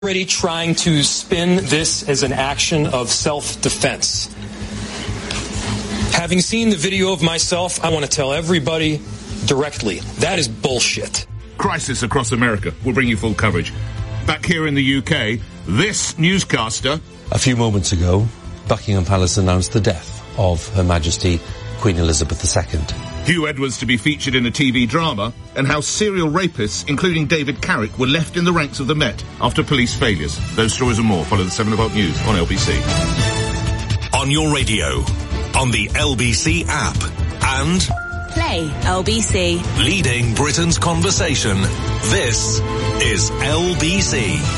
Already trying to spin this as an action of self-defense. Having seen the video of myself, I want to tell everybody directly, that is bullshit. Crisis across America. We'll bring you full coverage. Back here in the UK, this newscaster... A few moments ago, Buckingham Palace announced the death of Her Majesty Queen Elizabeth II. Hugh Edwards to be featured in a TV drama, and how serial rapists, including David Carrick, were left in the ranks of the Met after police failures. Those stories and more follow the 7 o'clock news on LBC. On your radio, on the LBC app, and... Play LBC. Leading Britain's conversation. This is LBC.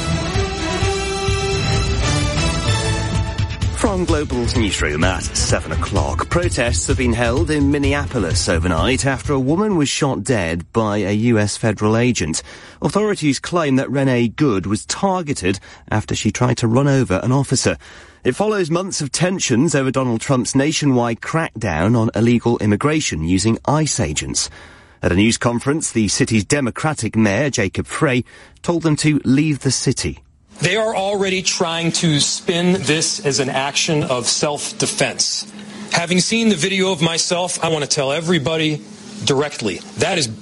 From Global's newsroom at 7 o'clock, protests have been held in Minneapolis overnight after a woman was shot dead by a US federal agent. Authorities claim that Renee Good was targeted after she tried to run over an officer. It follows months of tensions over Donald Trump's nationwide crackdown on illegal immigration using ICE agents. At a news conference, the city's Democratic mayor, Jacob Frey, told them to leave the city. They are already trying to spin this as an action of self-defense. Having seen the video of myself, I want to tell everybody directly, that is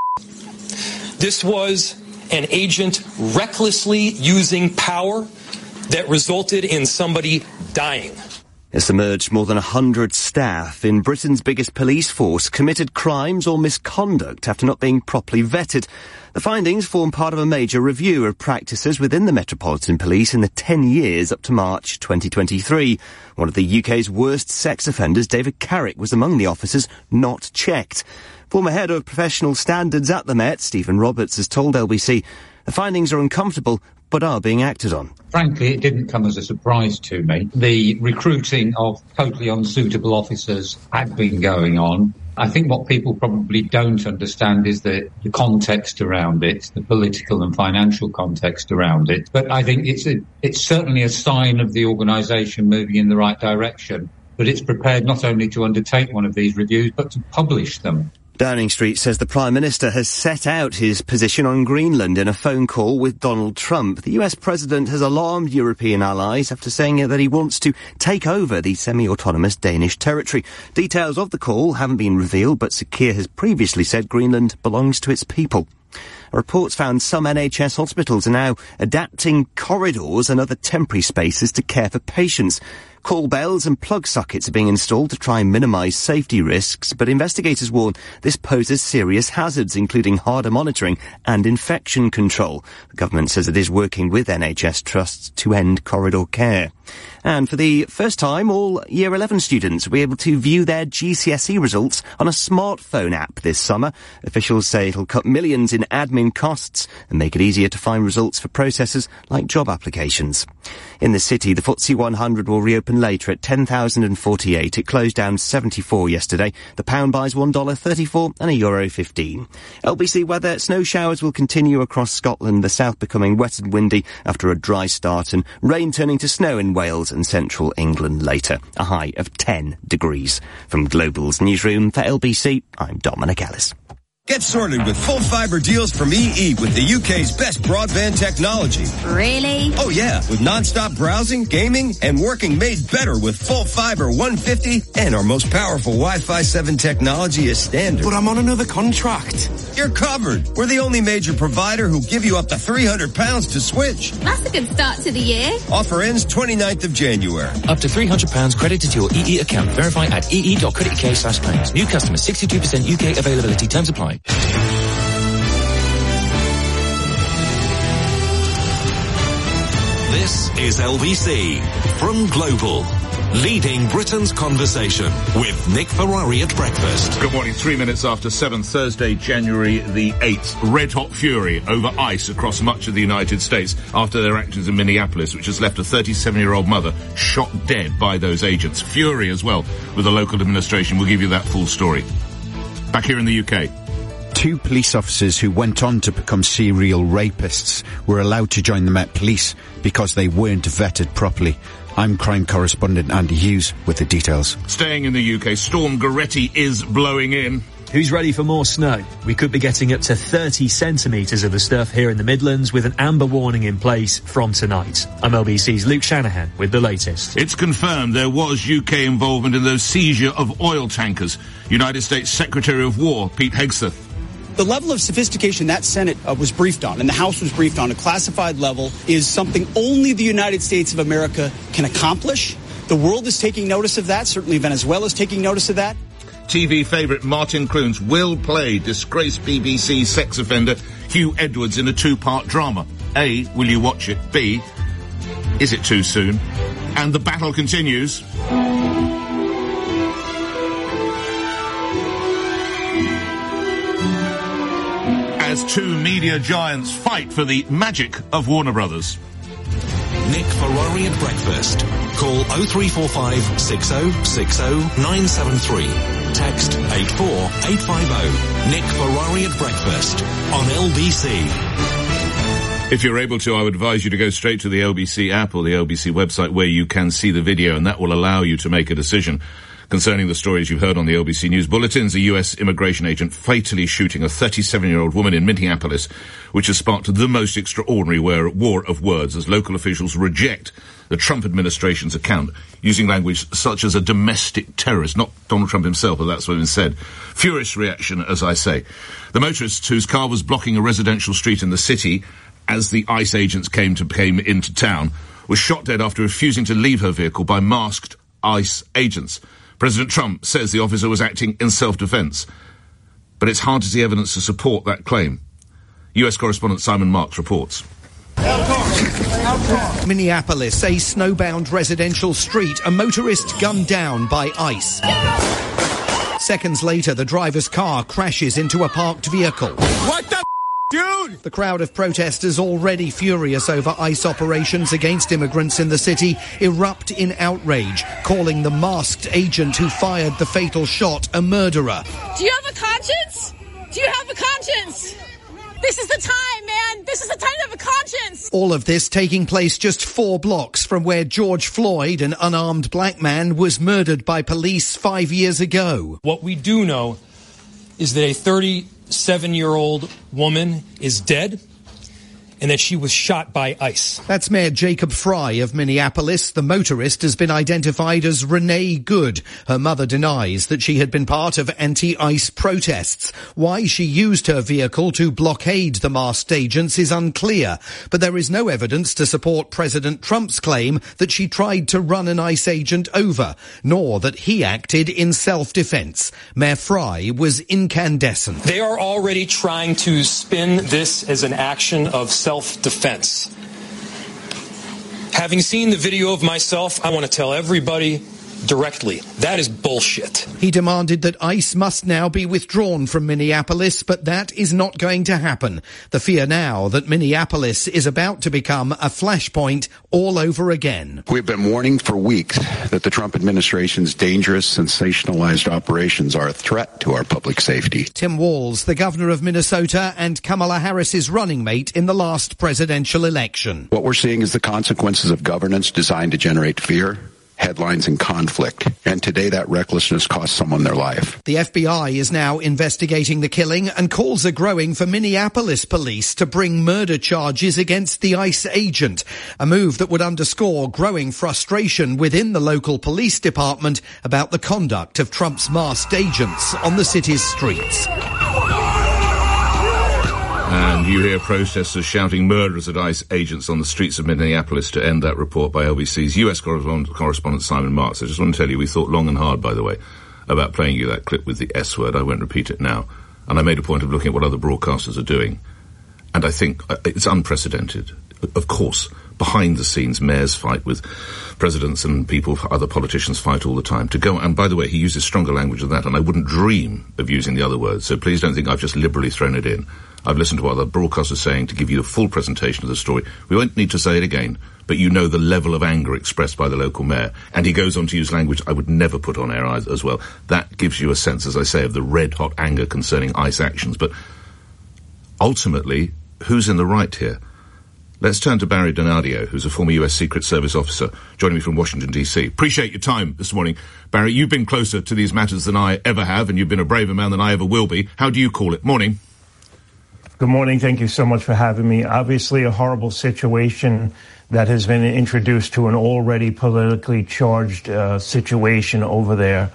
bullshit. This was an agent recklessly using power that resulted in somebody dying. It's emerged more than 100 staff in Britain's biggest police force committed crimes or misconduct after not being properly vetted. The findings form part of a major review of practices within the Metropolitan Police in the 10 years up to March 2023. One of the UK's worst sex offenders, David Carrick, was among the officers not checked. Former head of professional standards at the Met, Stephen Roberts, has told LBC the findings are uncomfortable but are being acted on. Frankly, it didn't come as a surprise to me. The recruiting of totally unsuitable officers had been going on. I think what people probably don't understand is the context around it, the political and financial context around it. But I think it's certainly a sign of the organisation moving in the right direction, that it's prepared not only to undertake one of these reviews, but to publish them. Downing Street says the Prime Minister has set out his position on Greenland in a phone call with Donald Trump. The US President has alarmed European allies after saying that he wants to take over the semi-autonomous Danish territory. Details of the call haven't been revealed, but Sir Keir has previously said Greenland belongs to its people. Reports found some NHS hospitals are now adapting corridors and other temporary spaces to care for patients. Call bells and plug sockets are being installed to try and minimise safety risks, but investigators warn this poses serious hazards, including harder monitoring and infection control. The government says it is working with NHS trusts to end corridor care. And for the first time, all Year 11 students will be able to view their GCSE results on a smartphone app this summer. Officials say it'll cut millions in admin costs and make it easier to find results for processes like job applications. In the city, the FTSE 100 will reopen later at 10,048. It closed down 74 yesterday. The pound buys $1.34 and €1.15. LBC weather, snow showers will continue across Scotland, the south becoming wet and windy after a dry start, and rain turning to snow in Wales and central England later. A high of 10 degrees. From Global's newsroom for LBC, I'm Dominic Ellis. Get sorted with full fibre deals from EE with the UK's best broadband technology. Really? Oh yeah, with non-stop browsing, gaming, and working made better with full fibre 150 and our most powerful Wi-Fi 7 technology as standard. But I'm on another contract. You're covered. We're the only major provider who'll give you up to £300 to switch. That's a good start to the year. Offer ends 29th of January. Up to £300 credited to your EE account. Verify at ee.co.uk/claims. New customer, 62% UK availability. Terms apply. This is LBC from Global. Leading Britain's conversation with Nick Ferrari at breakfast. Good morning, 3 minutes after 7, Thursday, January the 8th. Red-hot fury over ICE across much of the United States after their actions in Minneapolis, which has left a 37-year-old mother shot dead by those agents. Fury as well with the local administration. We'll give you that full story. Back here in the UK. 2 police officers who went on to become serial rapists were allowed to join the Met Police because they weren't vetted properly. I'm crime correspondent Andy Hughes with the details. Staying in the UK, Storm Goretti is blowing in. Who's ready for more snow? We could be getting up to 30 centimetres of the stuff here in the Midlands with an amber warning in place from tonight. I'm LBC's Luke Shanahan with the latest. It's confirmed there was UK involvement in the seizure of oil tankers. United States Secretary of War Pete Hegseth. The level of sophistication that Senate was briefed on and the House was briefed on, a classified level, is something only the United States of America can accomplish. The world is taking notice of that. Certainly Venezuela is taking notice of that. TV favourite Martin Clunes will play disgraced BBC sex offender Hugh Edwards in a two-part drama. A, will you watch it? B, is it too soon? And the battle continues. As two media giants fight for the magic of Warner Brothers. Nick Ferrari at breakfast. Call 0345 6060 973. Text 84850. Nick Ferrari at breakfast on LBC. If you're able to, I would advise you to go straight to the LBC app or the LBC website where you can see the video, and that will allow you to make a decision concerning the stories you've heard on the LBC News Bulletins. A US immigration agent fatally shooting a 37-year-old woman in Minneapolis, which has sparked the most extraordinary war of words as local officials reject the Trump administration's account, using language such as a domestic terrorist. Not Donald Trump himself, but that's what he said. Furious reaction, as I say. The motorist whose car was blocking a residential street in the city as the ICE agents came into town was shot dead after refusing to leave her vehicle by masked ICE agents. President Trump says the officer was acting in self-defense, but it's hard to see evidence to support that claim. US correspondent Simon Marks reports. Minneapolis, a snowbound residential street, a motorist gunned down by ICE. Seconds later, the driver's car crashes into a parked vehicle. What the dude? The crowd of protesters, already furious over ICE operations against immigrants in the city, erupt in outrage, calling the masked agent who fired the fatal shot a murderer. Do you have a conscience? Do you have a conscience? This is the time, man. This is the time to have a conscience. All of this taking place just 4 blocks from where George Floyd, an unarmed black man, was murdered by police 5 years ago. What we do know is that a 37-year-old woman is dead and that she was shot by ICE. That's Mayor Jacob Fry of Minneapolis. The motorist has been identified as Renee Good. Her mother denies that she had been part of anti-ICE protests. Why she used her vehicle to blockade the masked agents is unclear, but there is no evidence to support President Trump's claim that she tried to run an ICE agent over, nor that he acted in self-defense. Mayor Fry was incandescent. They are already trying to spin this as an action of self-defense. Having seen the video of myself, I want to tell everybody directly, that is bullshit. He demanded that ICE must now be withdrawn from Minneapolis, but that is not going to happen. The fear now that Minneapolis is about to become a flashpoint all over again. We've been warning for weeks that the Trump administration's dangerous, sensationalized operations are a threat to our public safety. Tim Walz, the governor of Minnesota and Kamala Harris's running mate in the last presidential election. What we're seeing is the consequences of governance designed to generate fear, headlines, and conflict. And today that recklessness cost someone their life. The FBI is now investigating the killing, and calls are growing for Minneapolis police to bring murder charges against the ICE agent, a move that would underscore growing frustration within the local police department about the conduct of Trump's masked agents on the city's streets. And you hear protesters shouting murderers at ICE agents on the streets of Minneapolis to end that report by LBC's US correspondent Simon Marks. I just want to tell you, we thought long and hard, by the way, about playing you that clip with the S word. I won't repeat it now. And I made a point of looking at what other broadcasters are doing. And I think it's unprecedented. Of course, behind the scenes, mayors fight with presidents and people, other politicians fight all the time. To go, and by the way, he uses stronger language than that, and I wouldn't dream of using the other words. So please don't think I've just liberally thrown it in. I've listened to what other broadcasters are saying to give you a full presentation of the story. We won't need to say it again, but you know the level of anger expressed by the local mayor. And he goes on to use language I would never put on air as well. That gives you a sense, as I say, of the red-hot anger concerning ICE actions. But ultimately, who's in the right here? Let's turn to Barry Donadio, who's a former US Secret Service officer, joining me from Washington, D.C. Appreciate your time this morning. Barry, you've been closer to these matters than I ever have, and you've been a braver man than I ever will be. How do you call it? Morning. Good morning. Thank you so much for having me. Obviously, a horrible situation that has been introduced to an already politically charged situation over there.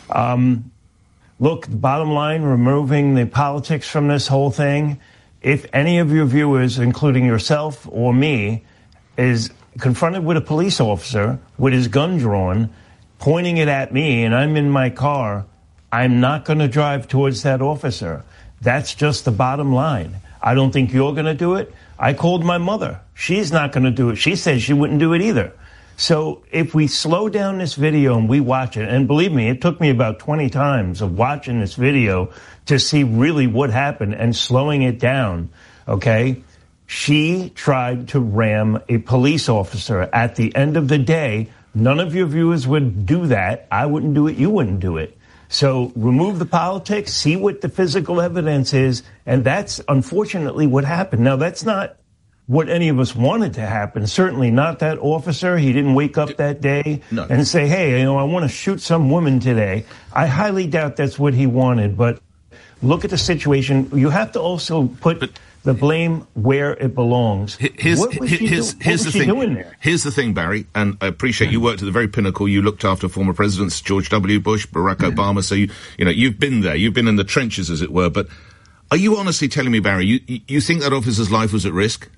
Look, bottom line, removing the politics from this whole thing, if any of your viewers, including yourself or me, is confronted with a police officer with his gun drawn, pointing it at me, and I'm in my car, I'm not going to drive towards that officer. That's just the bottom line. I don't think you're going to do it. I called my mother. She's not going to do it. She said she wouldn't do it either. So if we slow down this video and we watch it, and believe me, it took me about 20 times of watching this video to see really what happened and slowing it down, okay? She tried to ram a police officer. At the end of the day, none of your viewers would do that. I wouldn't do it. You wouldn't do it. So remove the politics, see what the physical evidence is, and that's unfortunately what happened. Now, that's not what any of us wanted to happen. Certainly not that officer. He didn't wake up that day and say, hey, I want to shoot some woman today. I highly doubt that's what he wanted. But look at the situation. You have to also put the blame where it belongs. Here's the thing. Doing there? Here's the thing, Barry, and I appreciate you worked at the very pinnacle. You looked after former presidents George W. Bush, Barack Obama. So you've been there. You've been in the trenches, as it were. But are you honestly telling me, Barry, you think that officer's life was at risk?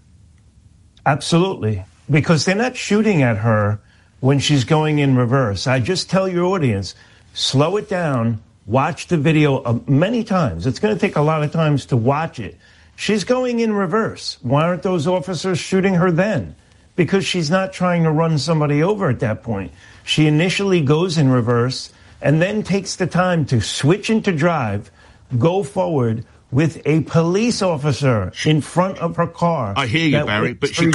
Absolutely, because they're not shooting at her when she's going in reverse. I just tell your audience, slow it down, watch the video many times. It's going to take a lot of times to watch it. She's going in reverse. Why aren't those officers shooting her then? Because she's not trying to run somebody over at that point. She initially goes in reverse and then takes the time to switch into drive, go forward, with a police officer in front of her car. I hear you, Barry, but she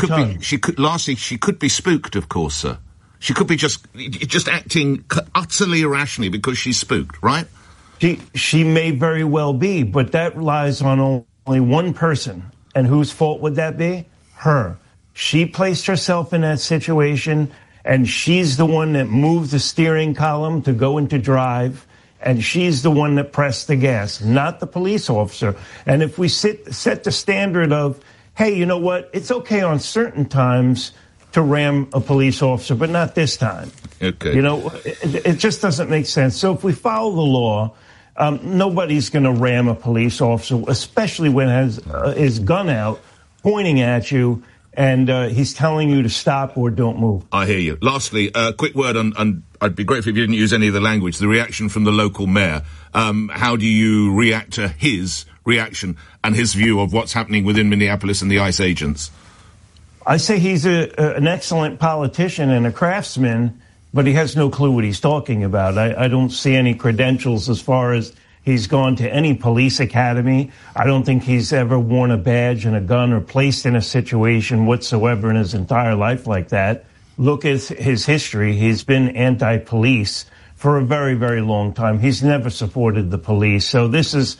could be spooked, of course, sir. She could be just acting utterly irrationally because she's spooked, right? She may very well be, but that relies on only one person. And whose fault would that be? Her. She placed herself in that situation, and she's the one that moved the steering column to go into drive. And she's the one that pressed the gas, not the police officer. And if we set the standard of, hey, you know what? It's okay on certain times to ram a police officer, but not this time. Okay. You know, it just doesn't make sense. So if we follow the law, nobody's going to ram a police officer, especially when he has his gun out, pointing at you, and he's telling you to stop or don't move. I hear you. Lastly, a quick word on I'd be grateful if you didn't use any of the language, the reaction from the local mayor. How do you react to his reaction and his view of what's happening within Minneapolis and the ICE agents? I say he's an excellent politician and a craftsman, but he has no clue what he's talking about. I don't see any credentials as far as he's gone to any police academy. I don't think he's ever worn a badge and a gun or placed in a situation whatsoever in his entire life like that. Look at his history. He's been anti-police for a very, very long time. He's never supported the police. So this is,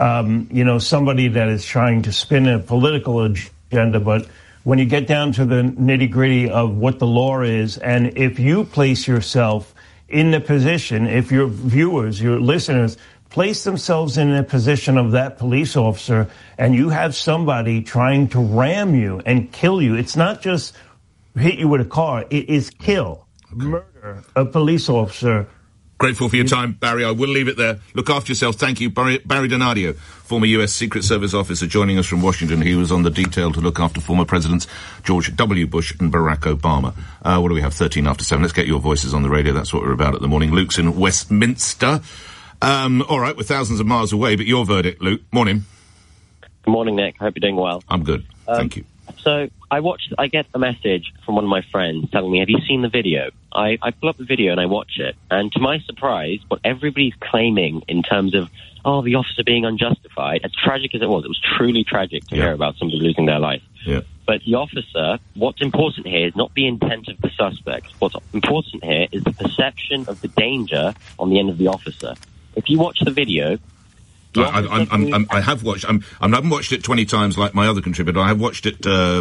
somebody that is trying to spin a political agenda. But when you get down to the nitty-gritty of what the law is, and if you place yourself in the position, if your viewers, your listeners, place themselves in the position of that police officer, and you have somebody trying to ram you and kill you, it's not just hit you with a car, it is kill, murder a police officer. Grateful for your time, Barry. I will leave it there. Look after yourself. Thank you. Barry Donadio, former US Secret Service officer, joining us from Washington. He was on the detail to look after former presidents George W. Bush and Barack Obama. What do we have? 13 after 7. Let's get your voices on the radio. That's what we're about at the morning. Luke's in Westminster. All right, we're thousands of miles away, but your verdict, Luke. Morning. Good morning, Nick. Hope you're doing well. I'm good. Thank you. So I get a message from one of my friends telling me, have you seen the video? I pull up the video and I watch it. And to my surprise, what everybody's claiming in terms of, the officer being unjustified, as tragic as it was truly tragic to hear about somebody losing their life. Yeah. But the officer, what's important here is not the intent of the suspect. What's important here is the perception of the danger on the end of the officer. If you watch the video, I have watched. I haven't watched it 20 times like my other contributor. I have watched it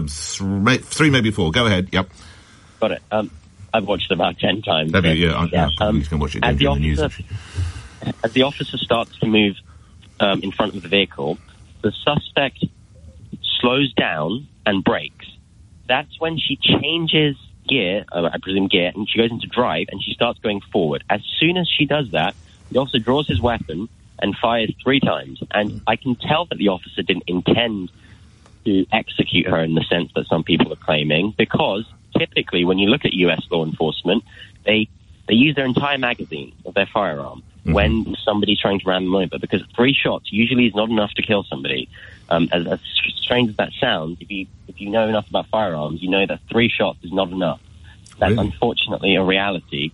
3, maybe 4. Go ahead. Yep. Got it. I've watched it about 10 times. Have you? Yeah. You can watch it during the news. As the officer starts to move in front of the vehicle, the suspect slows down and brakes. That's when she changes gear, I presume gear, and she goes into drive and she starts going forward. As soon as she does that, the officer draws his weapon and fires 3 times. And I can tell that the officer didn't intend to execute her in the sense that some people are claiming, because typically when you look at US law enforcement, they use their entire magazine of their firearm when somebody's trying to ram them over, because 3 shots usually is not enough to kill somebody. As strange as that sounds, if you know enough about firearms, you know that 3 shots is not enough. That's unfortunately a reality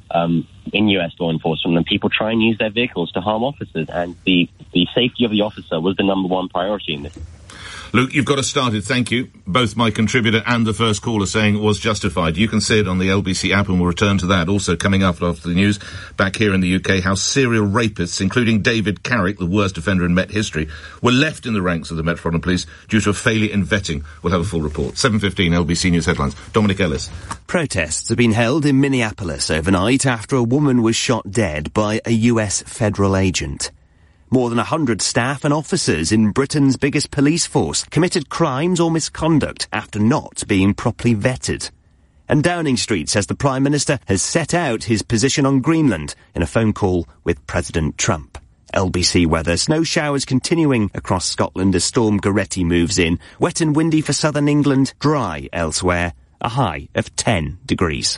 in US law enforcement, and people try and use their vehicles to harm officers, and the safety of the officer was the number 1 priority in this. Luke, you've got us started. Thank you. Both my contributor and the first caller saying it was justified. You can see it on the LBC app, and we'll return to that. Also coming up after the news, back here in the UK, how serial rapists, including David Carrick, the worst offender in Met history, were left in the ranks of the Metropolitan Police due to a failure in vetting. We'll have a full report. 7:15 LBC News headlines. Dominic Ellis. Protests have been held in Minneapolis overnight after a woman was shot dead by a US federal agent. More than 100 staff and officers in Britain's biggest police force committed crimes or misconduct after not being properly vetted. And Downing Street says the Prime Minister has set out his position on Greenland in a phone call with President Trump. LBC weather. Snow showers continuing across Scotland as Storm Goretti moves in. Wet and windy for southern England, dry elsewhere. A high of 10 degrees.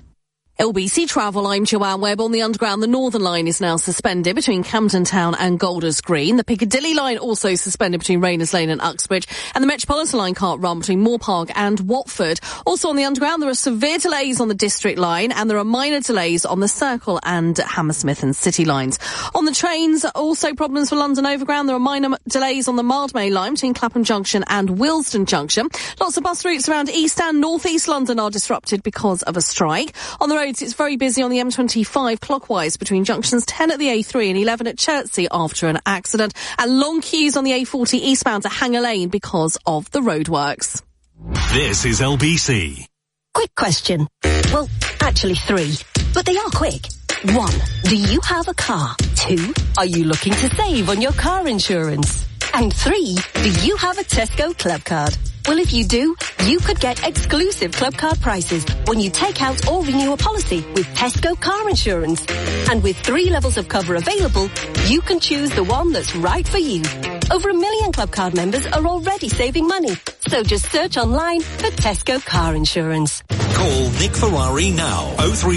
LBC Travel, I'm Joanne Webb. On the Underground, the Northern Line is now suspended between Camden Town and Golders Green. The Piccadilly Line also suspended between Rayners Lane and Uxbridge. And the Metropolitan Line can't run between Moore Park and Watford. Also on the Underground, there are severe delays on the District Line, and there are minor delays on the Circle and Hammersmith and City lines. On the trains, also problems for London Overground. There are minor delays on the Mildmay Line between Clapham Junction and Willesden Junction. Lots of bus routes around East and North East London are disrupted because of a strike. On the roads, it's very busy on the M25 clockwise between junctions 10 at the A3 and 11 at Chertsey after an accident, and long queues on the A40 eastbound to Hanger Lane because of the roadworks. This is LBC. Quick question. Well, actually 3, but they are quick. 1, do you have a car? 2, are you looking to save on your car insurance? And 3, do you have a Tesco Club card? Well, if you do, you could get exclusive club card prices when you take out or renew a policy with Tesco Car Insurance. And with 3 levels of cover available, you can choose the one that's right for you. Over 1 million club card members are already saving money. So just search online for Tesco Car Insurance. Call Nick Ferrari now.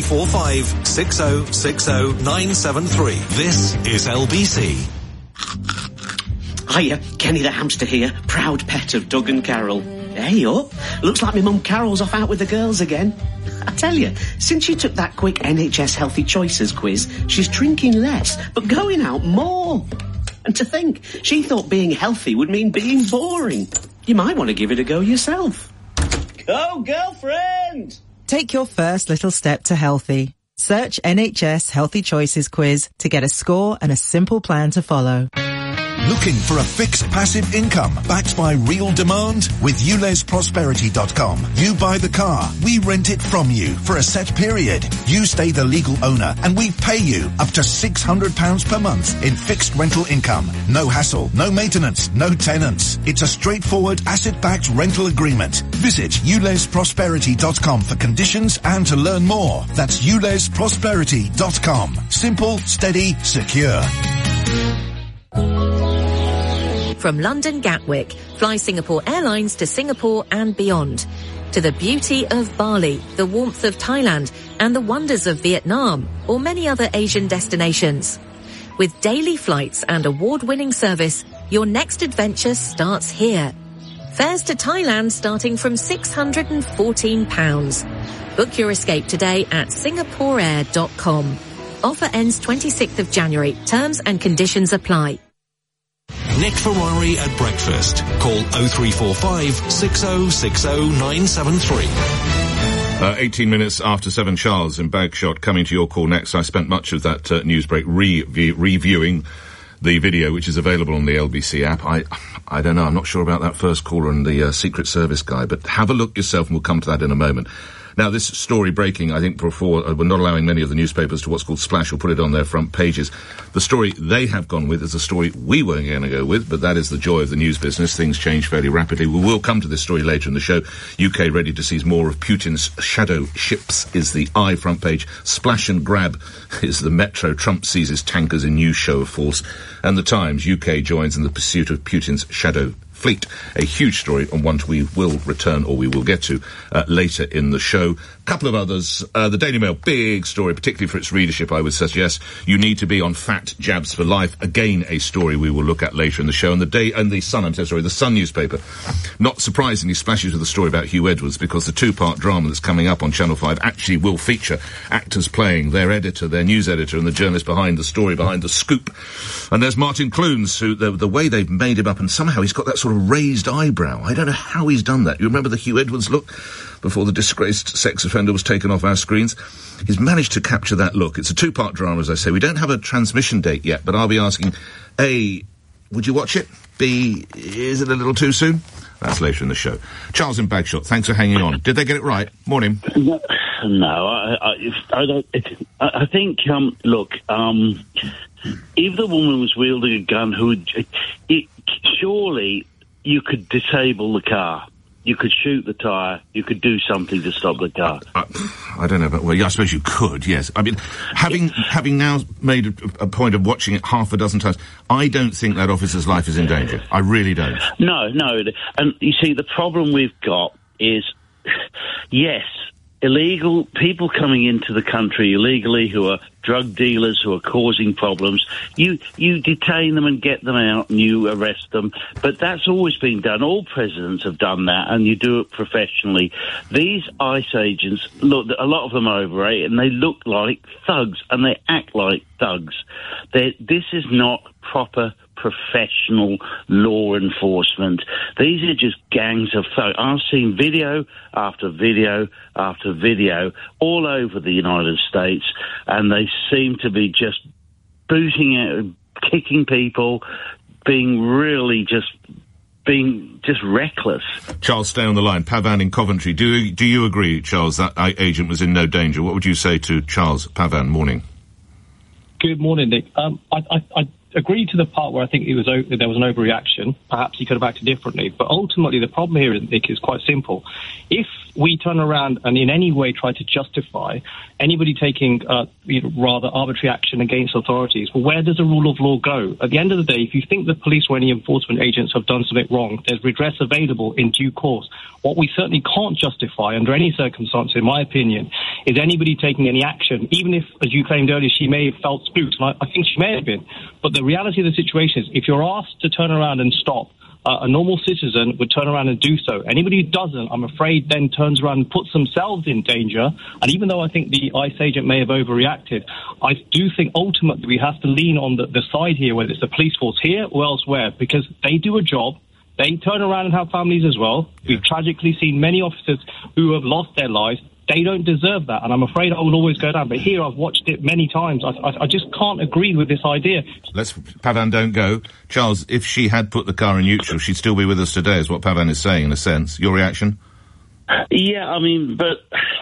0345 6060 973. This is LBC. Hiya, Kenny the hamster here, proud pet of Doug and Carol. Hey up, looks like my mum Carol's off out with the girls again. I tell you, since she took that quick NHS Healthy Choices quiz, she's drinking less, but going out more. And to think, she thought being healthy would mean being boring. You might want to give it a go yourself. Go, girlfriend! Take your first little step to healthy. Search NHS Healthy Choices quiz to get a score and a simple plan to follow. Looking for a fixed passive income backed by real demand? With ULEZProsperity.com, you buy the car, we rent it from you for a set period. You stay the legal owner and we pay you up to £600 per month in fixed rental income. No hassle, no maintenance, no tenants. It's a straightforward asset-backed rental agreement. Visit ULEZProsperity.com for conditions and to learn more. That's ULEZProsperity.com. Simple, steady, secure. From London Gatwick, fly Singapore Airlines to Singapore and beyond. To the beauty of Bali, the warmth of Thailand, and the wonders of Vietnam, or many other Asian destinations. With daily flights and award-winning service, your next adventure starts here. Fares to Thailand starting from £614. Book your escape today at singaporeair.com. Offer ends 26th of January. Terms and conditions apply. Nick Ferrari at breakfast. Call 0345 6060 973. 18 minutes after 7, Charles in Bagshot coming to your call next. I spent much of that news break reviewing the video, which is available on the LBC app. I don't know. I'm not sure about that first caller and the Secret Service guy, but have a look yourself, and we'll come to that in a moment. Now, this story breaking, I think, before, we're not allowing many of the newspapers to what's called splash or put it on their front pages. The story they have gone with is a story we weren't going to go with, but that is the joy of the news business. Things change fairly rapidly. We will come to this story later in the show. UK ready to seize more of Putin's shadow ships is the I front page. Splash and grab is the Metro. Trump seizes tankers in new show of force. And the Times, UK joins in the pursuit of Putin's shadow fleet. A huge story, and one we will return, or we will get to, later in the show. A couple of others. The Daily Mail, big story, particularly for its readership, I would suggest. You need to be on fat jabs for life. Again, a story we will look at later in the show. And the Sun newspaper, not surprisingly, splashes with a story about Hugh Edwards, because the two-part drama that's coming up on Channel 5 actually will feature actors playing their editor, their news editor, and the journalist behind the story, behind the scoop. And there's Martin Clunes, who, the way they've made him up, and somehow he's got that sort of raised eyebrow. I don't know how he's done that. You remember the Hugh Edwards look before the disgraced sex offender was taken off our screens? He's managed to capture that look. It's a two-part drama, as I say. We don't have a transmission date yet, but I'll be asking, A, would you watch it? B, is it a little too soon? That's later in the show. Charles in Bagshot, thanks for hanging on. Did they get it right? Morning. No, I don't. I think, look, if the woman was wielding a gun, surely you could disable the car. You could shoot the tyre. You could do something to stop the car. I don't know, but I suppose you could, yes. I mean, having now made a point of watching it half a dozen times, I don't think that officer's life is in danger. I really don't. No. And you see, the problem we've got is, yes, illegal people coming into the country illegally who are drug dealers who are causing problems, you detain them and get them out and you arrest them. But that's always been done. All presidents have done that, and you do it professionally. These ICE agents, look, a lot of them are over 8, and they look like thugs, and they act like thugs. This is not proper professional law enforcement. These are just gangs of thugs. I've seen video after video after video all over the United States, and they seem to be just booting out, kicking people, being reckless. Charles, stay on the line. Pavan in Coventry. Do you agree, Charles, that agent was in no danger? What would you say to Charles? Pavan, morning. Good morning, Nick. I agree to the part where I think there was an overreaction. Perhaps he could have acted differently. But ultimately, the problem here, Nick, is quite simple. If we turn around and in any way try to justify anybody taking rather arbitrary action against authorities, well, where does the rule of law go? At the end of the day, if you think the police or any enforcement agents have done something wrong, there's redress available in due course. What we certainly can't justify under any circumstance, in my opinion, is anybody taking any action, even if, as you claimed earlier, she may have felt spooked, and I think she may have been. But the reality of the situation is, if you're asked to turn around and stop, a normal citizen would turn around and do so. Anybody who doesn't, I'm afraid, then turns around and puts themselves in danger. And even though I think the ICE agent may have overreacted, I do think ultimately we have to lean on the side here, whether it's the police force here or elsewhere, because they do a job. They turn around and have families as well. Yeah. We've tragically seen many officers who have lost their lives. They don't deserve that, and I'm afraid I will always go down. But here, I've watched it many times. I just can't agree with this idea. Pavan, don't go. Charles, if she had put the car in neutral, she'd still be with us today, is what Pavan is saying, in a sense. Your reaction? Yeah, I mean, but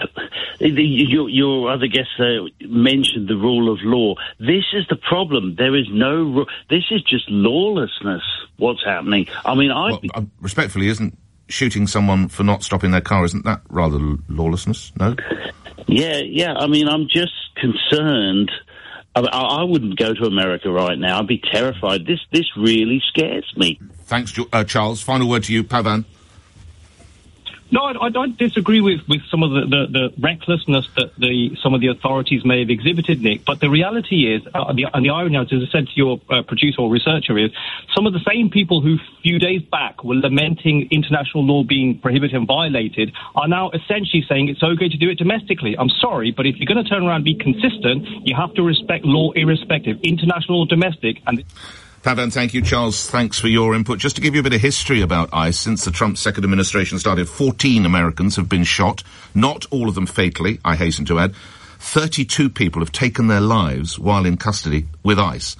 your other guest mentioned the rule of law. This is the problem. There is no this is just lawlessness, what's happening. I mean, respectfully, isn't shooting someone for not stopping their car, isn't that rather lawlessness? No? Yeah. I mean, I'm just concerned. I wouldn't go to America right now. I'd be terrified. This really scares me. Thanks, Charles. Final word to you, Pavan. No, I don't disagree with some of the recklessness that some of the authorities may have exhibited, Nick. But the reality is, and the irony, as I said to your producer or researcher, is some of the same people who a few days back were lamenting international law being prohibited and violated are now essentially saying it's okay to do it domestically. I'm sorry, but if you're going to turn around and be consistent, you have to respect law irrespective, international or domestic. And Pavan, thank you. Charles, thanks for your input. Just to give you a bit of history about ICE, since the Trump second administration started, 14 Americans have been shot, not all of them fatally, I hasten to add. 32 people have taken their lives while in custody with ICE.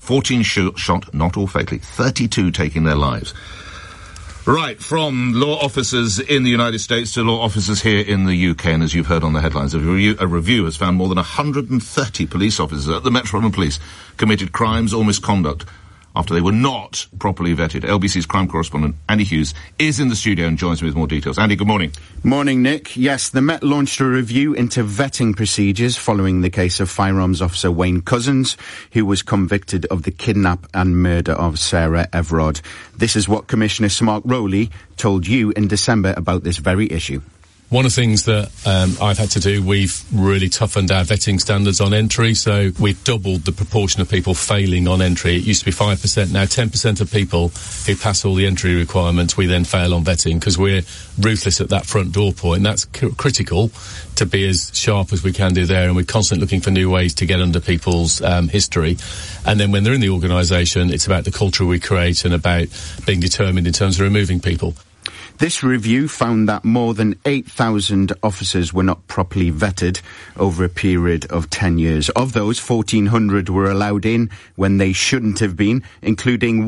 14 shot, not all fatally, 32 taking their lives. Right, from law officers in the United States to law officers here in the UK, and as you've heard on the headlines, a review has found more than 130 police officers at the Metropolitan Police committed crimes or misconduct after they were not properly vetted. LBC's crime correspondent Andy Hughes is in the studio and joins me with more details. Andy, good morning. Morning, Nick. Yes, the Met launched a review into vetting procedures following the case of firearms officer Wayne Couzens, who was convicted of the kidnap and murder of Sarah Everard. This is what Commissioner Sir Mark Rowley told you in December about this very issue. One of the things that I've had to do, we've really toughened our vetting standards on entry, so we've doubled the proportion of people failing on entry. It used to be 5%, now 10% of people who pass all the entry requirements, we then fail on vetting, because we're ruthless at that front door point, and that's critical to be as sharp as we can do there, and we're constantly looking for new ways to get under people's history. And then when they're in the organisation, it's about the culture we create and about being determined in terms of removing people. This review found that more than 8,000 officers were not properly vetted over a period of 10 years. Of those, 1,400 were allowed in when they shouldn't have been, including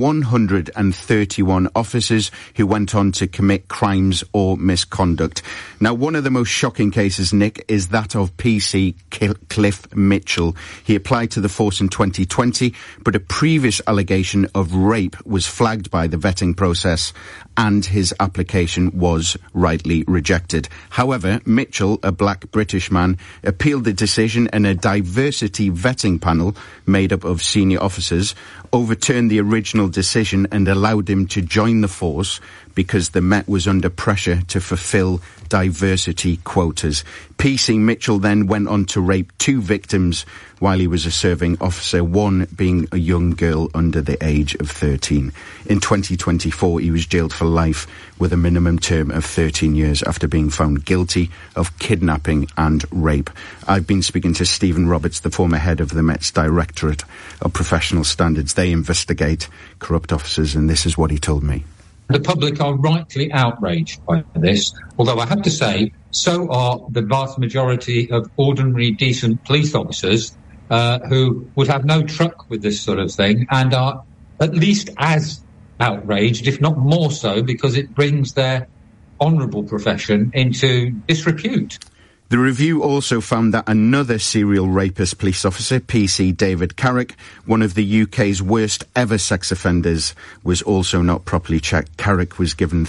131 officers who went on to commit crimes or misconduct. Now, one of the most shocking cases, Nick, is that of PC Cliff Mitchell. He applied to the force in 2020, but a previous allegation of rape was flagged by the vetting process and his application was rightly rejected. However, Mitchell, a black British man, appealed the decision, and a diversity vetting panel made up of senior officers overturned the original decision and allowed him to join the force because the Met was under pressure to fulfil diversity quotas. PC Mitchell then went on to rape 2 victims while he was a serving officer, one being a young girl under the age of 13. In 2024, he was jailed for life with a minimum term of 13 years after being found guilty of kidnapping and rape. I've been speaking to Stephen Roberts, the former head of the Met's Directorate of Professional Standards. They investigate corrupt officers, and this is what he told me. The public are rightly outraged by this, although I have to say, so are the vast majority of ordinary, decent police officers who would have no truck with this sort of thing and are at least as outraged, if not more so, because it brings their honourable profession into disrepute. The review also found that another serial rapist police officer, PC David Carrick, one of the UK's worst ever sex offenders, was also not properly checked. Carrick was given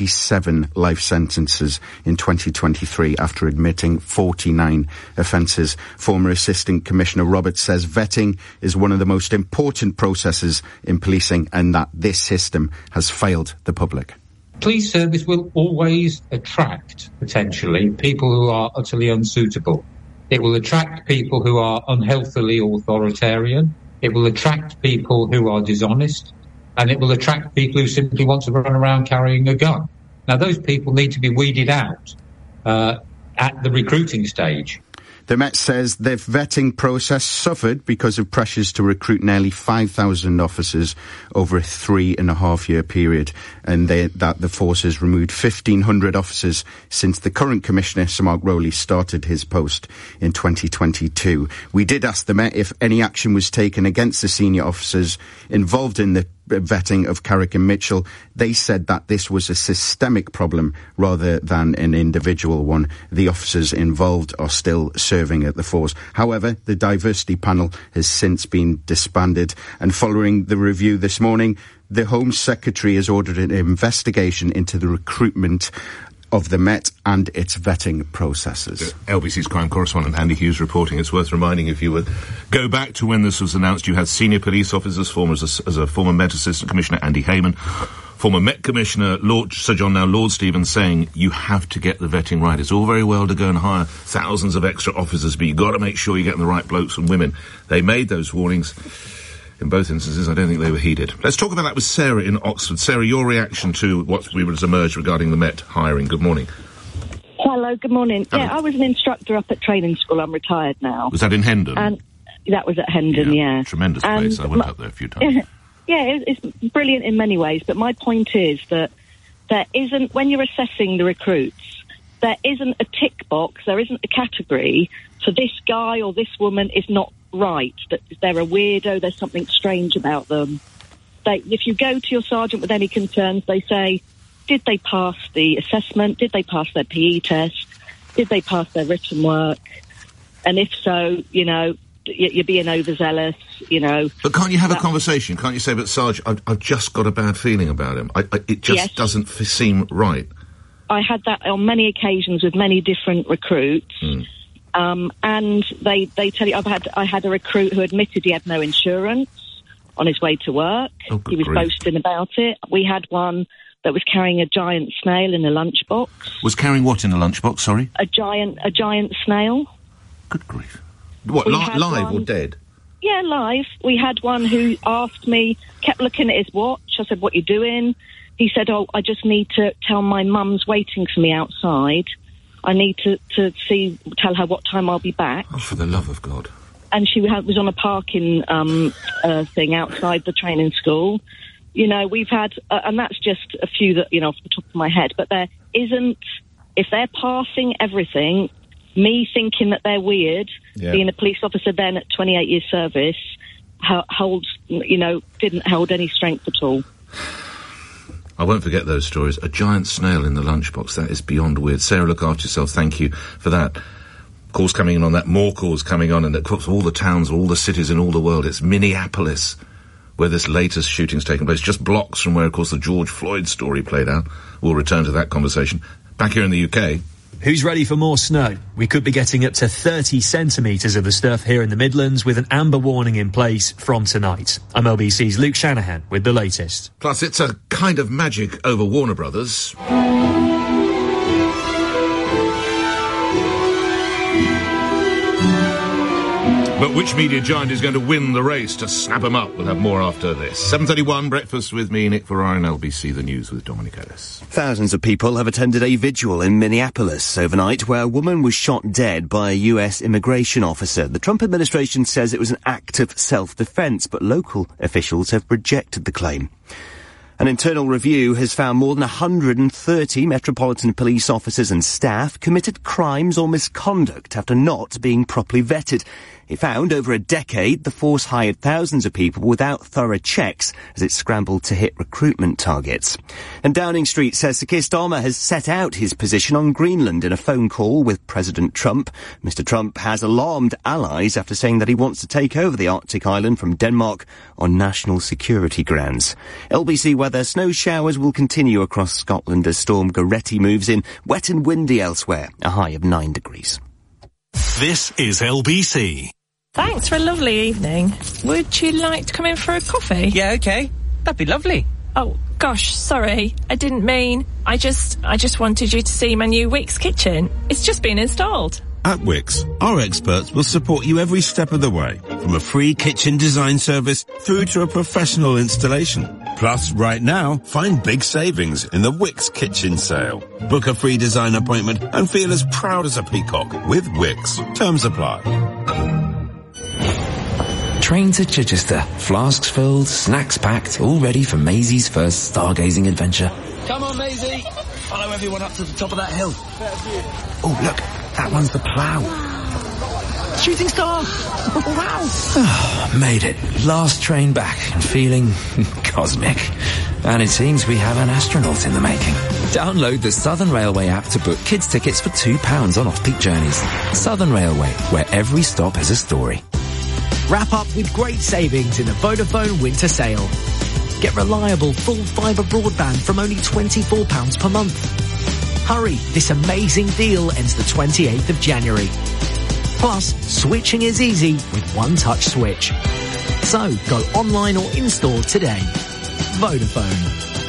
37 life sentences in 2023 after admitting 49 offences. Former Assistant Commissioner Roberts says vetting is one of the most important processes in policing and that this system has failed the public. Police service will always attract, potentially, people who are utterly unsuitable. It will attract people who are unhealthily authoritarian. It will attract people who are dishonest. And it will attract people who simply want to run around carrying a gun. Now, those people need to be weeded out at the recruiting stage. The Met says their vetting process suffered because of pressures to recruit nearly 5,000 officers over a 3.5-year period, and that the force has removed 1,500 officers since the current Commissioner, Sir Mark Rowley, started his post in 2022. We did ask the Met if any action was taken against the senior officers involved in the vetting of Carrick and Mitchell. They said that this was a systemic problem rather than an individual one. The officers involved are still serving at the force. However, the diversity panel has since been disbanded, and following the review this morning, the Home Secretary has ordered an investigation into the recruitment of the Met and its vetting processes. LBC's crime correspondent Andy Hughes reporting. It's worth reminding, if you would go back to when this was announced, you had senior police officers, as a former Met Assistant Commissioner Andy Hayman, former Met Commissioner Sir John Lord Stevens, saying you have to get the vetting right. It's all very well to go and hire thousands of extra officers, but you've got to make sure you're getting the right blokes and women. They made those warnings. In both instances, I don't think they were heeded. Let's talk about that with Sarah in Oxford. Sarah, your reaction to what has emerged regarding the Met hiring. Good morning. Hello, good morning. Hello. Yeah, I was an instructor up at training school. I'm retired now. Was that in Hendon? And that was at Hendon, yeah. Tremendous place. I went up there a few times. Yeah, it's brilliant in many ways, but my point is that there isn't, when you're assessing the recruits, there isn't a tick box, there isn't a category for this guy or this woman is not right, that they're a weirdo, there's something strange about them. If you go to your sergeant with any concerns, they say, did they pass the assessment? Did they pass their PE test? Did they pass their written work? And if so, you know, you're being overzealous, you know. But can't you have a conversation? Can't you say, but Sarge, I've just got a bad feeling about him. It just doesn't seem right. I had that on many occasions with many different recruits. And they tell you, I had a recruit who admitted he had no insurance on his way to work. He was boasting about it. We had one that was carrying a giant snail in a lunchbox. Was carrying what in a lunchbox, sorry? A giant snail. Good grief. What, live or dead? Yeah, live. We had one who asked me, kept looking at his watch. I said, what are you doing? He said, oh, I just need to tell my mum's waiting for me outside. I need to tell her what time I'll be back. Oh, for the love of God. And she was on a parking thing outside the training school. You know, we've had, and that's just a few that, you know, off the top of my head, but there isn't, if they're passing everything, me thinking that they're weird, being a police officer then at 28 years service, didn't hold any strength at all. I won't forget those stories. A giant snail in the lunchbox, that is beyond weird. Sarah, look after yourself. Thank you for that. Calls coming in on that, more calls coming on, and across all the towns, all the cities in all the world. It's Minneapolis, where this latest shooting's taken place, just blocks from where, of course, the George Floyd story played out. We'll return to that conversation. Back here in the UK. Who's ready for more snow? We could be getting up to 30 centimetres of the stuff here in the Midlands, with an amber warning in place from tonight. I'm LBC's Luke Shanahan with the latest. Plus, it's a kind of magic over Warner Brothers. But which media giant is going to win the race to snap them up? We'll have more after this. 7:31, breakfast with me, Nick Ferrari, and LBC The News with Dominic Ellis. Thousands of people have attended a vigil in Minneapolis overnight where a woman was shot dead by a US immigration officer. The Trump administration says it was an act of self-defense, but local officials have rejected the claim. An internal review has found more than 130 Metropolitan Police officers and staff committed crimes or misconduct after not being properly vetted. It found over a decade the force hired thousands of people without thorough checks as it scrambled to hit recruitment targets. And Downing Street says Sir Keir Starmer has set out his position on Greenland in a phone call with President Trump. Mr. Trump has alarmed allies after saying that he wants to take over the Arctic island from Denmark on national security grounds. LBC weather, snow showers will continue across Scotland as Storm Goretti moves in. Wet and windy elsewhere, a high of 9 degrees. This is LBC. Thanks for a lovely evening. Would you like to come in for a coffee? Yeah, okay. That'd be lovely. Oh, gosh, sorry. I didn't mean. I just wanted you to see my new Wix kitchen. It's just been installed. At Wix, our experts will support you every step of the way, from a free kitchen design service through to a professional installation. Plus, right now, find big savings in the Wix Kitchen Sale. Book a free design appointment and feel as proud as a peacock with Wix. Terms apply. Train to Chichester. Flasks filled, snacks packed, all ready for Maisie's first stargazing adventure. Come on, Maisie. Follow everyone up to the top of that hill. Oh, look, that one's the plough. Shooting star. Wow. Made it. Last train back and feeling cosmic. And it seems we have an astronaut in the making. Download the Southern Railway app to book kids' tickets for £2 on off-peak journeys. Southern Railway, where every stop has a story. Wrap up with great savings in the Vodafone winter sale. Get reliable full fibre broadband from only £24 per month. Hurry, this amazing deal ends the 28th of January. Plus, switching is easy with one-touch switch. So, go online or in-store today. Vodafone.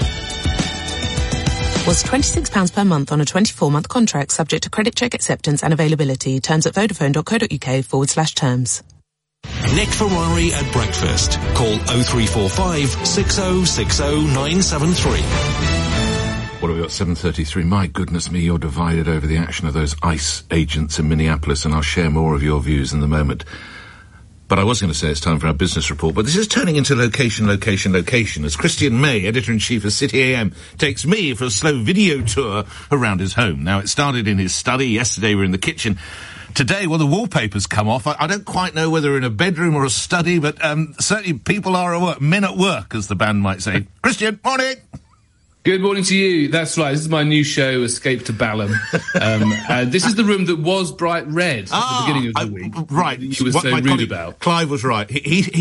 Was £26 per month on a 24-month contract subject to credit check acceptance and availability. Terms at vodafone.co.uk/terms. Nick Ferrari at breakfast. Call 0345 6060 973. What have we got? 7:33. My goodness me, you're divided over the action of those ICE agents in Minneapolis, and I'll share more of your views in a moment. But I was going to say it's time for our business report, but this is turning into location, as Christian May, editor-in-chief of City AM, takes me for a slow video tour around his home. Now, it started in his study. Yesterday we were in the kitchen. today, well, the wallpaper's come off. I don't quite know whether in a bedroom or a study, but certainly people are at work, men at work, as the band might say. Christian, morning! Good morning to you. That's right. This is my new show, Escape to Balham. This is the room that was bright red at the beginning of the week. Right. You were so rude about. Clive was right.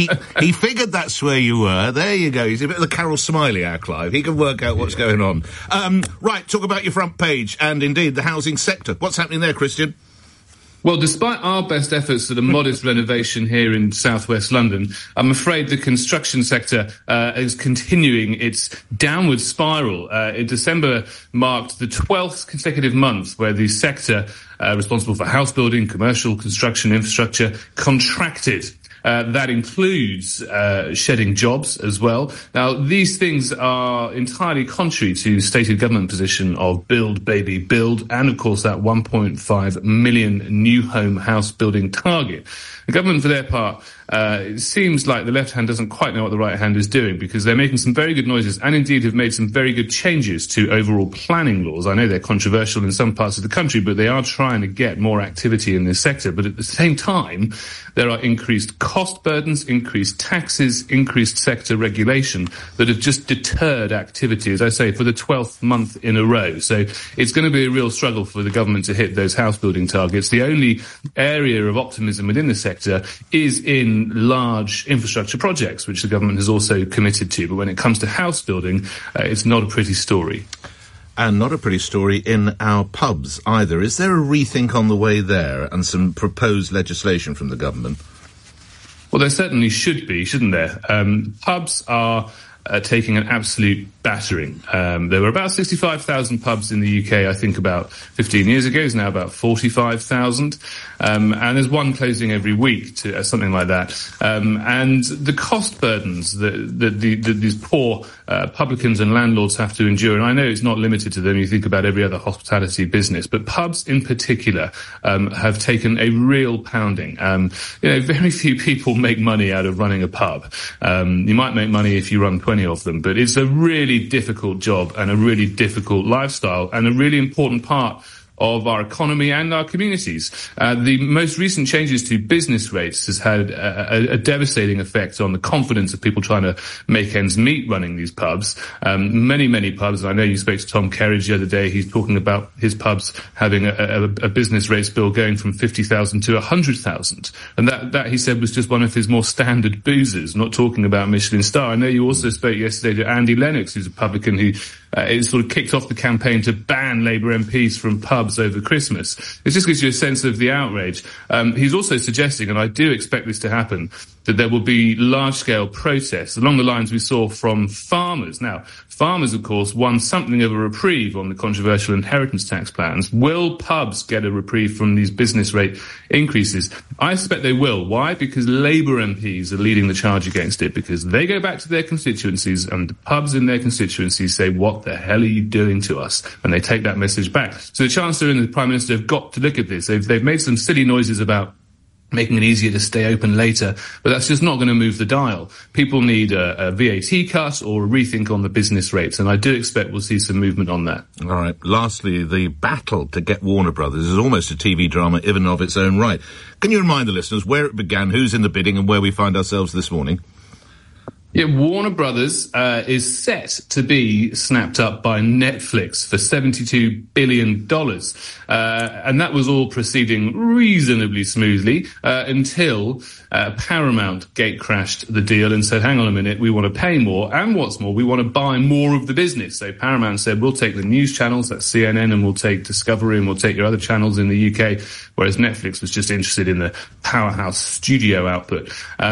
He figured that's where you were. There you go. He's a bit of the Carol Smiley, our Clive. He can work out what's going on. Right, talk about your front page and, indeed, the housing sector. What's happening there, Christian? Well, despite our best efforts at a modest renovation here in southwest London, I'm afraid the construction sector is continuing its downward spiral. In December marked the 12th consecutive month where the sector responsible for house building, commercial construction, infrastructure contracted. That includes shedding jobs as well. Now, these things are entirely contrary to stated government position of build, baby, build, and, of course, that 1.5 million new home house building target. The government, for their part, it seems like the left hand doesn't quite know what the right hand is doing, because they're making some very good noises and indeed have made some very good changes to overall planning laws. I know they're controversial in some parts of the country, but they are trying to get more activity in this sector. But at the same time, there are increased cost burdens, increased taxes, increased sector regulation that have just deterred activity, as I say, for the 12th month in a row. So it's going to be a real struggle for the government to hit those house building targets. The only area of optimism within the sector is in large infrastructure projects, which the government has also committed to. But when it comes to house building, it's not a pretty story. And not a pretty story in our pubs either. Is there a rethink on the way there and some proposed legislation from the government? Well, there certainly should be, shouldn't there? Pubs are taking an absolute battering. There were about 65,000 pubs in the UK, I think, about 15 years ago. It's now about 45,000. And there's one closing every week, something like that. And the cost burdens that these poor publicans and landlords have to endure, and I know it's not limited to them, you think about every other hospitality business, but pubs in particular have taken a real pounding. Very few people make money out of running a pub. You might make money if you run 20 of them, but it's a really difficult job and a really difficult lifestyle and a really important part of our economy and our communities. The most recent changes to business rates has had a devastating effect on the confidence of people trying to make ends meet running these pubs. Many pubs, I know you spoke to Tom Kerridge the other day, he's talking about his pubs having a business rates bill going from 50,000 to 100,000. And that he said was just one of his more standard boozers, not talking about Michelin star. I know you also spoke yesterday to Andy Lennox, who's a publican who sort of kicked off the campaign to ban Labour MPs from pubs over Christmas. It just gives you a sense of the outrage. He's also suggesting, and I do expect this to happen, that there will be large-scale protests along the lines we saw from farmers. Now, farmers, of course, won something of a reprieve on the controversial inheritance tax plans. Will pubs get a reprieve from these business rate increases? I suspect they will. Why? Because Labour MPs are leading the charge against it, because they go back to their constituencies and the pubs in their constituencies say, what the hell are you doing to us? And they take that message back. So the Chancellor and the Prime Minister have got to look at this. They've made some silly noises about making it easier to stay open later, but that's just not going to move the dial. People need a VAT cut or a rethink on the business rates, and I do expect we'll see some movement on that. All right. Lastly, the battle to get Warner Brothers is almost a TV drama even of its own right. Can you remind the listeners where it began, who's in the bidding, and where we find ourselves this morning? Yeah, Warner Brothers is set to be snapped up by Netflix for $72 billion. And that was all proceeding reasonably smoothly until Paramount gate-crashed the deal and said, hang on a minute, we want to pay more. And what's more, we want to buy more of the business. So Paramount said, we'll take the news channels, that's CNN, and we'll take Discovery, and we'll take your other channels in the UK, whereas Netflix was just interested in the powerhouse studio output.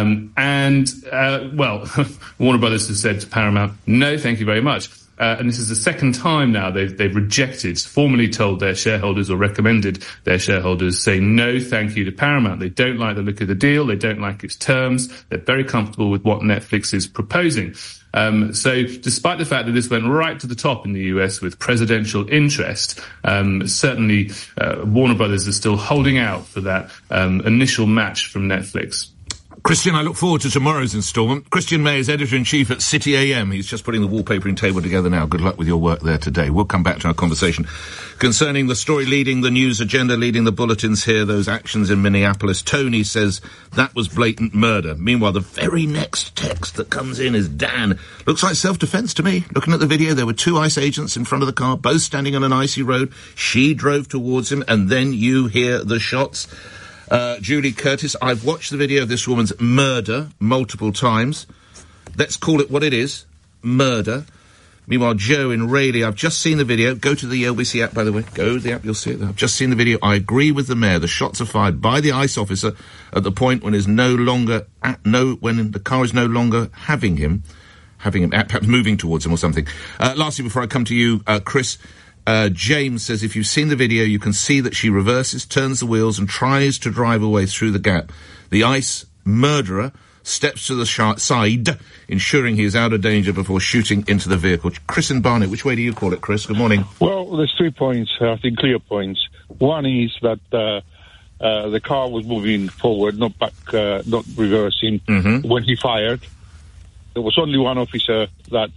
Warner Brothers has said to Paramount, no, thank you very much. And this is the second time now they've rejected, formally told their shareholders or recommended their shareholders say no thank you to Paramount. They don't like the look of the deal. They don't like its terms. They're very comfortable with what Netflix is proposing. So despite the fact that this went right to the top in the US with presidential interest, certainly Warner Brothers is still holding out for that initial match from Netflix. Christian, I look forward to tomorrow's instalment. Christian May is editor-in-chief at City AM. He's just putting the wallpapering table together now. Good luck with your work there today. We'll come back to our conversation concerning the story leading the news agenda, leading the bulletins here, those actions in Minneapolis. Tony says that was blatant murder. Meanwhile, the very next text that comes in is Dan. Looks like self-defense to me. Looking at the video, there were 2 ICE agents in front of the car, both standing on an icy road. She drove towards him, and then you hear the shots. Julie Curtis, I've watched the video of this woman's murder multiple times. Let's call it what it is. Murder. Meanwhile, Joe in Raleigh, I've just seen the video. Go to the LBC app, by the way. Go to the app, you'll see it there. I've just seen the video. I agree with the mayor. The shots are fired by the ICE officer at the point when when the car is no longer having him, perhaps moving towards him or something. Lastly, before I come to you, Chris, James says if you've seen the video, you can see that she reverses, turns the wheels and tries to drive away through the gap. The ICE murderer steps to the side, ensuring he is out of danger before shooting into the vehicle. Chris and Barnet, which way do you call it, Chris? Good morning. Well, there's 3 points, I think, clear points. One is that the car was moving forward, not back, not reversing, when he fired. There was only one officer that...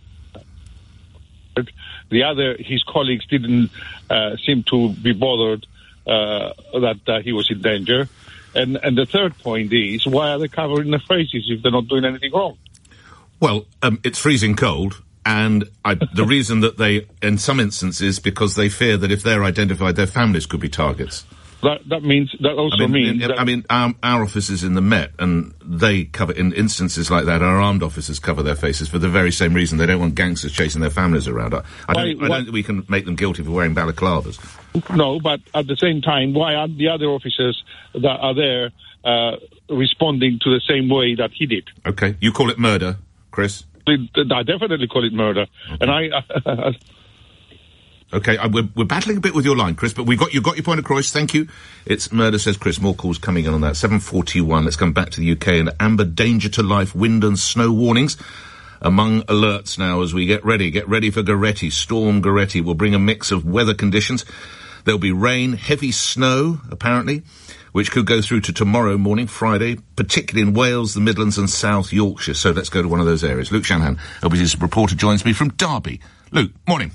The other, his colleagues didn't seem to be bothered that he was in danger. And the third point is, why are they covering their faces if they're not doing anything wrong? Well, it's freezing cold, and the reason that they, in some instances, because they fear that if they're identified, their families could be targets. That means our officers in the Met, and they cover, in instances like that, our armed officers cover their faces for the very same reason. They don't want gangsters chasing their families around. I don't think we can make them guilty for wearing balaclavas. No, but at the same time, why aren't the other officers that are there responding to the same way that he did? Okay, you call it murder, Chris? I definitely call it murder. Okay. And Okay, we're battling a bit with your line, Chris, but you got your point across. Thank you. It's murder, says Chris. More calls coming in on that. 7:41. Let's come back to the UK and amber danger to life, wind and snow warnings among alerts now as we get ready. Get ready for Goretti. Storm Goretti will bring a mix of weather conditions. There'll be rain, heavy snow, apparently, which could go through to tomorrow morning, Friday, particularly in Wales, the Midlands and South Yorkshire. So let's go to one of those areas. Luke Shanahan, LBC's reporter, joins me from Derby. Luke, morning.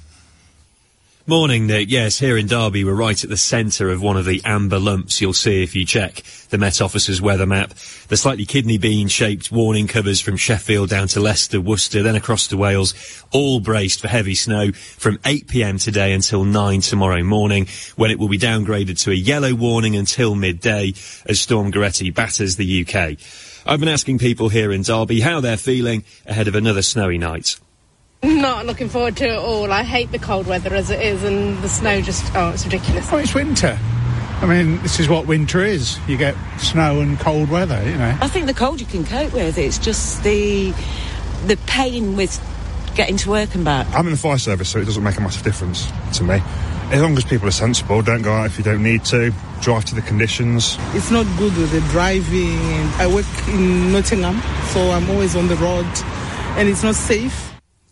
Morning, Nick. Yes, here in Derby, we're right at the centre of one of the amber lumps you'll see if you check the Met Office's weather map. The slightly kidney bean-shaped warning covers from Sheffield down to Leicester, Worcester, then across to Wales, all braced for heavy snow from 8 p.m. today until 9 tomorrow morning, when it will be downgraded to a yellow warning until midday as Storm Goretti batters the UK. I've been asking people here in Derby how they're feeling ahead of another snowy night. Not looking forward to it at all. I hate the cold weather as it is, and the snow it's ridiculous. Oh, it's winter. I mean, this is what winter is. You get snow and cold weather, you know. I think the cold you can cope with. It's just the pain with getting to work and back. I'm in the fire service, so it doesn't make a massive difference to me. As long as people are sensible, don't go out if you don't need to, drive to the conditions. It's not good with the driving. I work in Nottingham, so I'm always on the road, and it's not safe.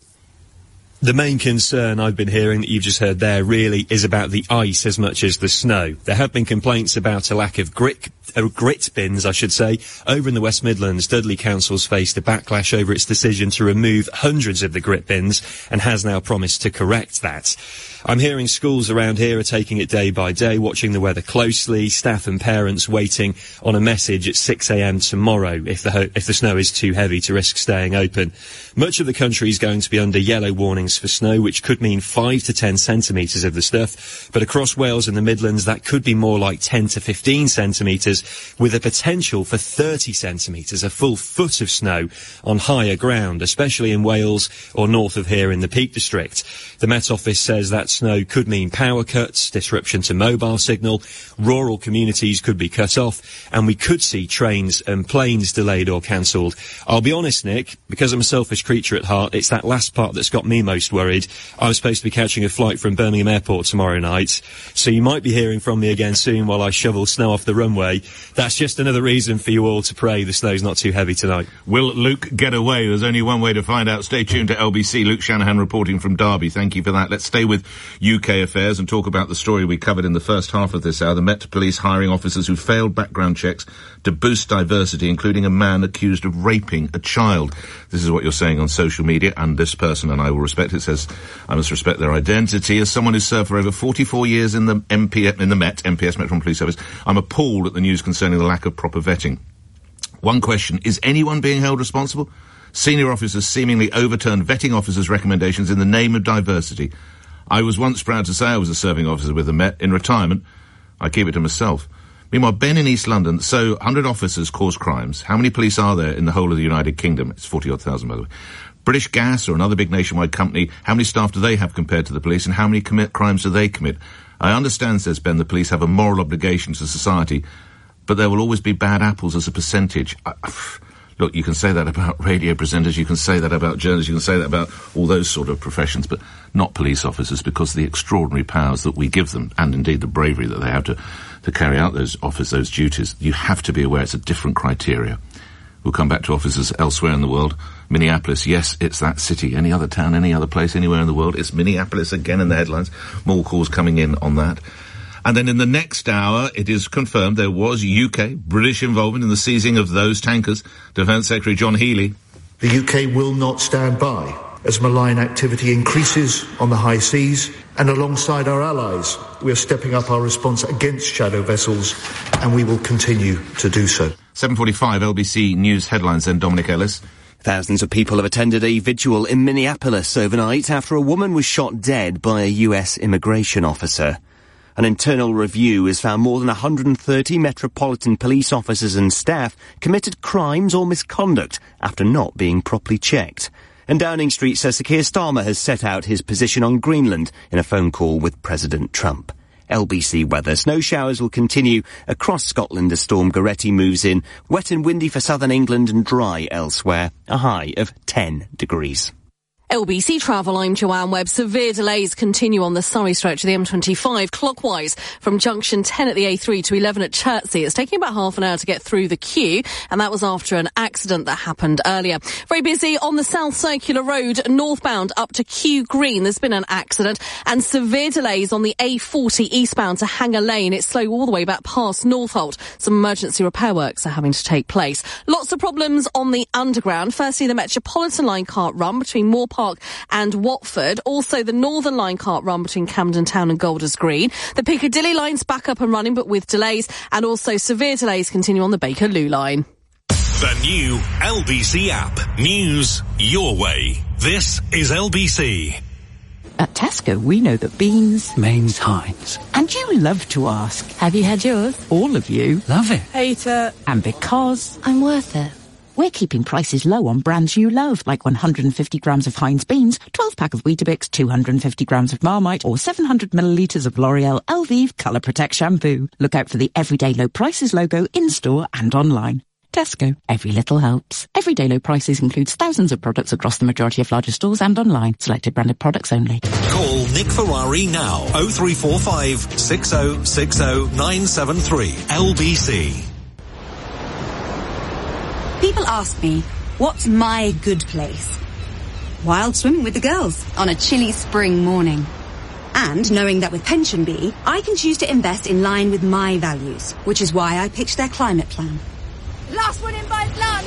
The main concern I've been hearing that you've just heard there really is about the ice as much as the snow. There have been complaints about a lack of grit bins, I should say. Over in the West Midlands, Dudley Council's faced a backlash over its decision to remove hundreds of the grit bins and has now promised to correct that. I'm hearing schools around here are taking it day by day, watching the weather closely, staff and parents waiting on a message at 6 a.m. tomorrow if the snow is too heavy to risk staying open. Much of the country is going to be under yellow warnings for snow, which could mean 5 to 10 centimetres of the stuff, but across Wales and the Midlands that could be more like 10 to 15 centimetres, with a potential for 30 centimetres, a full foot of snow on higher ground, especially in Wales or north of here in the Peak District. The Met Office says that snow could mean power cuts, disruption to mobile signal, rural communities could be cut off, and we could see trains and planes delayed or cancelled. I'll be honest, Nick, because I'm a selfish creature at heart, it's that last part that's got me most most worried. I'm supposed to be catching a flight from Birmingham Airport tomorrow night, so you might be hearing from me again soon while I shovel snow off the runway. That's just another reason for you all to pray the snow's not too heavy tonight. Will Luke get away? There's only one way to find out. Stay tuned to LBC. Luke Shanahan reporting from Derby. Thank you for that. Let's stay with UK affairs and talk about the story we covered in the first half of this hour. The Met Police hiring officers who failed background checks to boost diversity, including a man accused of raping a child. This is what you're saying on social media, and this person, and I will respect it, says, I must respect their identity. As someone who's served for over 44 years in the MPS, Metropolitan Police Service, I'm appalled at the news concerning the lack of proper vetting. One question, is anyone being held responsible? Senior officers seemingly overturned vetting officers' recommendations in the name of diversity. I was once proud to say I was a serving officer with the Met. In retirement, I keep it to myself. Meanwhile, Ben in East London, so 100 officers cause crimes. How many police are there in the whole of the United Kingdom? It's 40-odd thousand, by the way. British Gas, or another big nationwide company, how many staff do they have compared to the police, and how many crimes do they commit? I understand, says Ben, the police have a moral obligation to society, but there will always be bad apples as a percentage. Look, you can say that about radio presenters, you can say that about journalists, you can say that about all those sort of professions, but not police officers, because of the extraordinary powers that we give them, and indeed the bravery that they have to carry out those duties. You have to be aware it's a different criteria. We'll come back to officers elsewhere in the world. Minneapolis, yes, it's that city. Any other town, any other place, anywhere in the world, it's Minneapolis again in the headlines. More calls coming in on that. And then in the next hour, it is confirmed there was UK, British involvement in the seizing of those tankers. Defence Secretary John Healey. The UK will not stand by as malign activity increases on the high seas, and alongside our allies, we are stepping up our response against shadow vessels, and we will continue to do so. 7:45 LBC News headlines, then Dominic Ellis. Thousands of people have attended a vigil in Minneapolis overnight after a woman was shot dead by a US immigration officer. An internal review has found more than 130 Metropolitan Police officers and staff committed crimes or misconduct after not being properly checked. And Downing Street says Sir Keir Starmer has set out his position on Greenland in a phone call with President Trump. LBC weather. Snow showers will continue across Scotland as Storm Goretti moves in. Wet and windy for southern England and dry elsewhere. A high of 10 degrees. LBC Travel, I'm Joanne Webb. Severe delays continue on the Surrey stretch of the M25 clockwise from junction 10 at the A3 to 11 at Chertsey. It's taking about half an hour to get through the queue, and that was after an accident that happened earlier. Very busy on the South Circular Road northbound up to Kew Green. There's been an accident, and severe delays on the A40 eastbound to Hanger Lane. It's slow all the way back past Northolt. Some emergency repair works are having to take place. Lots of problems on the underground. Firstly, the Metropolitan Line can't run between Moore Park and Watford. Also, the Northern Line can't run between Camden Town and Golders Green. The Piccadilly line's back up and running, but with delays, and also severe delays continue on the Bakerloo line. The new LBC app. News your way. This is LBC. At Tesco, we know that beans means Heinz. And you love to ask, have you had yours? All of you love it. Hate it. And because I'm worth it, we're keeping prices low on brands you love, like 150 grams of Heinz beans, 12-pack of Weetabix, 250 grams of Marmite, or 700 millilitres of L'Oreal Elvive Colour Protect shampoo. Look out for the Everyday Low Prices logo in-store and online. Tesco. Every little helps. Everyday Low Prices includes thousands of products across the majority of larger stores and online. Selected branded products only. Call Nick Ferrari now. 0345 6060 973 LBC. People ask me, what's my good place? Wild swimming with the girls on a chilly spring morning. And knowing that with PensionBee, I can choose to invest in line with my values, which is why I pitched their climate plan. Last one in by blood!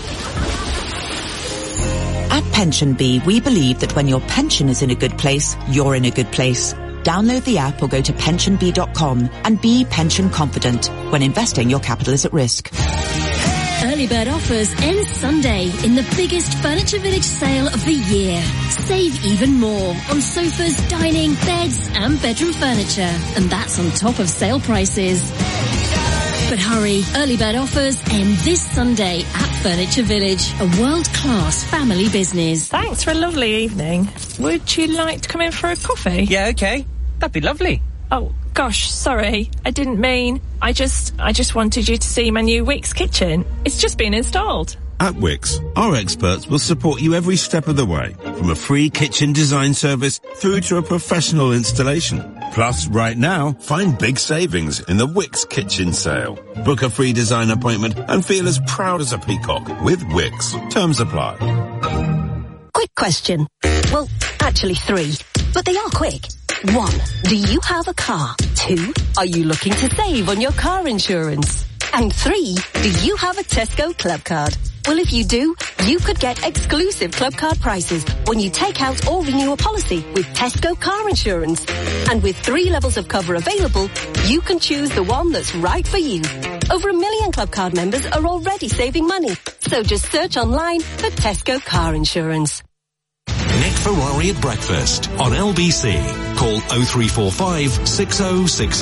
At PensionBee, we believe that when your pension is in a good place, you're in a good place. Download the app or go to pensionbee.com and be pension confident. When investing, your capital is at risk. Early bird offers end Sunday in the biggest Furniture Village sale of the year. Save even more on sofas, dining, beds and bedroom furniture. And that's on top of sale prices. But hurry, early bird offers end this Sunday at Furniture Village, a world-class family business. Thanks for a lovely evening. Would you like to come in for a coffee? Yeah, okay. That'd be lovely. Oh, gosh, sorry. I didn't mean. I just wanted you to see my new Wickes kitchen. It's just been installed. At Wix, our experts will support you every step of the way, from a free kitchen design service through to a professional installation. Plus, right now, find big savings in the Wix Kitchen Sale. Book a free design appointment and feel as proud as a peacock with Wix. Terms apply. Quick question. Well, actually 3, but they are quick. 1, do you have a car? 2, are you looking to save on your car insurance? And 3, do you have a Tesco Club Card? Well, if you do, you could get exclusive Club Card prices when you take out or renew a policy with Tesco Car Insurance. And with 3 levels of cover available, you can choose the one that's right for you. Over 1 million Club Card members are already saving money. So just search online for Tesco Car Insurance. Nick Ferrari at breakfast on LBC. Call 0345 6060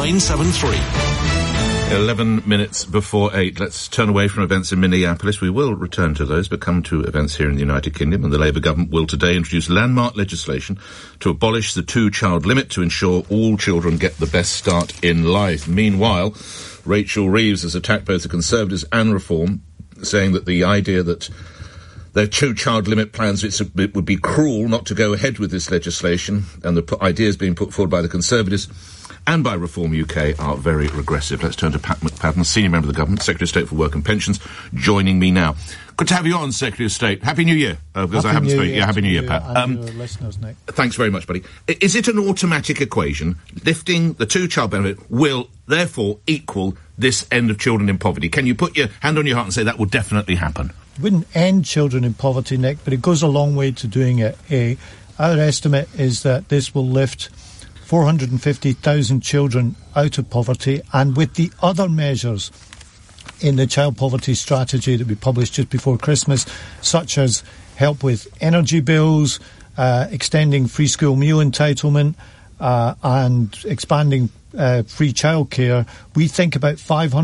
973. 11 minutes before 8. Let's turn away from events in Minneapolis. We will return to those, but come to events here in the United Kingdom. And the Labour government will today introduce landmark legislation to abolish the 2-child limit to ensure all children get the best start in life. Meanwhile, Rachel Reeves has attacked both the Conservatives and Reform, saying that the idea that their 2-child limit plans, it would be cruel not to go ahead with this legislation, and the ideas being put forward by the Conservatives and by Reform UK are very regressive. Let's turn to Pat McFadden, Senior Member of the Government, Secretary of State for Work and Pensions, joining me now. Good to have you on, Secretary of State. Happy New Year. Because I haven't spoken. Yeah, Happy New Year, Pat. And your listeners, Nick. Thanks very much, buddy. Is it an automatic equation? Lifting the 2-child benefit will, therefore, equal this end of children in poverty? Can you put your hand on your heart and say that will definitely happen? Wouldn't end children in poverty, Nick, but it goes a long way to doing it. Our estimate is that this will lift 450,000 children out of poverty, and with the other measures in the child poverty strategy that we published just before Christmas, such as help with energy bills, extending free school meal entitlement, and expanding free childcare, we think about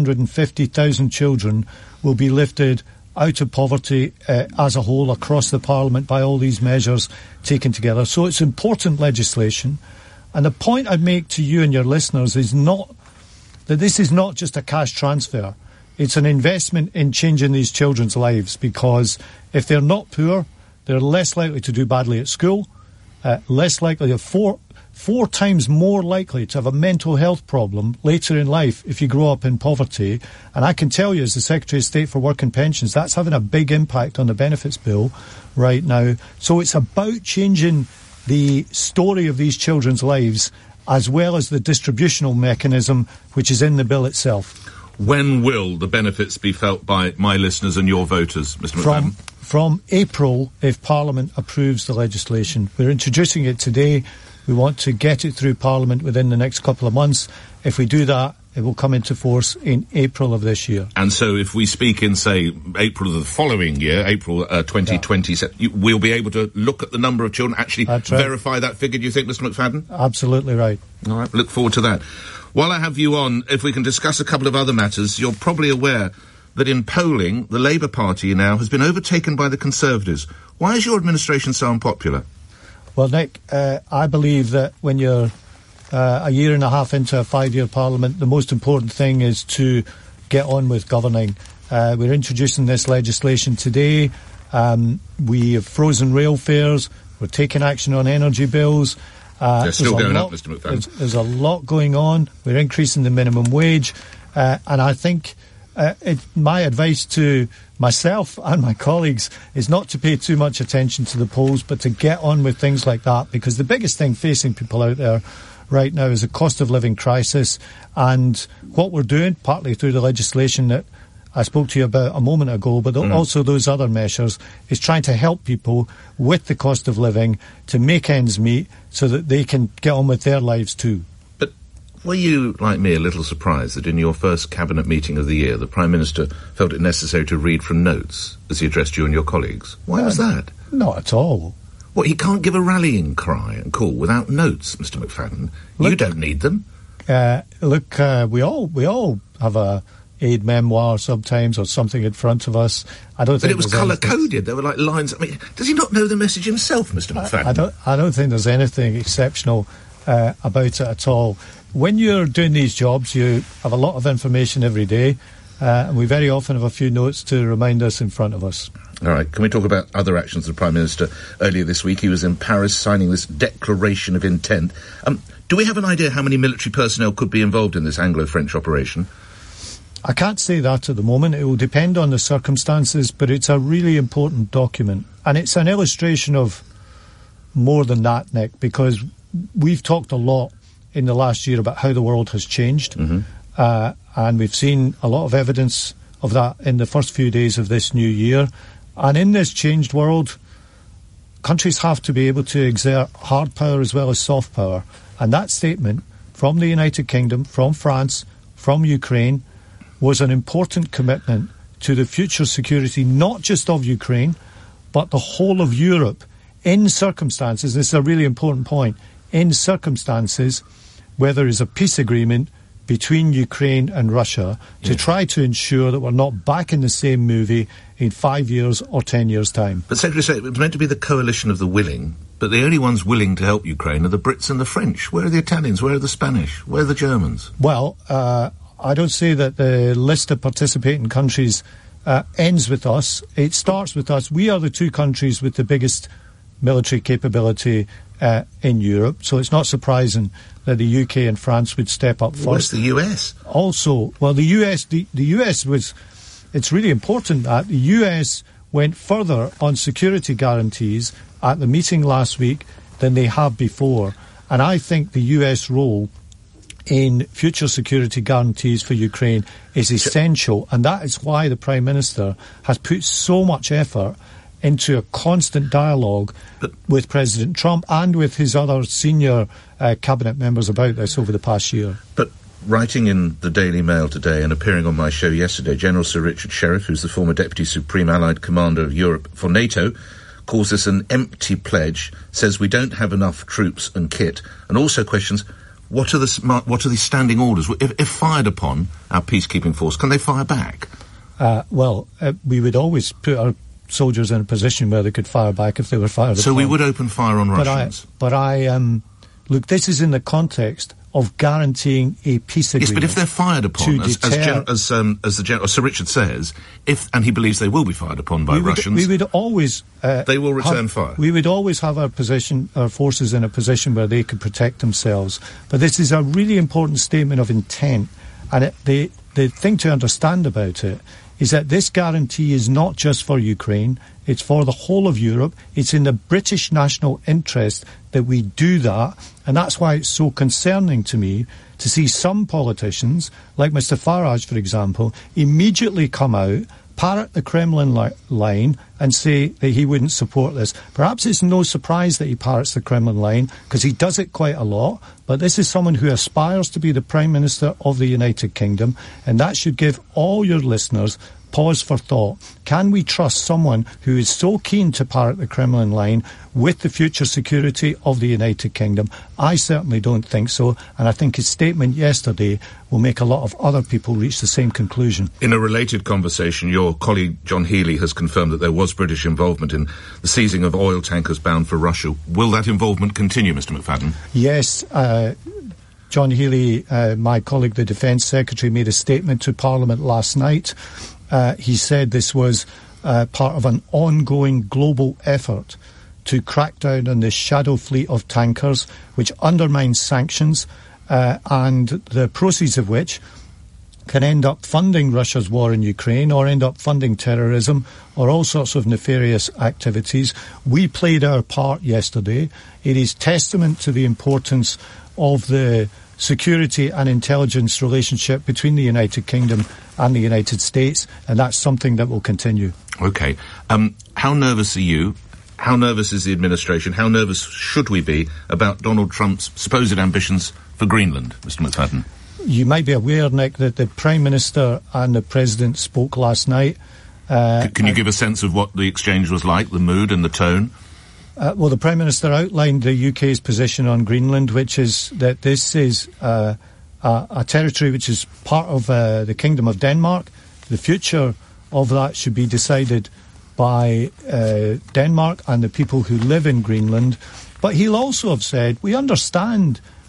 550,000 children will be lifted out of poverty as a whole across the Parliament by all these measures taken together. So it's important legislation. And the point I'd make to you and your listeners is not that this is not just a cash transfer. It's an investment in changing these children's lives, because if they're not poor, they're less likely to do badly at school, less likely to four times more likely to have a mental health problem later in life if you grow up in poverty. And I can tell you, as the Secretary of State for Work and Pensions, that's having a big impact on the benefits bill right now. So it's about changing the story of these children's lives, as well as the distributional mechanism which is in the bill itself. When will the benefits be felt by my listeners and your voters, Mr McFadden? From April, if Parliament approves the legislation. We're introducing it today. We want to get it through Parliament within the next couple of months. If we do that, it will come into force in April of this year. And so if we speak in, say, April of the following year, April 2020, we'll be able to look at the number of children, actually verify that figure, do you think, Mr McFadden? Absolutely right. All right, look forward to that. While I have you on, if we can discuss a couple of other matters, you're probably aware that in polling, the Labour Party now has been overtaken by the Conservatives. Why is your administration so unpopular? Well, Nick, I believe that when you're a year and a half into a 5-year Parliament, the most important thing is to get on with governing. We're introducing this legislation today. We have frozen rail fares. We're taking action on energy bills. They're still going up, Mr McFadden. There's a lot going on. We're increasing the minimum wage. And I think my advice to myself and my colleagues is not to pay too much attention to the polls, but to get on with things like that, because the biggest thing facing people out there right now is a cost of living crisis. And what we're doing, partly through the legislation that I spoke to you about a moment ago, but also those other measures, is trying to help people with the cost of living to make ends meet so that they can get on with their lives too. But were you, like me, a little surprised that in your first cabinet meeting of the year, the Prime Minister felt it necessary to read from notes as he addressed you and your colleagues? Why was that? Not at all. Well, he can't give a rallying cry and call without notes, Mr McFadden. You don't need them. We all have a aid memoir sometimes or something in front of us. I don't think. But it was colour-coded. There were like lines. I mean, does he not know the message himself, Mr McFadden? I don't think there's anything exceptional about it at all. When you're doing these jobs, you have a lot of information every day. And we very often have a few notes to remind us in front of us. All right. Can we talk about other actions of the Prime Minister earlier this week? He was in Paris signing this declaration of intent. Do we have an idea how many military personnel could be involved in this Anglo-French operation? I can't say that at the moment. It will depend on the circumstances, but it's a really important document. And it's an illustration of more than that, Nick, because we've talked a lot in the last year about how the world has changed. And we've seen a lot of evidence of that in the first few days of this new year. And in this changed world, countries have to be able to exert hard power as well as soft power. And that statement from the United Kingdom, from France, from Ukraine, was an important commitment to the future security, not just of Ukraine, but the whole of Europe, in circumstances, this is a really important point, in circumstances where there is a peace agreement between Ukraine and Russia to try to ensure that we're not back in the same movie in 5 years or 10 years' time. But Secretary of State, it was meant to be the coalition of the willing, but the only ones willing to help Ukraine are the Brits and the French. Where are the Italians? Where are the Spanish? Where are the Germans? Well, I don't say that the list of participating countries ends with us. It starts with us. We are the two countries with the biggest military capability in Europe, so it's not surprising that the UK and France would step up first. Where's the US? Also, well, the US was, it's really important that the US went further on security guarantees at the meeting last week than they have before. And I think the US role in future security guarantees for Ukraine is essential, and that is why the Prime Minister has put so much effort into a constant dialogue with President Trump and with his other senior cabinet members about this over the past year. But writing in the Daily Mail today and appearing on my show yesterday, General Sir Richard Sheriff, who's the former Deputy Supreme Allied Commander of Europe for NATO, calls this an empty pledge, says we don't have enough troops and kit, and also questions what are the standing orders? If fired upon our peacekeeping force, can they fire back? We would always put our soldiers in a position where they could fire back if they were fired upon. So we would open fire on Russians? Look, this is in the context of guaranteeing a peace agreement. Yes, but if they're fired upon, as Sir Richard says, and he believes they will be fired upon by Russians, we would always they will return fire. We would always have our forces in a position where they could protect themselves. But this is a really important statement of intent, and the thing to understand about it is that this guarantee is not just for Ukraine, it's for the whole of Europe. It's in the British national interest that we do that, and that's why it's so concerning to me to see some politicians, like Mr Farage, for example, immediately come out, parrot the Kremlin line and say that he wouldn't support this. Perhaps it's no surprise that he parrots the Kremlin line, because he does it quite a lot, but this is someone who aspires to be the Prime Minister of the United Kingdom, and that should give all your listeners pause for thought. Can we trust someone who is so keen to parrot the Kremlin line with the future security of the United Kingdom? I certainly don't think so, and I think his statement yesterday will make a lot of other people reach the same conclusion. In a related conversation, your colleague John Healey has confirmed that there was British involvement in the seizing of oil tankers bound for Russia. Will that involvement continue, Mr McFadden? Yes. John Healey, my colleague, the Defence Secretary, made a statement to Parliament last night. He said this was part of an ongoing global effort to crack down on this shadow fleet of tankers, which undermines sanctions, and the proceeds of which can end up funding Russia's war in Ukraine, or end up funding terrorism, or all sorts of nefarious activities. We played our part yesterday. It is testament to the importance of the security and intelligence relationship between the United Kingdom and the United States, and that's something that will continue. OK. How nervous are you? How nervous is the administration? How nervous should we be about Donald Trump's supposed ambitions for Greenland, Mr McFadden? You might be aware, Nick, that the Prime Minister and the President spoke last night. Can you give a sense of what the exchange was like, the mood and the tone? Well, the Prime Minister outlined the UK's position on Greenland, which is that this is a territory which is part of the Kingdom of Denmark. The future of that should be decided by Denmark and the people who live in Greenland. But he'll also have said, we understand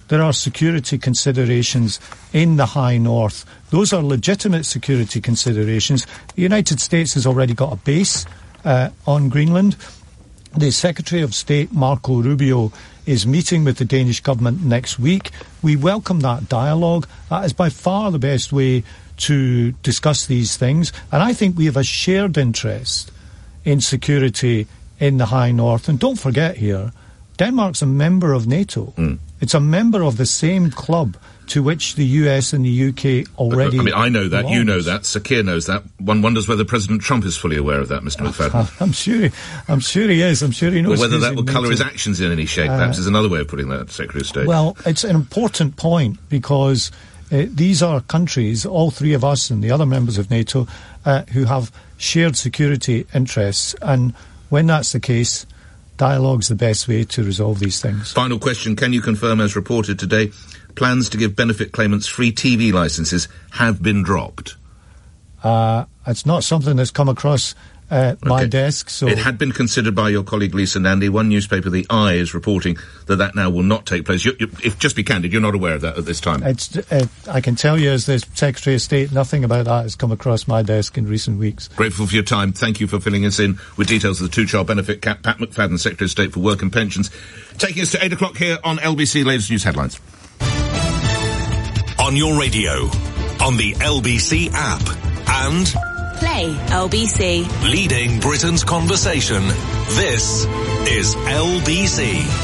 there are security considerations in the high north. Those are legitimate security considerations. The United States has already got a base on Greenland. The Secretary of State, Marco Rubio, is meeting with the Danish government next week. We welcome that dialogue. That is by far the best way to discuss these things. And I think we have a shared interest in security in the high north. And don't forget here, Denmark's a member of NATO. It's a member of the same club to which the US and the UK already I know that, belongs. you know that, Sir Keir knows that. One wonders whether President Trump is fully aware of that, Mr. McFadden. I'm sure he is. I'm sure he knows. Or whether that will colour his actions in any shape, perhaps is another way of putting that, Secretary of State. Well, it's an important point because these are countries, all three of us and the other members of NATO, who have shared security interests. And when that's the case, dialogue's the best way to resolve these things. Final question. Can you confirm, as reported today, plans to give benefit claimants free TV licences have been dropped? It's not something that's come across my desk. So it had been considered by your colleague Lisa Nandy. One newspaper, The Eye, is reporting that now will not take place. If just be candid, you're not aware of that at this time. I can tell you, as the Secretary of State, nothing about that has come across my desk in recent weeks. Grateful for your time. Thank you for filling us in with details of the two-child benefit cap. Pat McFadden, Secretary of State for Work and Pensions. Taking us to 8 o'clock here on LBC. Latest news headlines. On your radio, on the LBC app, and Play LBC. leading Britain's conversation. This is LBC.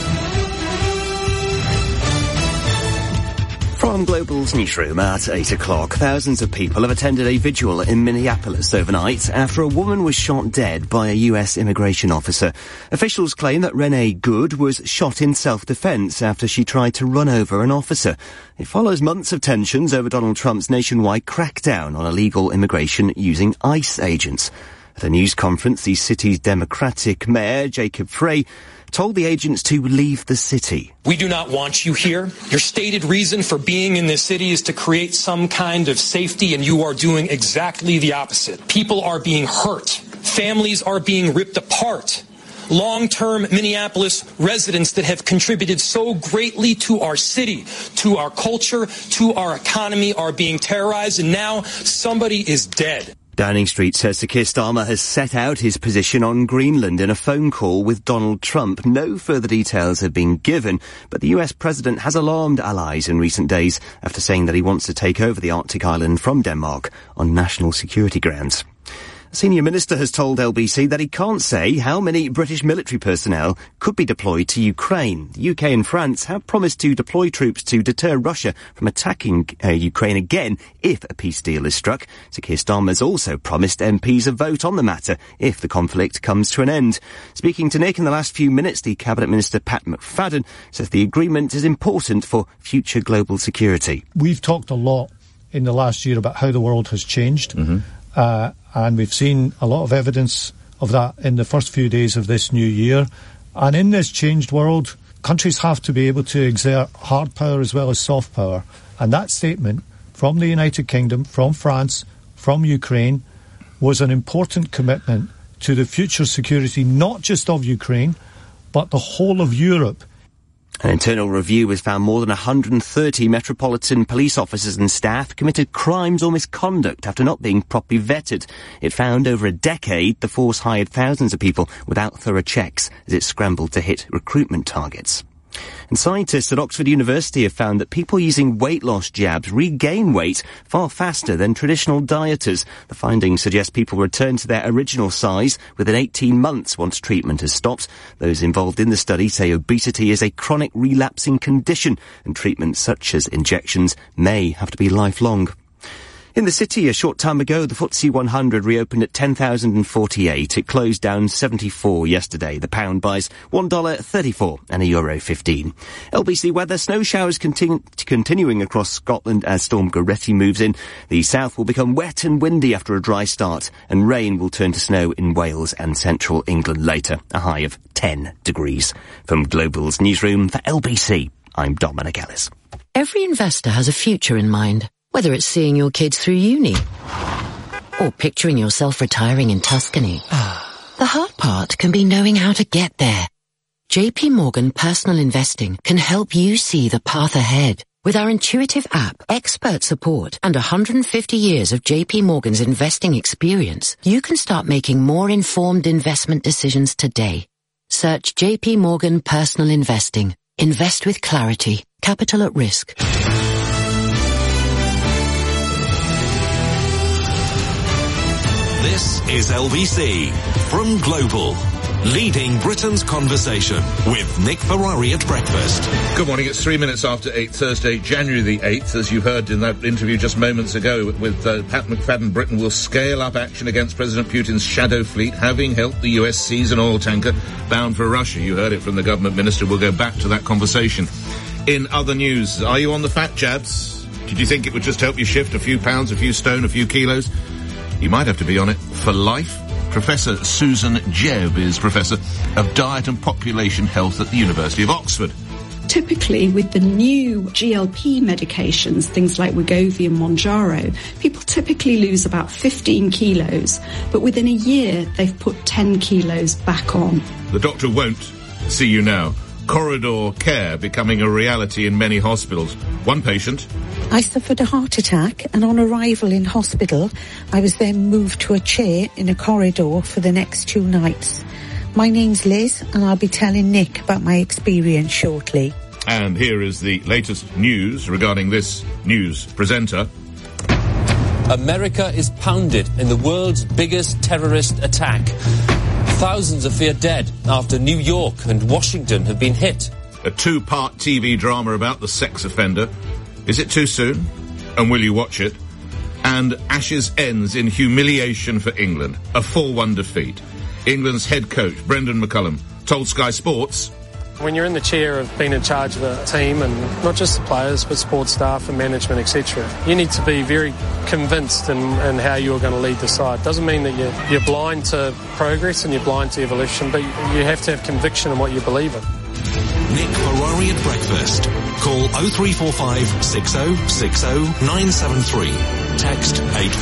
From Global's newsroom at 8 o'clock, thousands of people have attended a vigil in Minneapolis overnight after a woman was shot dead by a US immigration officer. Officials claim that Renee Good was shot in self-defense after she tried to run over an officer. It follows months of tensions over Donald Trump's nationwide crackdown on illegal immigration using ICE agents. At a news conference, the city's Democratic mayor, Jacob Frey, told the agents to leave the city. We do not want you here. Your stated reason for being in this city is to create some kind of safety, and you are doing exactly the opposite. People are being hurt. Families are being ripped apart. Long-term Minneapolis residents that have contributed so greatly to our city, to our culture, to our economy are being terrorized, and now somebody is dead. Downing Street says Sir Keir Starmer has set out his position on Greenland in a phone call with Donald Trump. No further details have been given, but the US president has alarmed allies in recent days after saying that he wants to take over the Arctic island from Denmark on national security grounds. A senior minister has told LBC that he can't say how many British military personnel could be deployed to Ukraine. The UK and France have promised to deploy troops to deter Russia from attacking Ukraine again if a peace deal is struck. Sir Keir Starmer has also promised MPs a vote on the matter if the conflict comes to an end. Speaking to Nick in the last few minutes, the Cabinet Minister Pat McFadden says the agreement is important for future global security. We've talked a lot in the last year about how the world has changed. And we've seen a lot of evidence of that in the first few days of this new year. And in this changed world, countries have to be able to exert hard power as well as soft power. And that statement from the United Kingdom, from France, from Ukraine, was an important commitment to the future security, not just of Ukraine, but the whole of Europe. An internal review has found more than 130 Metropolitan Police officers and staff committed crimes or misconduct after not being properly vetted. It found over a decade the force hired thousands of people without thorough checks as it scrambled to hit recruitment targets. And scientists at Oxford University have found that people using weight loss jabs regain weight far faster than traditional dieters. The findings suggest people return to their original size within 18 months once treatment has stopped. Those involved in the study say obesity is a chronic relapsing condition and treatments such as injections may have to be lifelong. In the city, a short time ago, the FTSE 100 reopened at 10,048. It closed down 74 yesterday. The pound buys $1.34 and €1.15. LBC weather, snow showers continuing across Scotland as Storm Goretti moves in. The south will become wet and windy after a dry start, and rain will turn to snow in Wales and central England later, a high of 10 degrees. From Global's newsroom for LBC, I'm Dominic Ellis. Every investor has a future in mind. Whether it's seeing your kids through uni or picturing yourself retiring in Tuscany. The hard part can be knowing how to get there. JP Morgan Personal Investing can help you see the path ahead. With our intuitive app, expert support, and 150 years of JP Morgan's investing experience, you can start making more informed investment decisions today. Search JP Morgan Personal Investing. Invest with clarity. Capital at risk. This is LBC from Global, leading Britain's conversation with Nick Ferrari at breakfast. Good morning. It's 3 minutes after 8, Thursday, January the 8th. As you heard in that interview just moments ago with Pat McFadden, Britain will scale up action against President Putin's shadow fleet, having helped the US seize an oil tanker bound for Russia. You heard it from the government minister. We'll go back to that conversation. In other news, are you on the fat jabs? Did you think it would just help you shift a few pounds, a few stone, a few kilos? You might have to be on it for life. Professor Susan Jebb is Professor of Diet and Population Health at the University of Oxford. Typically, with the new GLP medications, things like Wegovy and Mounjaro, people typically lose about 15 kilos, but within a year, they've put 10 kilos back on. The doctor won't see you now. Corridor care becoming a reality in many hospitals. One patient... I suffered a heart attack, and on arrival in hospital, I was then moved to a chair in a corridor for the next 2 nights. My name's Liz, and I'll be telling Nick about my experience shortly. And here is the latest news regarding this news presenter. America is pounded in the world's biggest terrorist attack. Thousands are feared dead after New York and Washington have been hit. A 2-part TV drama about the sex offender. Is it too soon? And will you watch it? And Ashes ends in humiliation for England. A 4-1 defeat. England's head coach, Brendan McCullum, told Sky Sports... When you're in the chair of being in charge of a team, and not just the players, but sports staff and management, etc., you need to be very convinced in how you're going to lead the side. Doesn't mean that you're blind to progress and you're blind to evolution, but you have to have conviction in what you believe in. Nick Ferrari at breakfast. Call 0345 6060 973. Text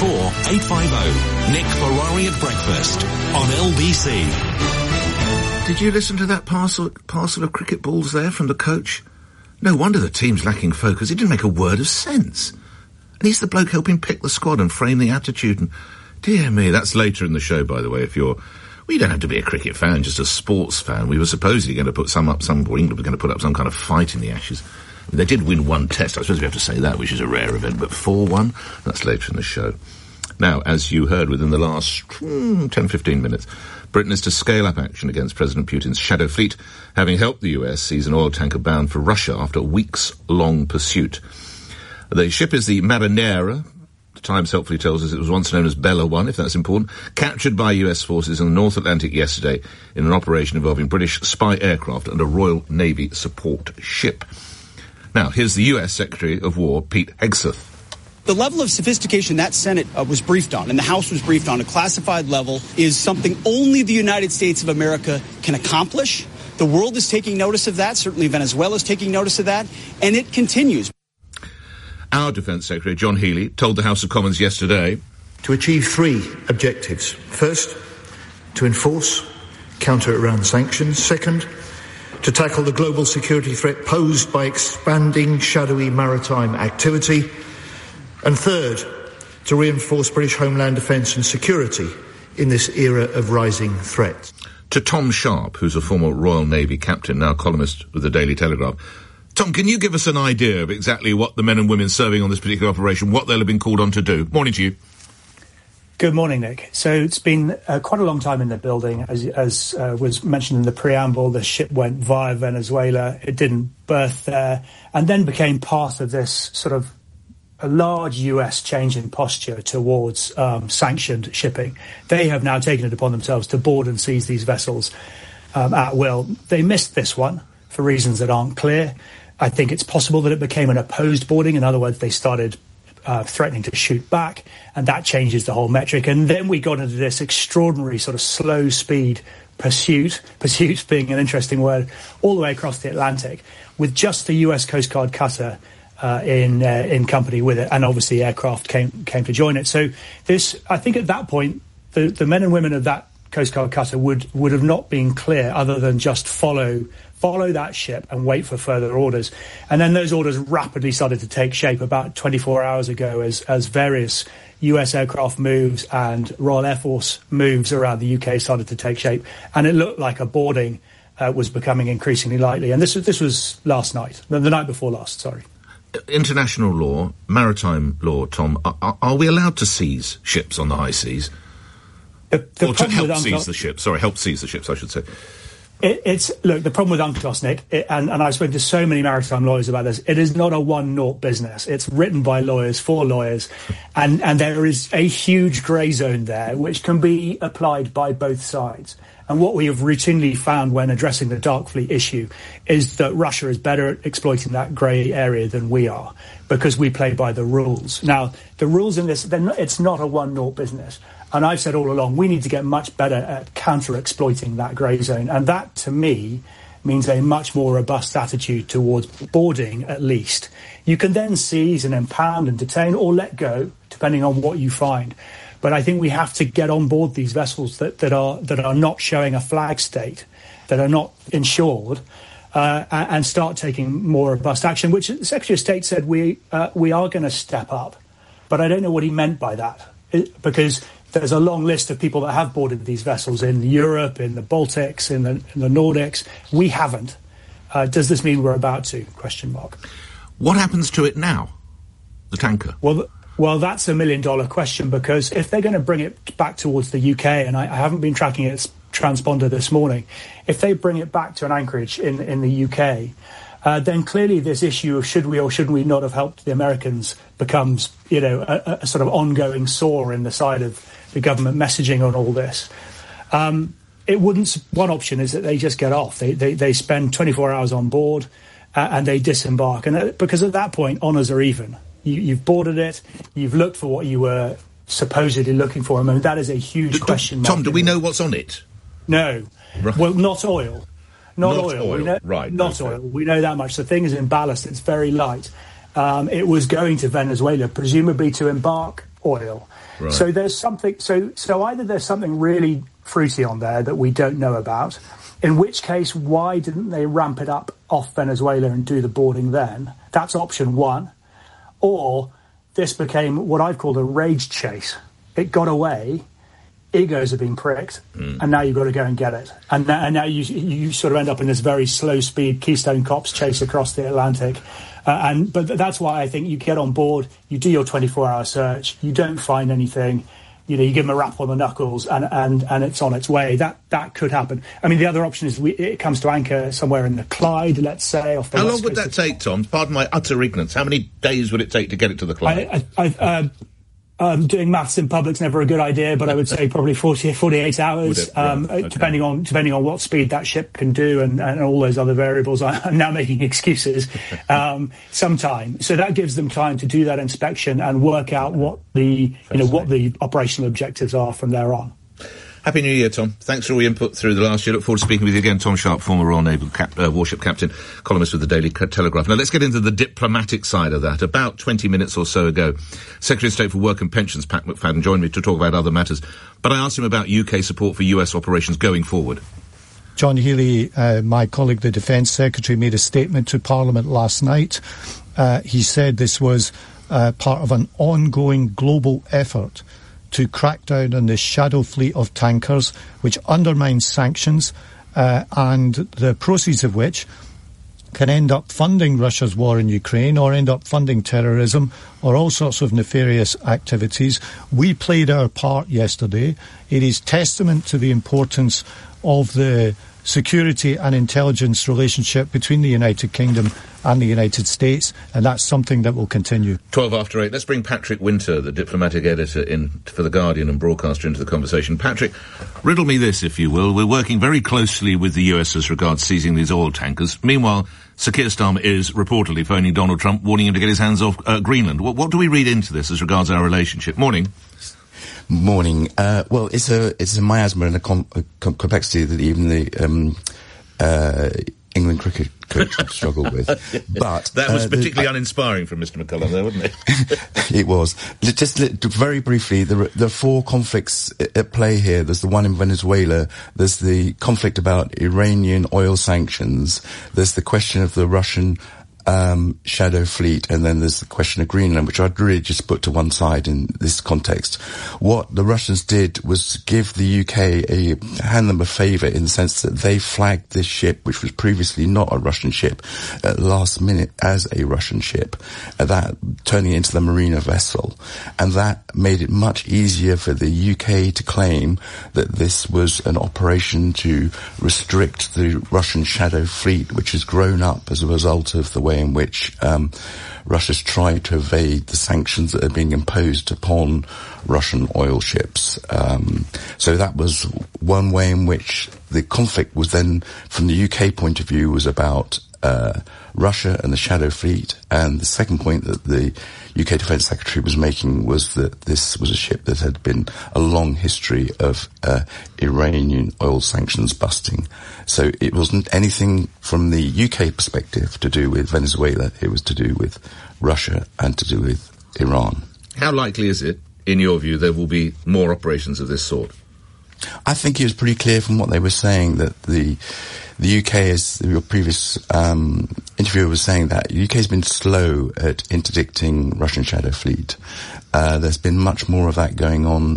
84850. Nick Ferrari at breakfast on LBC. Did you listen to that parcel of cricket balls there from the coach? No wonder the team's lacking focus. It didn't make a word of sense. And he's the bloke helping pick the squad and frame the attitude. And dear me, that's later in the show, by the way, if you're... Well, you don't have to be a cricket fan, just a sports fan. We were supposedly going to put England were going to put up some kind of fight in the Ashes. I mean, they did win 1 test. I suppose we have to say that, which is a rare event, but 4-1? That's later in the show. Now, as you heard within the last 10-15 minutes, Britain is to scale up action against President Putin's shadow fleet, having helped the US seize an oil tanker bound for Russia after a weeks-long pursuit. The ship is the Marinera. The Times helpfully tells us it was once known as Bella 1, if that's important, captured by US forces in the North Atlantic yesterday in an operation involving British spy aircraft and a Royal Navy support ship. Now, here's the US Secretary of War, Pete Hegseth. The level of sophistication that Senate was briefed on and the House was briefed on, a classified level, is something only the United States of America can accomplish. The world is taking notice of that. Certainly Venezuela is taking notice of that. And it continues. Our Defence Secretary, John Healey, told the House of Commons yesterday... To achieve 3 objectives. First, to enforce counter-Iran sanctions. Second, to tackle the global security threat posed by expanding shadowy maritime activity. And third, to reinforce British homeland defence and security in this era of rising threats. To Tom Sharp, who's a former Royal Navy captain, now columnist with the Daily Telegraph. Tom, can you give us an idea of exactly what the men and women serving on this particular operation, what they'll have been called on to do? Morning to you. Good morning, Nick. So it's been quite a long time in the building. As was mentioned in the preamble, the ship went via Venezuela. It didn't berth there and then became part of this sort of a large US change in posture towards sanctioned shipping. They have now taken it upon themselves to board and seize these vessels at will. They missed this one for reasons that aren't clear. I think it's possible that it became an opposed boarding. In other words, they started threatening to shoot back, and that changes the whole metric. And then we got into this extraordinary sort of slow speed pursuit being an interesting word, all the way across the Atlantic, with just the US Coast Guard cutter in company with it, and obviously aircraft came to join it. So this, I think at that point, the men and women of that Coast Guard cutter would have not been clear other than just follow that ship and wait for further orders. And then those orders rapidly started to take shape about 24 hours ago as various US aircraft moves and Royal Air Force moves around the UK started to take shape. And it looked like a boarding was becoming increasingly likely. And this was last night, the night before last, sorry. International law, maritime law, Tom, are we allowed to seize ships on the high seas? Or to help seize the ships, I should say. Look, the problem with UNCLOS, Nick, and I've spoken to so many maritime lawyers about this, it is not a one-naught business. It's written by lawyers for lawyers, and there is a huge grey zone there which can be applied by both sides. And what we have routinely found when addressing the dark fleet issue is that Russia is better at exploiting that grey area than we are because we play by the rules. Now, the rules in this, it's not a one-naught business. And I've said all along, we need to get much better at counter-exploiting that grey zone. And that, to me, means a much more robust attitude towards boarding, at least. You can then seize and impound and detain or let go, depending on what you find. But I think we have to get on board these vessels that are not showing a flag state, that are not insured, and start taking more robust action, which the Secretary of State said we are going to step up. But I don't know what he meant by that, because there's a long list of people that have boarded these vessels in Europe, in the Baltics, in the Nordics. We haven't. Does this mean we're about to? ? What happens to it now, the tanker? Well, that's $1 million question, because if they're going to bring it back towards the UK, and I haven't been tracking its transponder this morning, if they bring it back to an anchorage in the UK, then clearly this issue of should we or shouldn't we not have helped the Americans becomes, a sort of ongoing sore in the side of the government messaging on all this. One option is that they just get off. They spend 24 hours on board and they disembark. And because at that point, honours are even. You've boarded it. You've looked for what you were supposedly looking for. I mean, that is a huge question mark. Tom, do we know what's on it? No. Right. Well, not oil. Not oil. Right. Not oil. We know that much. The thing is in ballast. It's very light. It was going to Venezuela, presumably to embark oil. Right. So there's something. So either there's something really fruity on there that we don't know about, in which case, why didn't they ramp it up off Venezuela and do the boarding then? That's option one. Or this became what I've called a rage chase. It got away, egos have been pricked, and now you've got to go and get it. And now you sort of end up in this very slow-speed Keystone Cops chase across the Atlantic. But that's why I think you get on board, you do your 24-hour search, you don't find anything, you give them a rap on the knuckles, and it's on its way. That could happen. I mean, the other option is it comes to anchor somewhere in the Clyde, let's say. Off the How long would that take, Tom? Pardon my utter ignorance. How many days would it take to get it to the Clyde? Doing maths in public's never a good idea, but I would say probably 48 hours, okay. depending on what speed that ship can do and all those other variables. I'm now making excuses. Sometime, so that gives them time to do that inspection and work out what the operational objectives are from there on. Happy New Year, Tom. Thanks for all your input through the last year. Look forward to speaking with you again. Tom Sharp, former Royal Naval warship captain, columnist with the Daily Telegraph. Now, let's get into the diplomatic side of that. About 20 minutes or so ago, Secretary of State for Work and Pensions, Pat McFadden, joined me to talk about other matters. But I asked him about UK support for US operations going forward. John Healey, my colleague, the Defence Secretary, made a statement to Parliament last night. He said this was part of an ongoing global effort to crack down on this shadow fleet of tankers, which undermines sanctions, and the proceeds of which can end up funding Russia's war in Ukraine or end up funding terrorism or all sorts of nefarious activities. We played our part yesterday. It is testament to the importance of the security and intelligence relationship between the United Kingdom and the United States, and that's something that will continue. 12 after 8. Let's bring Patrick Winter, the diplomatic editor in for The Guardian and broadcaster, into the conversation. Patrick, riddle me this, if you will. We're working very closely with the US as regards seizing these oil tankers. Meanwhile, Sir Keir Starmer is reportedly phoning Donald Trump, warning him to get his hands off Greenland. What do we read into this as regards our relationship? Morning. Morning. Well, it's a miasma and a complexity that even the England cricket coach would struggle with. But that was particularly uninspiring from Mr. McCullum there, wasn't it? It was. Just very briefly, there are 4 conflicts at play here. There's the one in Venezuela, there's the conflict about Iranian oil sanctions, there's the question of the Russian shadow fleet, and then there's the question of Greenland, which I'd really just put to one side in this context. What the Russians did was give the UK hand them a favour in the sense that they flagged this ship, which was previously not a Russian ship, at last minute as a Russian ship, that turning it into the Marina vessel, and that made it much easier for the UK to claim that this was an operation to restrict the Russian shadow fleet, which has grown up as a result of the way in which Russia's tried to evade the sanctions that are being imposed upon Russian oil ships. So that was one way in which the conflict was then, from the UK point of view, was about Russia and the shadow fleet. And the second point that the UK Defence Secretary was making was that this was a ship that had been a long history of Iranian oil sanctions busting. So it wasn't anything from the UK perspective to do with Venezuela. It was to do with Russia and to do with Iran. How likely is it, in your view, there will be more operations of this sort? I think it was pretty clear from what they were saying that the UK, as your previous interviewer was saying, that the UK has been slow at interdicting Russian shadow fleet. There's been much more of that going on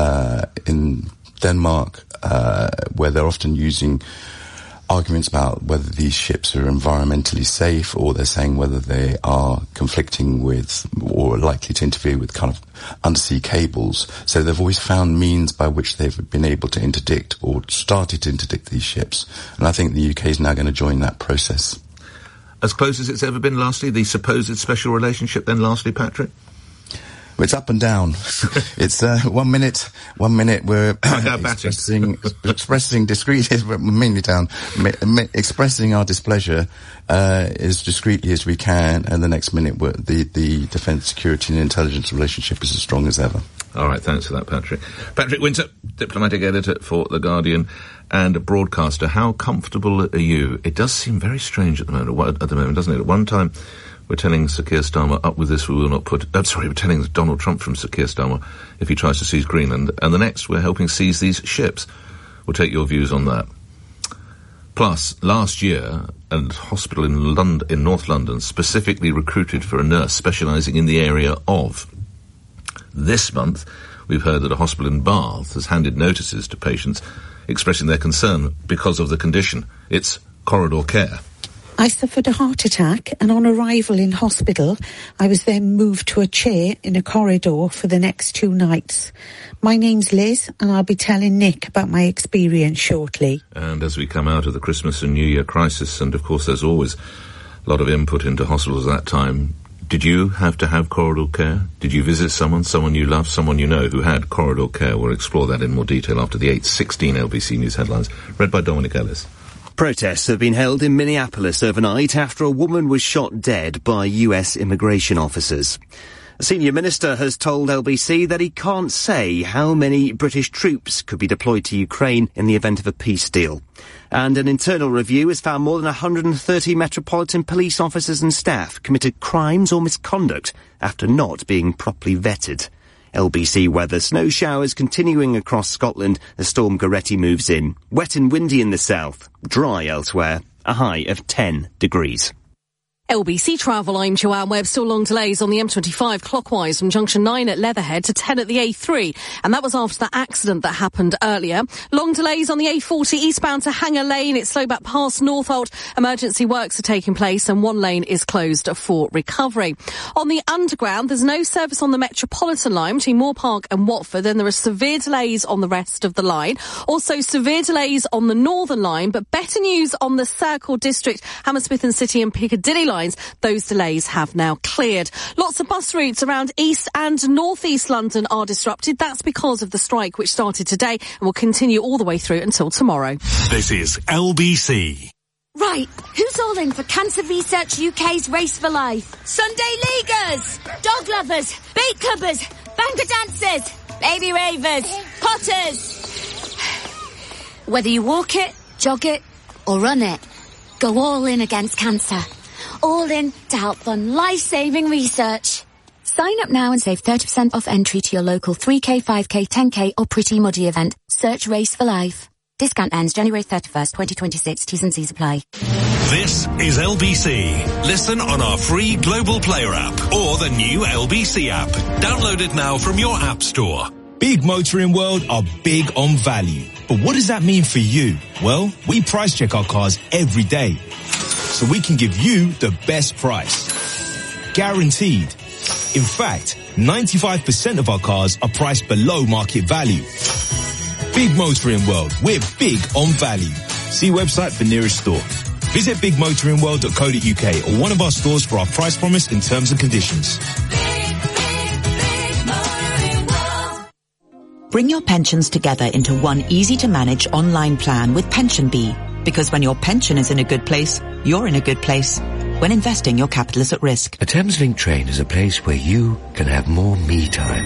in Denmark, where they're often using arguments about whether these ships are environmentally safe, or they're saying whether they are conflicting with or likely to interfere with kind of undersea cables. So they've always found means by which they've been able to interdict or started to interdict these ships. And I think the UK is now going to join that process. As close as it's ever been, lastly, the supposed special relationship then, lastly, Patrick? It's up and down. It's 1 minute we're expressing discreetly, mainly down, expressing our displeasure as discreetly as we can, and the next minute the defence, security and intelligence relationship is as strong as ever. All right, thanks for that, Patrick. Patrick Winter, diplomatic editor for The Guardian and a broadcaster. How comfortable are you? It does seem very strange at the moment, doesn't it? At one time, we're telling Sir Keir Starmer, up with this, we will not put... we're telling Donald Trump from Sir Keir Starmer if he tries to seize Greenland. And the next, we're helping seize these ships. We'll take your views on that. Plus, last year, a hospital in North London specifically recruited for a nurse specialising in the area of. This month, we've heard that a hospital in Bath has handed notices to patients expressing their concern because of the condition. It's corridor care. I suffered a heart attack, and on arrival in hospital, I was then moved to a chair in a corridor for the next 2 nights. My name's Liz, and I'll be telling Nick about my experience shortly. And as we come out of the Christmas and New Year crisis, and of course there's always a lot of input into hospitals at that time, did you have to have corridor care? Did you visit someone you love, someone you know who had corridor care? We'll explore that in more detail after the 8:16 LBC News headlines, read by Dominic Ellis. Protests have been held in Minneapolis overnight after a woman was shot dead by US immigration officers. A senior minister has told LBC that he can't say how many British troops could be deployed to Ukraine in the event of a peace deal. And an internal review has found more than 130 Metropolitan Police officers and staff committed crimes or misconduct after not being properly vetted. LBC weather: snow showers continuing across Scotland as Storm Goretti moves in. Wet and windy in the south, dry elsewhere, a high of 10 degrees. LBC Travel, I'm Joanne Webb. Still long delays on the M25 clockwise from junction 9 at Leatherhead to 10 at the A3. And that was after that accident that happened earlier. Long delays on the A40 eastbound to Hanger Lane. It's slow back past Northolt. Emergency works are taking place and one lane is closed for recovery. On the underground, there's no service on the Metropolitan line between Moore Park and Watford. Then there are severe delays on the rest of the line. Also severe delays on the Northern line, but better news on the Circle District, Hammersmith and City and Piccadilly line. Those delays have now cleared. Lots of bus routes around East and North East London are disrupted. That's because of the strike which started today and will continue all the way through until tomorrow. This is LBC. Right, who's all in for Cancer Research UK's Race for Life? Sunday Leaguers, dog lovers, bait clubbers, banker dancers, baby ravers, potters. Whether you walk it, jog it or run it, Go all in against cancer. All in to help fund life-saving research. Sign up now and save 30% off entry to your local 3K, 5K, 10K or Pretty Muddy event. Search Race for Life. Discount ends January 31st, 2026. T's and C's apply. This is LBC. Listen on our free Global Player app or the new LBC app. Download it now from your app store. Big Motoring World are big on value. But what does that mean for you? Well, we price check our cars every day, so we can give you the best price. Guaranteed. In fact, 95% of our cars are priced below market value. Big Motoring World, we're big on value. See website for nearest store. Visit bigmotoringworld.co.uk or one of our stores for our price promise and terms and conditions. Bring your pensions together into one easy-to-manage online plan with PensionBee. Because when your pension is in a good place, you're in a good place. When investing, your capital is at risk. A Thameslink train is a place where you can have more me time.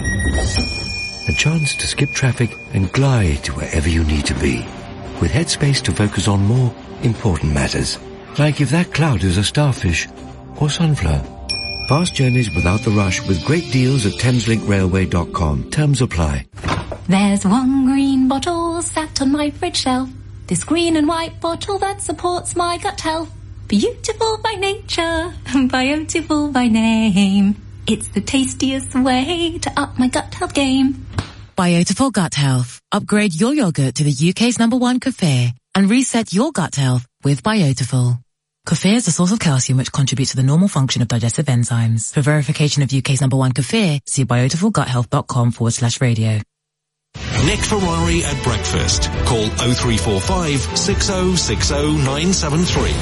A chance to skip traffic and glide to wherever you need to be. With headspace to focus on more important matters. Like if that cloud is a starfish or sunflower. Fast journeys without the rush with great deals at ThameSlinkRailway.com. Terms apply. There's one green bottle sat on my fridge shelf. This green and white bottle that supports my gut health. Beautiful by nature, beautiful by name. It's the tastiest way to up my gut health game. Biotiful Gut Health. Upgrade your yogurt to the UK's #1 kefir and reset your gut health with Biotiful. Kefir is a source of calcium which contributes to the normal function of digestive enzymes. For verification of UK's #1 kefir, see biotifulguthealth.com/radio. Nick Ferrari at breakfast. Call 0345 6060 973.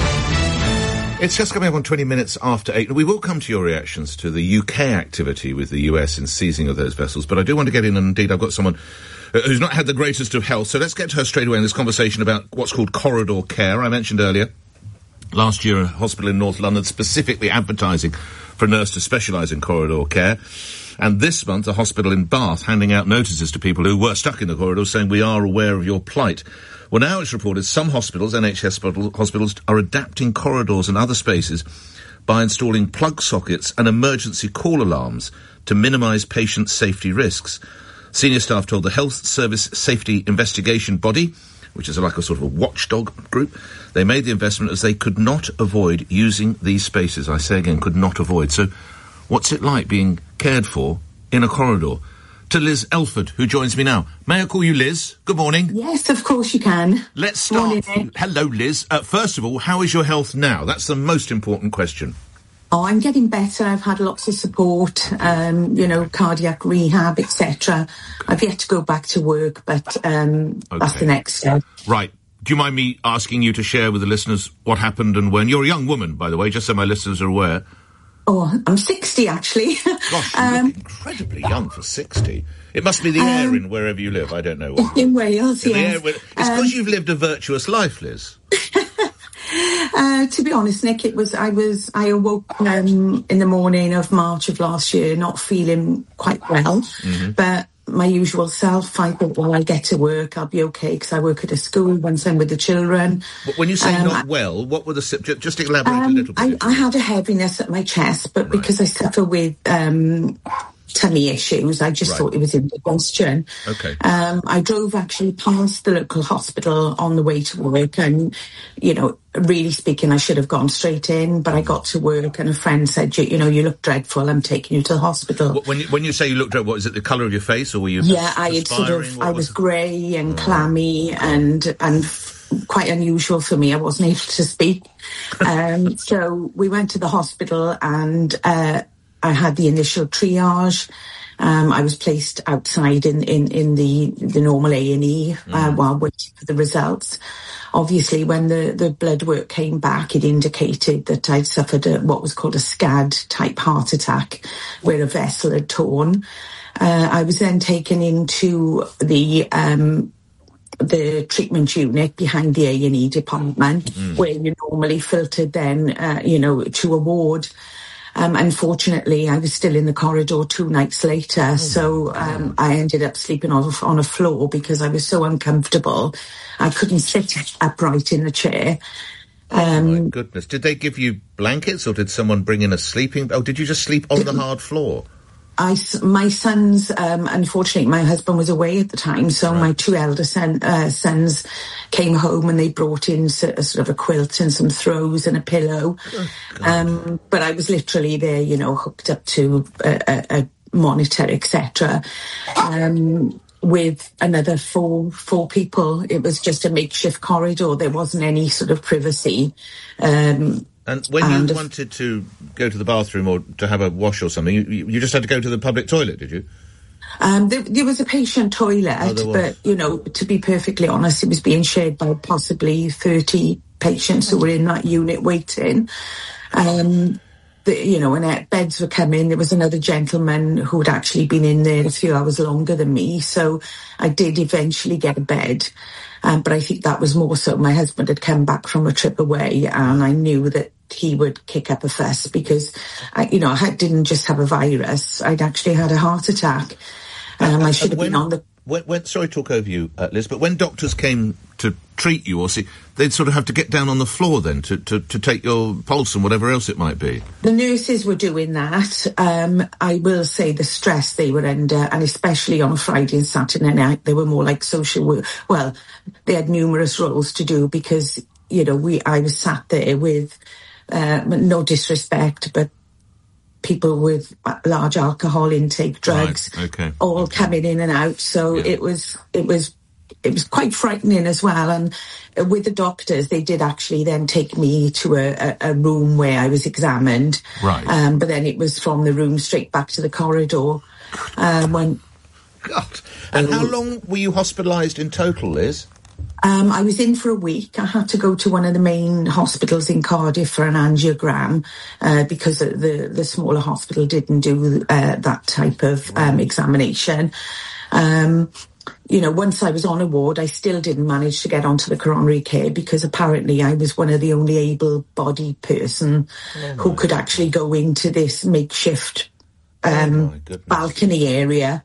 It's just coming up on 20 minutes after 8. We will come to your reactions to the UK activity with the US in seizing of those vessels, but I do want to get in, and indeed I've got someone who's not had the greatest of health, so let's get to her straight away in this conversation about what's called corridor care. I mentioned earlier, last year a hospital in North London specifically advertising for a nurse to specialise in corridor care. And this month, a hospital in Bath handing out notices to people who were stuck in the corridor saying, we are aware of your plight. Well, now it's reported some hospitals, NHS hospitals, are adapting corridors and other spaces by installing plug sockets and emergency call alarms to minimise patient safety risks. Senior staff told the Health Service Safety Investigation Body, which is like a sort of a watchdog group, they made the investment as they could not avoid using these spaces. I say again, could not avoid. So what's it like being cared for in a corridor? To Liz Elford, who joins me now. May I call you Liz? Good morning. Yes, of course you can. Let's start. Morning. Hello, Liz. First of all, how is your health now? That's the most important question. Oh, I'm getting better. I've had lots of support, cardiac rehab, etc. I've yet to go back to work, but that's the next step. Right. Do you mind me asking you to share with the listeners what happened and when? You're a young woman, by the way, just so my listeners are aware. Oh, I'm 60, actually. Gosh, you look incredibly young for 60. It must be the air in wherever you live. I don't know. In Wales, yes. It's because you've lived a virtuous life, Liz. To be honest, Nick, I awoke in the morning of March of last year not feeling quite well, but my usual self, I thought, well, I'll get to work, I'll be okay, because I work at a school once I'm with the children. When you say not well, what were the symptoms? Just elaborate a little bit. I had a heaviness at my chest, but because I suffer with tummy issues, I just thought it was indigestion. Okay. I drove actually past the local hospital on the way to work, and, really speaking, I should have gone straight in, but I got to work and a friend said, you look dreadful, I'm taking you to the hospital. When you say you looked dreadful, is it the colour of your face, or were you I was grey and clammy and quite unusual for me. I wasn't able to speak. So we went to the hospital and I had the initial triage. I was placed outside in the normal A&E while waiting for the results. Obviously, when the blood work came back, it indicated that I'd suffered what was called a SCAD-type heart attack, where a vessel had torn. I was then taken into the treatment unit behind the A&E department, where you're normally filtered then, to a ward. Unfortunately, I was still in the corridor 2 nights later, so I ended up sleeping on a floor because I was so uncomfortable. I couldn't sit upright in the chair. Oh my goodness. Did they give you blankets or did someone bring in a sleeping... Oh, did you just sleep on the hard floor? My sons, unfortunately, my husband was away at the time, so my two elder sons came home and they brought in sort of a quilt and some throws and a pillow. But I was literally there, hooked up to a monitor, etc. With another four people. It was just a makeshift corridor. There wasn't any sort of privacy. And when you wanted to go to the bathroom or to have a wash or something, you just had to go to the public toilet, did you? There was a patient toilet, but, to be perfectly honest, it was being shared by possibly 30 patients who were in that unit waiting. When beds were coming, there was another gentleman who had actually been in there a few hours longer than me, so I did eventually get a bed. But I think that was more so my husband had come back from a trip away and I knew that he would kick up a fuss because, I didn't just have a virus, I'd actually had a heart attack. I should have been on the... sorry to talk over you, Liz, but when doctors came to treat you or see, they'd sort of have to get down on the floor then to take your pulse and whatever else it might be. The nurses were doing that. I will say the stress they were under, and especially on a Friday and Saturday night, they were more like social work. Well, they had numerous roles to do because, I was sat there with, no disrespect, but people with large alcohol intake, drugs, all coming in and out. So it was quite frightening as well. And with the doctors, they did actually then take me to a room where I was examined. Right. But then it was from the room straight back to the corridor. God. And how long were you hospitalised in total, Liz? I was in for a week. I had to go to one of the main hospitals in Cardiff for an angiogram because the smaller hospital didn't do that type of examination. Once I was on a ward, I still didn't manage to get onto the coronary care because apparently I was one of the only able-bodied person who could actually go into this makeshift balcony area.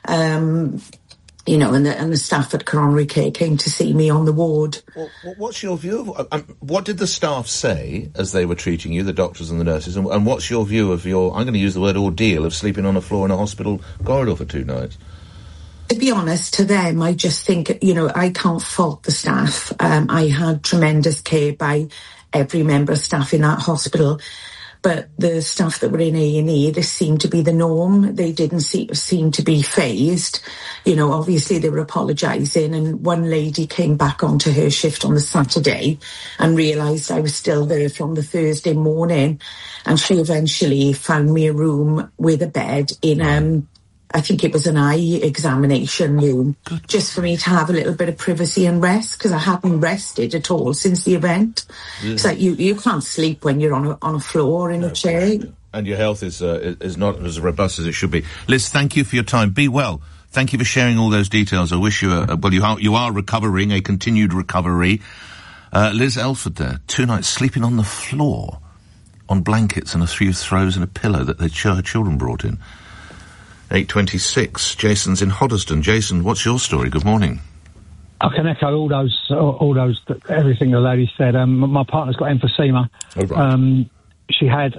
And the staff at coronary care came to see me on the ward. Well, what's your view of... what did the staff say as they were treating you, the doctors and the nurses, and what's your view of your, I'm going to use the word ordeal, of sleeping on a floor in a hospital corridor for 2 nights? To be honest, to them, I just think, I can't fault the staff. I had tremendous care by every member of staff in that hospital. But the staff that were in A&E, this seemed to be the norm. They didn't seem to be fazed. Obviously they were apologising, and one lady came back onto her shift on the Saturday and realised I was still there from the Thursday morning. And she eventually found me a room with a bed in, I think it was an eye examination room, just for me to have a little bit of privacy and rest, because I hadn't rested at all since the event. Yeah. It's like you can't sleep when you're on a floor in a chair. And your health is not as robust as it should be. Liz, thank you for your time. Be well. Thank you for sharing all those details. I wish you you are recovering, a continued recovery. Liz Elford there, 2 nights sleeping on the floor, on blankets and a few throws and a pillow that her children brought in. 8:26. Jason's in Hoddesdon. Jason, what's your story? Good morning. I can echo all those everything the lady said. My partner's got emphysema. Oh, right. She had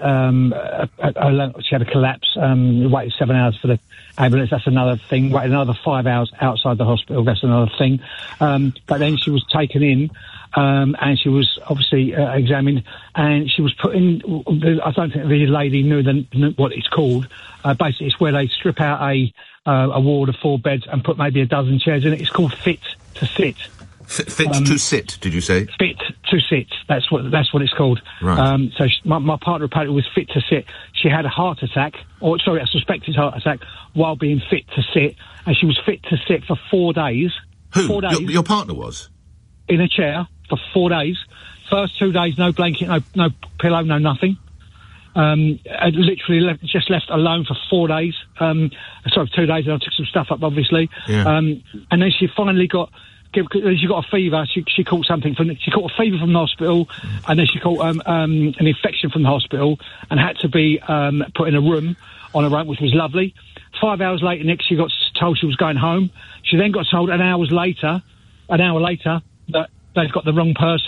a collapse. Waited 7 hours for the ambulance. That's another thing. Waited another 5 hours outside the hospital. That's another thing. But then she was taken in. And she was obviously examined, and she was put in. I don't think the lady knew what it's called. Basically, it's where they strip out a ward of 4 beds and put maybe a dozen chairs in it. It's called Fit to Sit. Fit to sit? Did you say? Fit to Sit. That's what it's called. Right. So my partner apparently was fit to sit. She had a heart attack, a suspected heart attack, while being fit to sit, and she was fit to sit for 4 days. Who? 4 days. Your partner was? In a chair for 4 days. First 2 days, no blanket, no pillow, no nothing. I literally left alone for 4 days. 2 days, and I took some stuff up, obviously. Yeah. And then she finally got a fever. She caught something she caught a fever from the hospital, and then she caught an infection from the hospital and had to be put in a room on her own, which was lovely. 5 hours later, Nick, she got told she was going home. She then got told an hour later that they've got the wrong person.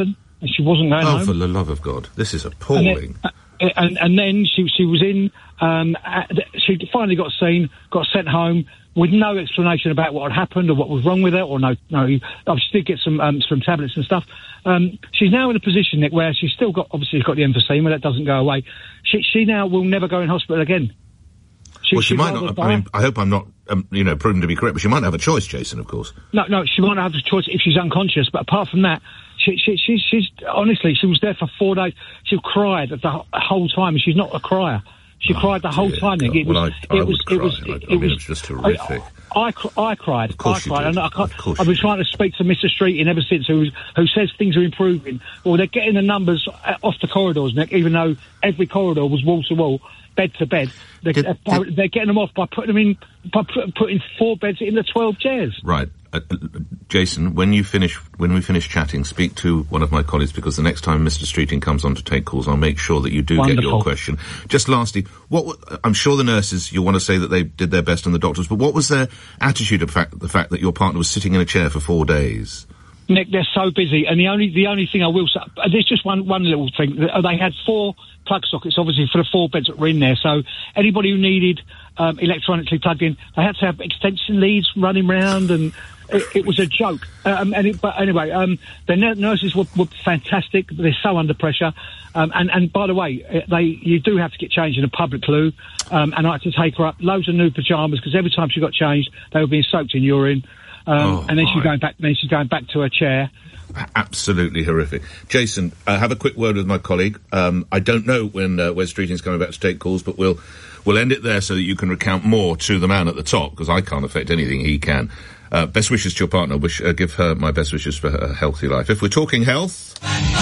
and she wasn't going home. Oh, for the love of God. This is appalling. And then she was in, she finally got seen, got sent home with no explanation about what had happened or what was wrong with her, or no, she did get some tablets and stuff. She's now in a position, Nick, where she's still got the emphysema, that doesn't go away. She now will never go in hospital again. She might not, I mean, I hope I'm not, proven to be correct, but she might have a choice, Jason, of course. No, she might have a choice if she's unconscious, but apart from that, she's honestly, she was there for 4 days. She cried the whole time, and she's not a crier. She cried the whole time. Nick. It was just horrific. I cried. And I've been trying to speak to Mr. Streeting ever since, who says things are improving. Well, they're getting the numbers off the corridors, Nick, even though every corridor was wall to wall, bed to bed. They're getting them off by putting 4 beds in the 12 chairs. Right. Jason, when we finish chatting, speak to one of my colleagues, because the next time Mr. Streeting comes on to take calls, I'll make sure that you do get your question. Just lastly, I'm sure the nurses, you want to say that they did their best, and the doctors, but what was their attitude of the fact that your partner was sitting in a chair for 4 days? Nick, they're so busy, and the only thing I will say, there's just one little thing. They had 4 plug sockets, obviously, for the 4 beds that were in there, so anybody who needed electronically plugged in, they had to have extension leads running round, and it was a joke. But anyway, the nurses were fantastic. They're so under pressure. And by the way, you do have to get changed in a public loo. And I had to take her up loads of new pyjamas, because every time she got changed, they were being soaked in urine. And then she's going back to her chair. Absolutely horrific. Jason, have a quick word with my colleague. I don't know when Wes Streeting's coming back to take calls, but we'll end it there so that you can recount more to the man at the top, because I can't affect anything he can. Best wishes to your partner. Give her my best wishes for her healthy life. If we're talking health...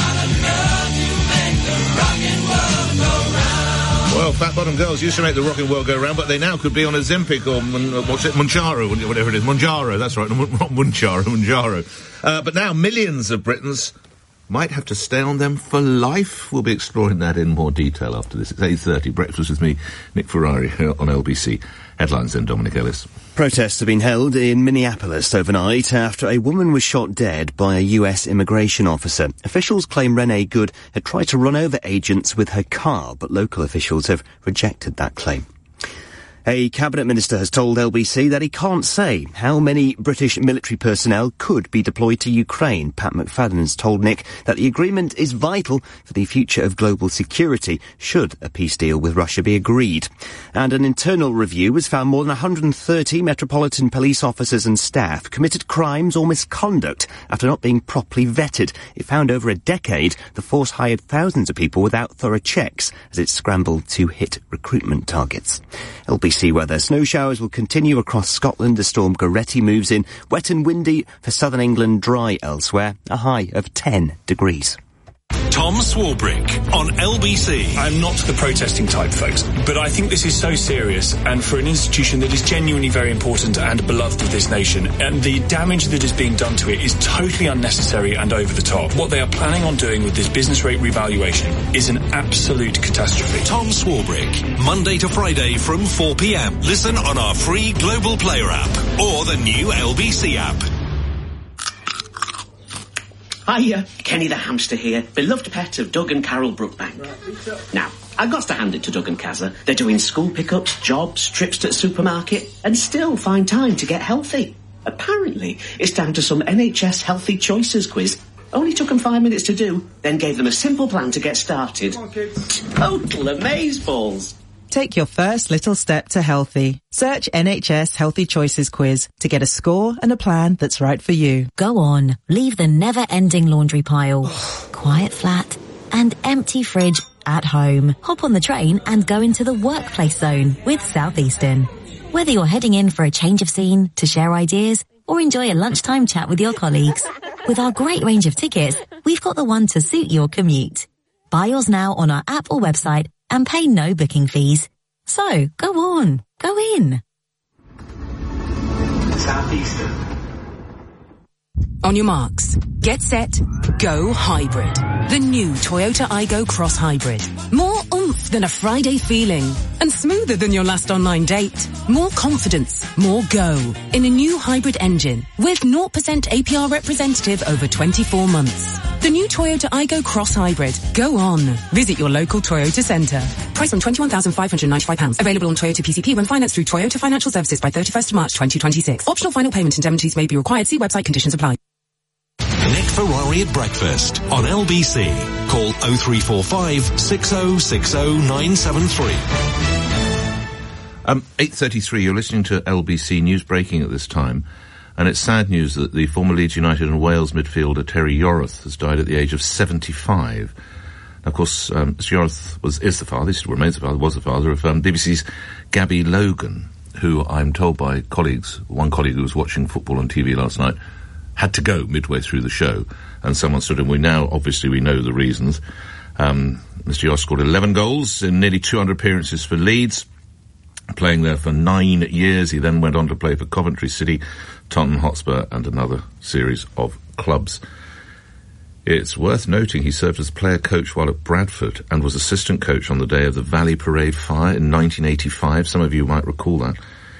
Well, Fat Bottom Girls used to make the rocking world go round, but they now could be on a Ozempic or, Mounjaro, whatever it is. Mounjaro, that's right, not Mounjaro. But now millions of Britons might have to stay on them for life. We'll be exploring that in more detail after this. It's 8:30. Breakfast with me, Nick Ferrari, here on LBC. Headlines then, Dominic Ellis. Protests have been held in Minneapolis overnight after a woman was shot dead by a US immigration officer. Officials claim Renee Good had tried to run over agents with her car, but local officials have rejected that claim. A cabinet minister has told LBC that he can't say how many British military personnel could be deployed to Ukraine. Pat McFadden has told Nick that the agreement is vital for the future of global security should a peace deal with Russia be agreed. And an internal review has found more than 130 Metropolitan Police officers and staff committed crimes or misconduct after not being properly vetted. It found over a decade the force hired thousands of people without thorough checks as it scrambled to hit recruitment targets. LBC weather. Snow showers will continue across Scotland as Storm Goretti moves in. Wet and windy for southern England, dry elsewhere. A high of 10 degrees. Tom Swarbrick on LBC. I'm not the protesting type, folks, but I think this is so serious, and for an institution that is genuinely very important and beloved of this nation, and the damage that is being done to it is totally unnecessary and over the top. What they are planning on doing with this business rate revaluation is an absolute catastrophe. Tom Swarbrick, Monday to Friday from 4 p.m. Listen on our free Global Player app or the new LBC app. Hiya, Kenny the hamster here, beloved pet of Doug and Carol Brookbank. Now, I've got to hand it to Doug and Kazza. They're doing school pickups, jobs, trips to the supermarket, and still find time to get healthy. Apparently, it's down to some NHS Healthy Choices quiz. Only took them 5 minutes to do, then gave them a simple plan to get started. Total amazeballs. Take your first little step to healthy. Search NHS Healthy Choices quiz to get a score and a plan that's right for you. Go on, leave the never-ending laundry pile, quiet flat, and empty fridge at home. Hop on the train and go into the workplace zone with Southeastern. Whether you're heading in for a change of scene, to share ideas, or enjoy a lunchtime chat with your colleagues, with our great range of tickets, we've got the one to suit your commute. Buy yours now on our app or website and pay no booking fees. So, go on, go in. Southeastern. On your marks, get set, go hybrid. The new Toyota Aygo Cross Hybrid. More oomph off than a Friday feeling. And smoother than your last online date. More confidence, more go. In a new hybrid engine with 0% APR representative over 24 months. The new Toyota Aygo Cross Hybrid. Go on. Visit your local Toyota centre. Price on £21,595. Available on Toyota PCP when financed through Toyota Financial Services by 31st March 2026. Optional final payment indemnities may be required. See website, conditions apply. Nick Ferrari at breakfast on LBC. Call 0345 6060 973. 8:33, you're listening to LBC News Breaking at this time, and it's sad news that the former Leeds United and Wales midfielder Terry Yorath has died at the age of 75. Now, of course, Mr. Yorath was the father of BBC's Gabby Logan, who I'm told by colleagues, one colleague who was watching football on TV last night, had to go midway through the show, and someone stood in. We know the reasons. Mr. Yorath scored 11 goals in nearly 200 appearances for Leeds, playing there for 9 years. He then went on to play for Coventry City, Tottenham Hotspur, and another series of clubs. It's worth noting he served as player coach while at Bradford and was assistant coach on the day of the Valley Parade fire in 1985. Some of you might recall that,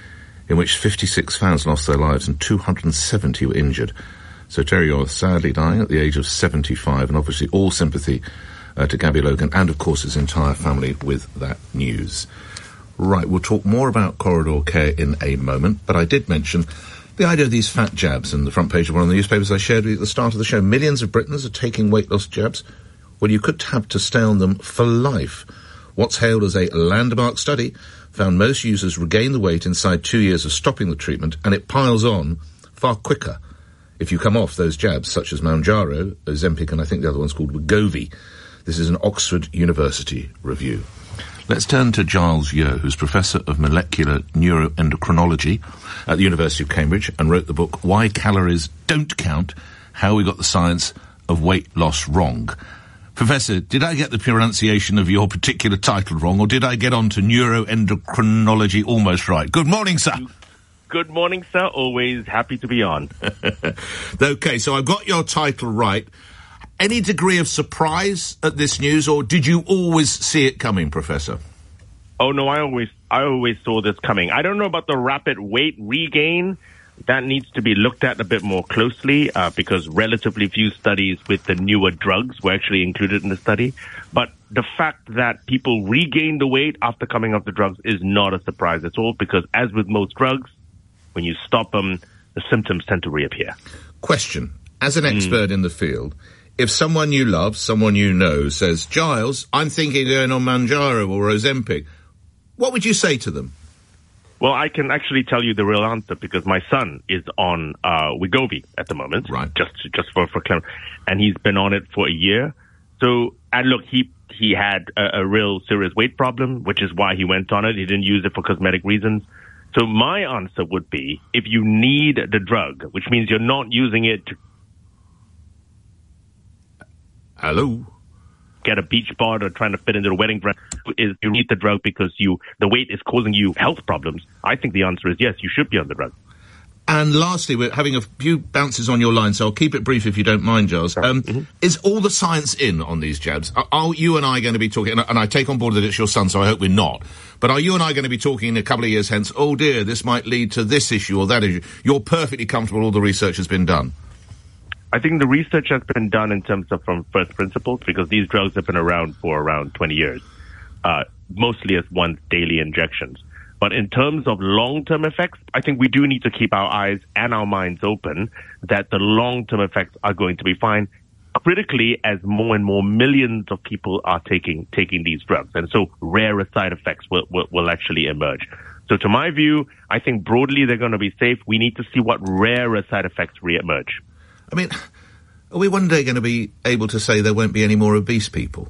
in which 56 fans lost their lives and 270 were injured. So Terry Yorath sadly dying at the age of 75, and obviously all sympathy to Gabby Logan and, of course, his entire family with that news. Right, we'll talk more about corridor care in a moment, but I did mention the idea of these fat jabs in the front page of one of the newspapers I shared with you at the start of the show. Millions of Britons are taking weight loss jabs. Well, you could have to stay on them for life. What's hailed as a landmark study found most users regain the weight inside 2 years of stopping the treatment, and it piles on far quicker if you come off those jabs, such as Mounjaro, Ozempic, and I think the other one's called Wegovy. This is an Oxford University review. Let's turn to Giles Yeo, who's Professor of Molecular Neuroendocrinology at the University of Cambridge and wrote the book Why Calories Don't Count, How We Got the Science of Weight Loss Wrong. Professor, did I get the pronunciation of your particular title wrong, or did I get on to neuroendocrinology almost right? Good morning, sir. Good morning, sir. Always happy to be on. Okay, so I've got your title right. Any degree of surprise at this news, or did you always see it coming, Professor? Oh, no, I always saw this coming. I don't know about the rapid weight regain. That needs to be looked at a bit more closely because relatively few studies with the newer drugs were actually included in the study. But the fact that people regain the weight after coming off the drugs is not a surprise at all, because as with most drugs, when you stop them, the symptoms tend to reappear. Question. As an expert in the field, if someone you love, someone you know, says, Giles, I'm thinking of going on Mounjaro or Ozempic, what would you say to them? Well, I can actually tell you the real answer, because my son is on Wegovy at the moment, right? Just for clarity, and he's been on it for a year. So, and look, he had a real serious weight problem, which is why he went on it. He didn't use it for cosmetic reasons. So my answer would be, if you need the drug, which means you're not using it to get a beach bod or trying to fit into a wedding dress, is you need the drug because the weight is causing you health problems. I think the answer is yes, you should be on the drug. And lastly, we're having a few bounces on your line, so I'll keep it brief if you don't mind, Giles. Is all the science in on these jabs? Are you and I going to be talking, and I take on board that it's your son, so I hope we're not, but are you and I going to be talking in a couple of years hence, oh dear, this might lead to this issue or that issue? You're perfectly comfortable all the research has been done? I think the research has been done in terms of from first principles, because these drugs have been around for around 20 years, mostly as once daily injections. But in terms of long-term effects, I think we do need to keep our eyes and our minds open that the long-term effects are going to be fine, critically as more and more millions of people are taking these drugs. And so rarer side effects will actually emerge. So to my view, I think broadly they're going to be safe. We need to see what rarer side effects reemerge. I mean, are we one day going to be able to say there won't be any more obese people?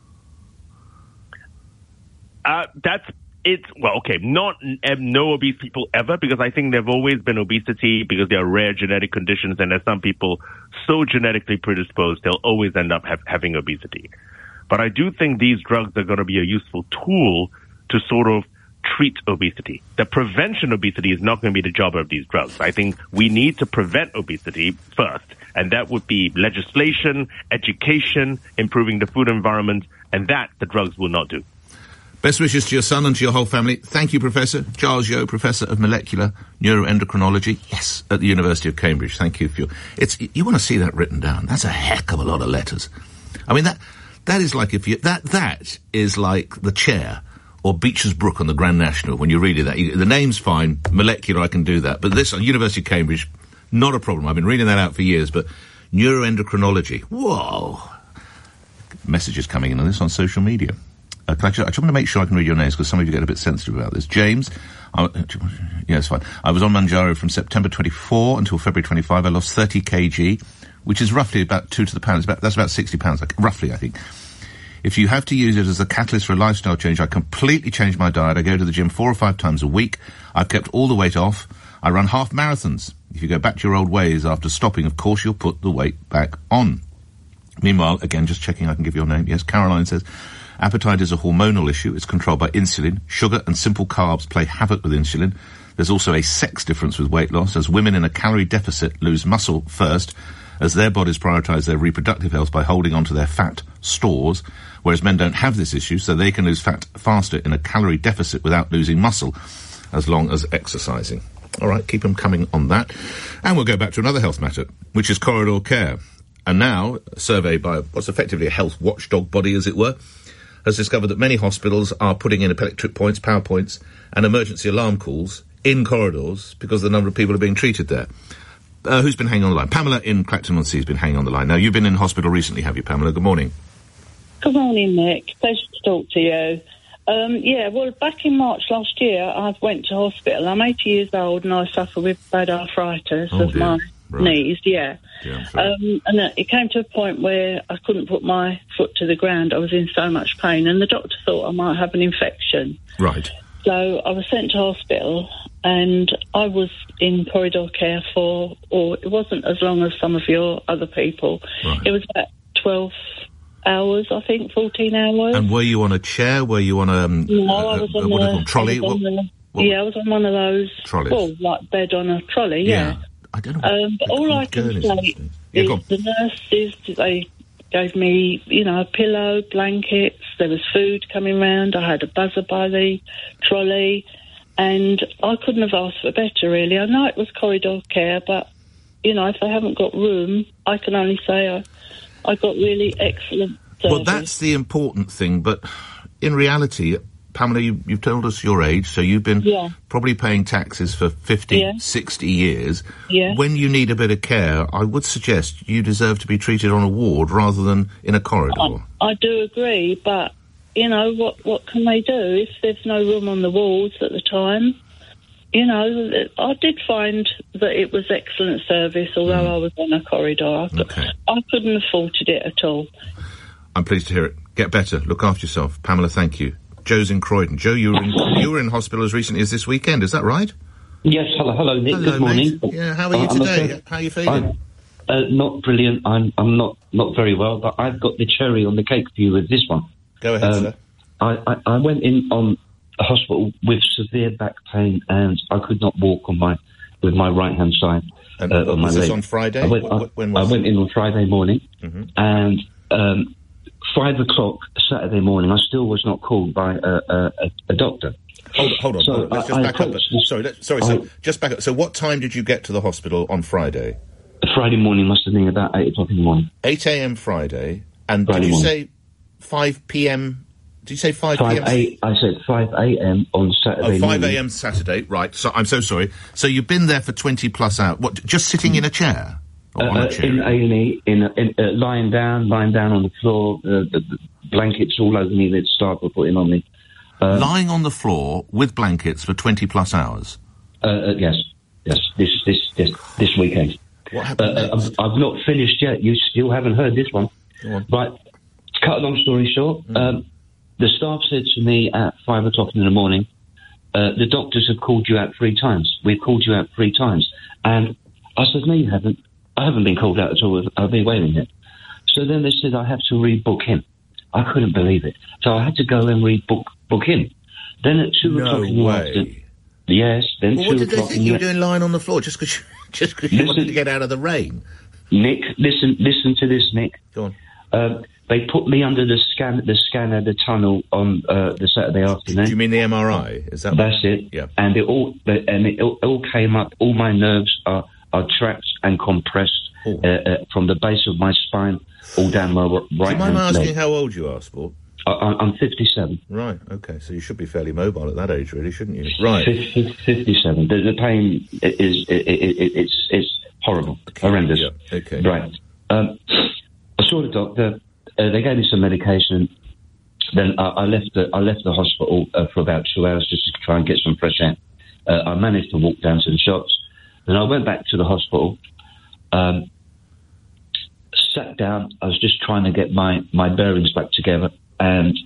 Not no obese people ever, because I think there've always been obesity because there are rare genetic conditions, and there's some people so genetically predisposed they'll always end up having obesity. But I do think these drugs are going to be a useful tool to sort of treat obesity. The prevention of obesity is not going to be the job of these drugs. I think we need to prevent obesity first, and that would be legislation, education, improving the food environment, and that the drugs will not do. Best wishes to your son and to your whole family. Thank you, Professor. Charles Yeo, Professor of Molecular Neuroendocrinology, yes, at the University of Cambridge. Thank you for your... You want to see that written down. That's a heck of a lot of letters. I mean, that is like if you... That is like the chair or Beecher's Brook on the Grand National. When you read it, the name's fine. Molecular, I can do that. But this, on University of Cambridge, not a problem. I've been reading that out for years, but neuroendocrinology. Whoa. Messages coming in on this on social media. I just want to make sure I can read your names because some of you get a bit sensitive about this. James, yeah, it's fine. I was on Manjaro from September 24 until February 25. I lost 30 kg, which is roughly about 2 to the pound. That's about 60 pounds, roughly, I think. If you have to use it as a catalyst for a lifestyle change, I completely changed my diet. I go to the gym 4 or 5 times a week. I've kept all the weight off. I run half marathons. If you go back to your old ways after stopping, of course, you'll put the weight back on. Meanwhile, again, just checking I can give your name. Yes, Caroline says, appetite is a hormonal issue. It's controlled by insulin. Sugar and simple carbs play havoc with insulin. There's also a sex difference with weight loss, as women in a calorie deficit lose muscle first, as their bodies prioritise their reproductive health by holding on to their fat stores, whereas men don't have this issue, so they can lose fat faster in a calorie deficit without losing muscle, as long as exercising. All right, keep them coming on that. And we'll go back to another health matter, which is corridor care. And now, a survey by what's effectively a health watchdog body, as it were, has discovered that many hospitals are putting in electric points, power points, and emergency alarm calls in corridors because the number of people are being treated there. Who's been hanging on the line? Pamela in Clacton-on-Sea has been hanging on the line. Now, you've been in hospital recently, have you, Pamela? Good morning. Good morning, Nick. Pleasure to talk to you. Well, back in March last year, I went to hospital. I'm 80 years old and I suffer with bad arthritis of my knees, and it came to a point where I couldn't put my foot to the ground. I was in so much pain and the doctor thought I might have an infection. Right. So I was sent to hospital and I was in corridor care it wasn't as long as some of your other people. Right. It was about 12 hours, I think, 14 hours. And were you on a chair? Were you on a... No, I was on a trolley. I was on one of those... Trolleys? Well, like bed on a trolley, yeah. I don't know. But all I can say is the nurses, they gave me, a pillow, blankets, there was food coming round, I had a buzzer by the trolley, and I couldn't have asked for better, really. I know it was corridor care, but, if they haven't got room, I can only say I got really excellent service. Well, that's the important thing, but in reality, Pamela, you've told us your age, so you've been probably paying taxes for 50, 60 years. Yeah. When you need a bit of care, I would suggest you deserve to be treated on a ward rather than in a corridor. I do agree, but, what can they do if there's no room on the wards at the time? I did find that it was excellent service, although I was on a corridor. I couldn't have faulted it at all. I'm pleased to hear it. Get better. Look after yourself. Pamela, thank you. Joe's in Croydon. Joe, you were in hospital as recently as this weekend, is that right? Yes, hello, Nick. Hello, good morning. Mate. Yeah, how are you today? How are you feeling? Not brilliant. I'm not very well, but I've got the cherry on the cake for you with this one. Go ahead, sir. I went in on a hospital with severe back pain, and I could not walk with my right hand side and on my was this leg. on Friday? I went in on Friday morning, and 5 o'clock Saturday morning, I still was not called by a doctor. Hold on. So let's just back up. Sorry. Just back up. So what time did you get to the hospital on Friday? Friday morning must have been about 8 o'clock in the morning. 8 a.m. Friday. And did you say 5 p.m.? Did you say 5 p.m.? I said 5 a.m. on Saturday morning. 5 a.m. Saturday, right. So I'm so sorry. So you've been there for 20 plus hours. What, just sitting in a chair? Or on a chair? In A&E, lying down on the floor, the blankets all over me that staff were putting on me. Lying on the floor with blankets for 20 plus hours? Yes, this weekend. What happened next? I've not finished yet. You still haven't heard this one. Go on. Right, to cut a long story short, the staff said to me at 5 o'clock in the morning, the doctors have called you out 3 times. We've called you out 3 times. And I said, no, you haven't. I haven't been called out at all. I've been waiting here. So then they said I have to rebook him. I couldn't believe it. So I had to go and book him. Then at 2 o'clock in the afternoon... Yes, then 2 o'clock... What did they think you were doing lying on the floor just because you wanted to get out of the rain? Nick, listen to this, Nick. Go on. They put me under the scanner, the tunnel on the Saturday afternoon. Do you mean the MRI? Is that? That's it. Yeah. And it all came up. All my nerves are trapped and compressed from the base of my spine all down my right hand leg. Do you mind asking how old you are, Sport? I'm 57. Right. Okay. So you should be fairly mobile at that age, really, shouldn't you? Right. 57. The pain is horrible, horrendous. Yeah. Okay. Right. I saw the doctor. They gave me some medication. Then I left the hospital for about 2 hours just to try and get some fresh air. I managed to walk down to the shops. Then I went back to the hospital. Sat down. I was just trying to get my bearings back together. And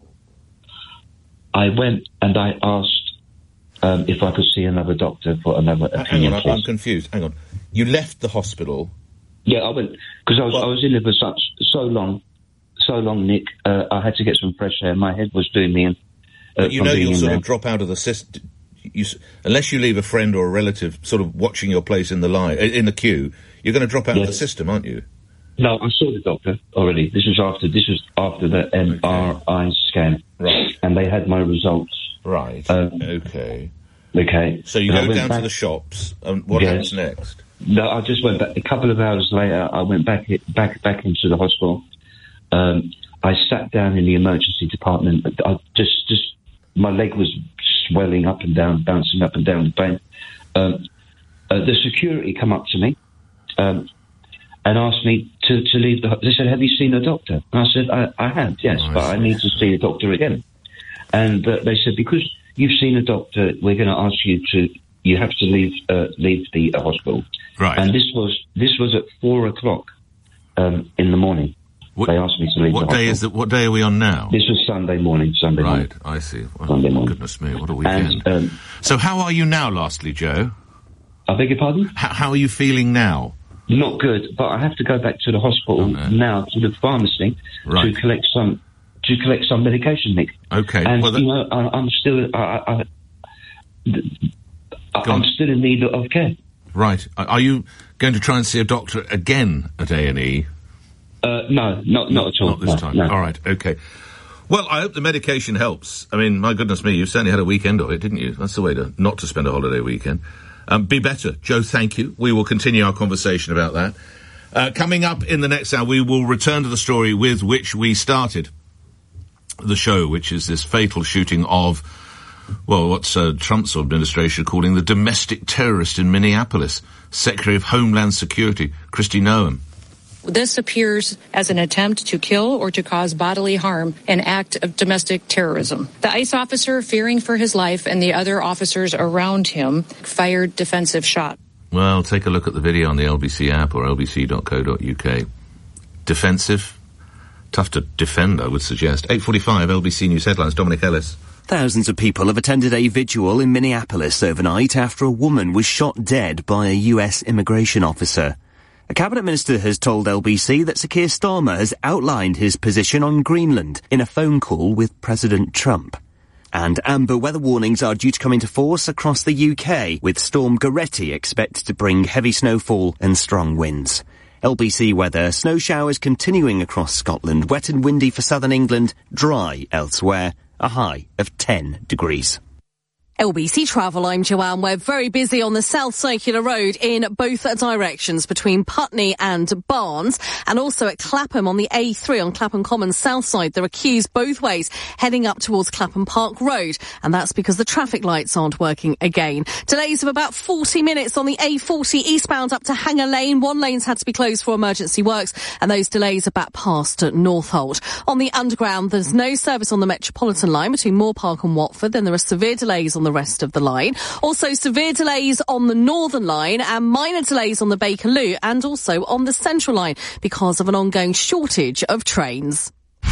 I went and I asked if I could see another doctor for another opinion. Hang on, I'm confused. Hang on. You left the hospital? Yeah, I went because I was in there for so long, Nick. I had to get some fresh air. My head was doing me in. But you'll sort of drop out of the system. Unless you leave a friend or a relative sort of watching your place in the queue, you're going to drop out of the system, aren't you? No, I saw the doctor already. This was after the MRI scan. Right. And they had my results. Right. Okay. Okay. So you go down to the shops, and what happens next? No, I just went back. A couple of hours later, I went back into the hospital. I sat down in the emergency department. I just my leg was swelling up and down, bouncing up and down with pain. The security come up to me. And asked me to leave the... They said, have you seen a doctor? And I said, I have, yes, but I need to see a doctor again. And they said, because you've seen a doctor, we're going to ask you have to leave the hospital. Right. And this was at 4:00 in the morning. They asked me to leave the hospital. What day are we on now? This was Sunday morning. Right, I see. Well, Sunday morning. Goodness me, what a weekend. So how are you now, lastly, Joe? I beg your pardon? How are you feeling now? Not good, but I have to go back to the hospital now, to the pharmacy, to collect some medication, Nick. Okay. And I'm still I'm still in need of care. Right. Are you going to try and see a doctor again at A&E? No, not at all. Not this time. No. All right. Okay. Well, I hope the medication helps. I mean, my goodness me, you certainly had a weekend of it, didn't you? That's the way not to spend a holiday weekend. Be better. Joe, thank you. We will continue our conversation about that. Coming up in the next hour, we will return to the story with which we started the show, which is this fatal shooting of, well, what's Trump's administration calling the domestic terrorist in Minneapolis, Secretary of Homeland Security, Kristi Noem. This appears as an attempt to kill or to cause bodily harm, an act of domestic terrorism. The ICE officer, fearing for his life, and the other officers around him fired defensive shots. Well, take a look at the video on the LBC app or lbc.co.uk. Defensive? Tough to defend, I would suggest. 8:45 LBC News Headlines, Dominic Ellis. Thousands of people have attended a vigil in Minneapolis overnight after a woman was shot dead by a US immigration officer. A cabinet minister has told LBC that Sir Keir Starmer has outlined his position on Greenland in a phone call with President Trump. And amber weather warnings are due to come into force across the UK, with Storm Goretti expected to bring heavy snowfall and strong winds. LBC weather, snow showers continuing across Scotland, wet and windy for southern England, dry elsewhere, a high of 10 degrees. LBC Travel, I'm Joanne Webb. Very busy on the South Circular Road in both directions between Putney and Barnes, and also at Clapham on the A3 on Clapham Common south side. There are queues both ways heading up towards Clapham Park Road, and that's because the traffic lights aren't working again. Delays of about 40 minutes on the A40 eastbound up to Hanger Lane. One lane's had to be closed for emergency works, and those delays are back past Northolt. On the Underground, there's no service on the Metropolitan line between Moore Park and Watford. Then there are severe delays on the rest of the line. Also severe delays on the Northern line and minor delays on the Bakerloo and also on the Central line because of an ongoing shortage of trains.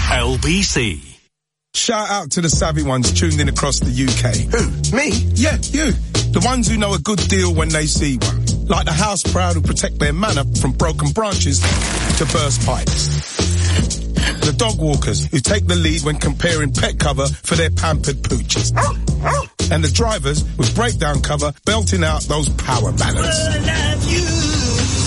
LBC. Shout out to the savvy ones tuned in across the UK. Who? Me? Yeah, you. The ones who know a good deal when they see one. Like the house proud who protect their manor from broken branches to burst pipes. The dog walkers who take the lead when comparing pet cover for their pampered pooches. And the drivers with breakdown cover belting out those power ballads.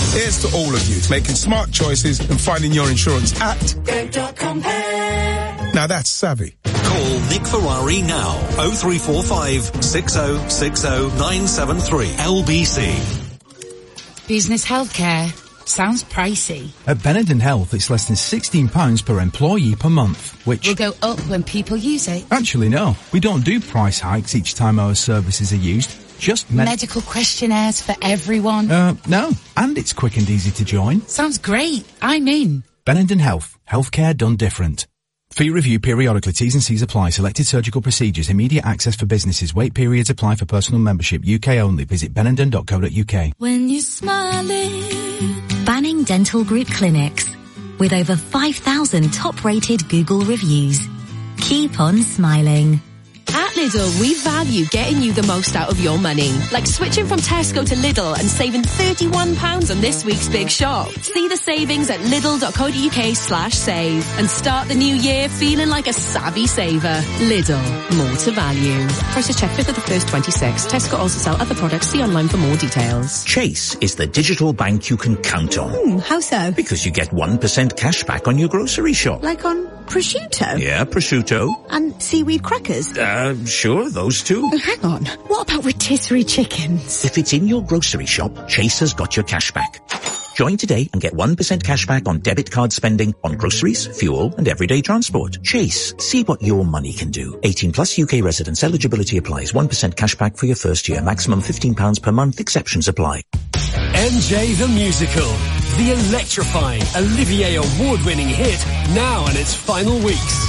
Here's to all of you, making smart choices and finding your insurance at Go.compare. Now that's savvy. Call Nick Ferrari now. 0345 6060 973 LBC. Business healthcare. Sounds pricey. At Benenden Health, it's less than £16 per employee per month, which will go up when people use it. Actually, no. We don't do price hikes each time our services are used. Just medical questionnaires for everyone. No. And it's quick and easy to join. Sounds great. I'm in. Benenden Health. Healthcare done different. Fee review periodically. T's and C's apply. Selected surgical procedures. Immediate access for businesses. Wait periods apply for personal membership. UK only. Visit benenden.co.uk. When you're smiling. Banning Dental Group Clinics. With over 5,000 top-rated Google reviews. Keep on smiling. At Lidl, we value getting you the most out of your money. Like switching from Tesco to Lidl and saving £31 on this week's big shop. See the savings at lidl.co.uk/save and start the new year feeling like a savvy saver. Lidl, more to value. Prices check 5th of the 1st, 26. Tesco also sell other products. See online for more details. Chase is the digital bank you can count on. How so? Because you get 1% cash back on your grocery shop. Like on prosciutto? Yeah, prosciutto. And seaweed crackers? Sure, those two. Oh, hang on. What about rotisserie chickens? If it's in your grocery shop, Chase has got your cash back. Join today and get 1% cash back on debit card spending on groceries, fuel and everyday transport. Chase. See what your money can do. 18 plus UK residents. Eligibility applies. 1% cash back for your first year. Maximum £15 per month. Exceptions apply. MJ the Musical. The electrifying Olivier award-winning hit now in its final weeks.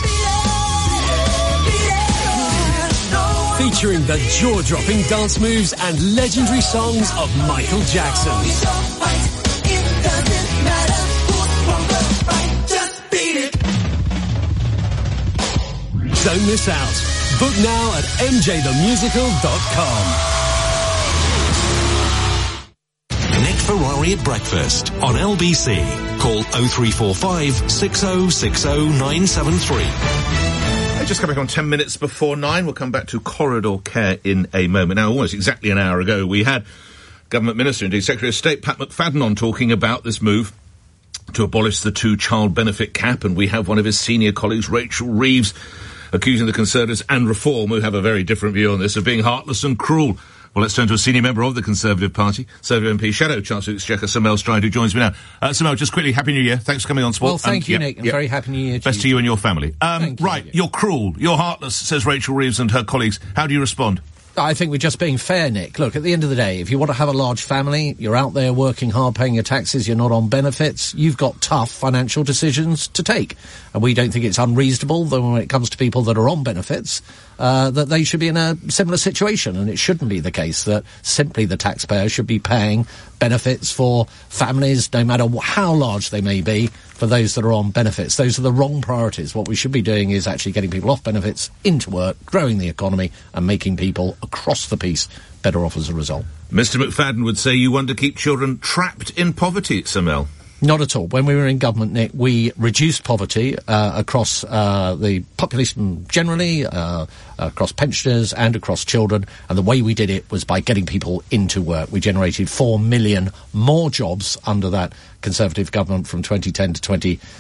Featuring the jaw-dropping dance moves and legendary songs of Michael Jackson. Don't miss out. Book now at mjthemusical.com. Nick Ferrari at breakfast on LBC. Call 0345 6060 973. Just coming on 10 minutes before 9. We'll come back to corridor care in a moment. Now, almost exactly an hour ago, we had Government Minister, indeed Secretary of State Pat McFadden on talking about this move to abolish the two-child benefit cap, and we have one of his senior colleagues, Rachel Reeves, accusing the Conservatives and Reform, who have a very different view on this, of being heartless and cruel. Well, let's turn to a senior member of the Conservative Party, Conservative MP, Shadow Chancellor of the Exchequer, Sir Mel Stride, who joins me now. Sir Mel, just quickly, Happy New Year. Thanks for coming on Sport. Well, thank you, Nick, and very Happy New Year to you. Best to you and your family. You're cruel, you're heartless, says Rachel Reeves and her colleagues. How do you respond? I think we're just being fair, Nick. Look, at the end of the day, if you want to have a large family, you're out there working hard, paying your taxes, you're not on benefits, you've got tough financial decisions to take. And we don't think it's unreasonable that when it comes to people that are on benefits, that they should be in a similar situation. And it shouldn't be the case that simply the taxpayer should be paying benefits for families, no matter how large they may be, for those that are on benefits. Those are the wrong priorities. What we should be doing is actually getting people off benefits, into work, growing the economy, and making people across the piece better off as a result. Mr McFadden would say you want to keep children trapped in poverty, Sir Mel. Not at all. When we were in government, Nick, we reduced poverty across the population generally, across pensioners and across children. And the way we did it was by getting people into work. We generated 4 million more jobs under that Conservative government from 2010 to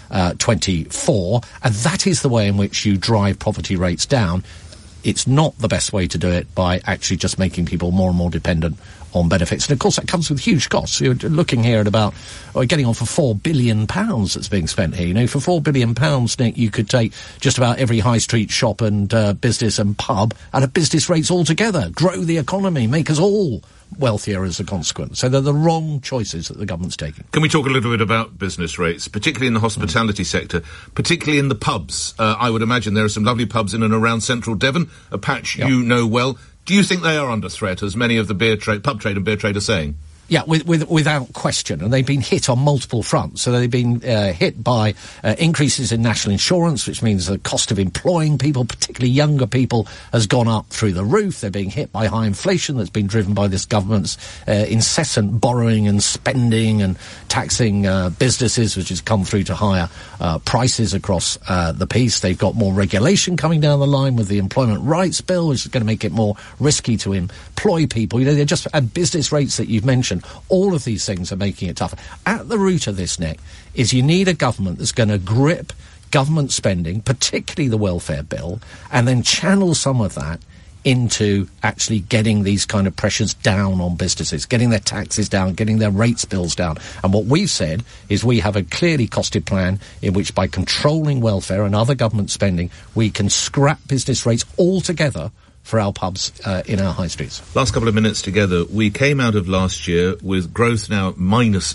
2024. And that is the way in which you drive poverty rates down. It's not the best way to do it by actually just making people more and more dependent on benefits. And of course that comes with huge costs. You're looking here at about, getting on for £4 billion that's being spent here. You know, for £4 billion, Nick, you could take just about every high street shop and business and pub at a business rates altogether, grow the economy, make us all wealthier as a consequence. So they're the wrong choices that the government's taking. Can we talk a little bit about business rates, particularly in the hospitality sector, particularly in the pubs? I would imagine there are some lovely pubs in and around central Devon, a patch you know well. Do you think they are under threat, as many of the pub trade and beer trade are saying? Yeah, without question. And they've been hit on multiple fronts. So they've been hit by increases in national insurance, which means the cost of employing people, particularly younger people, has gone up through the roof. They're being hit by high inflation that's been driven by this government's incessant borrowing and spending and taxing businesses, which has come through to higher prices across the piece. They've got more regulation coming down the line with the Employment Rights Bill, which is going to make it more risky to employ people. You know, they're just at business rates that you've mentioned inflation. All of these things are making it tougher. At the root of this, Nick, is you need a government that's going to grip government spending, particularly the welfare bill, and then channel some of that into actually getting these kind of pressures down on businesses, getting their taxes down, getting their rates bills down. And what we've said is we have a clearly costed plan in which, by controlling welfare and other government spending, we can scrap business rates altogether for our pubs in our high streets. Last couple of minutes together. We came out of last year with growth now minus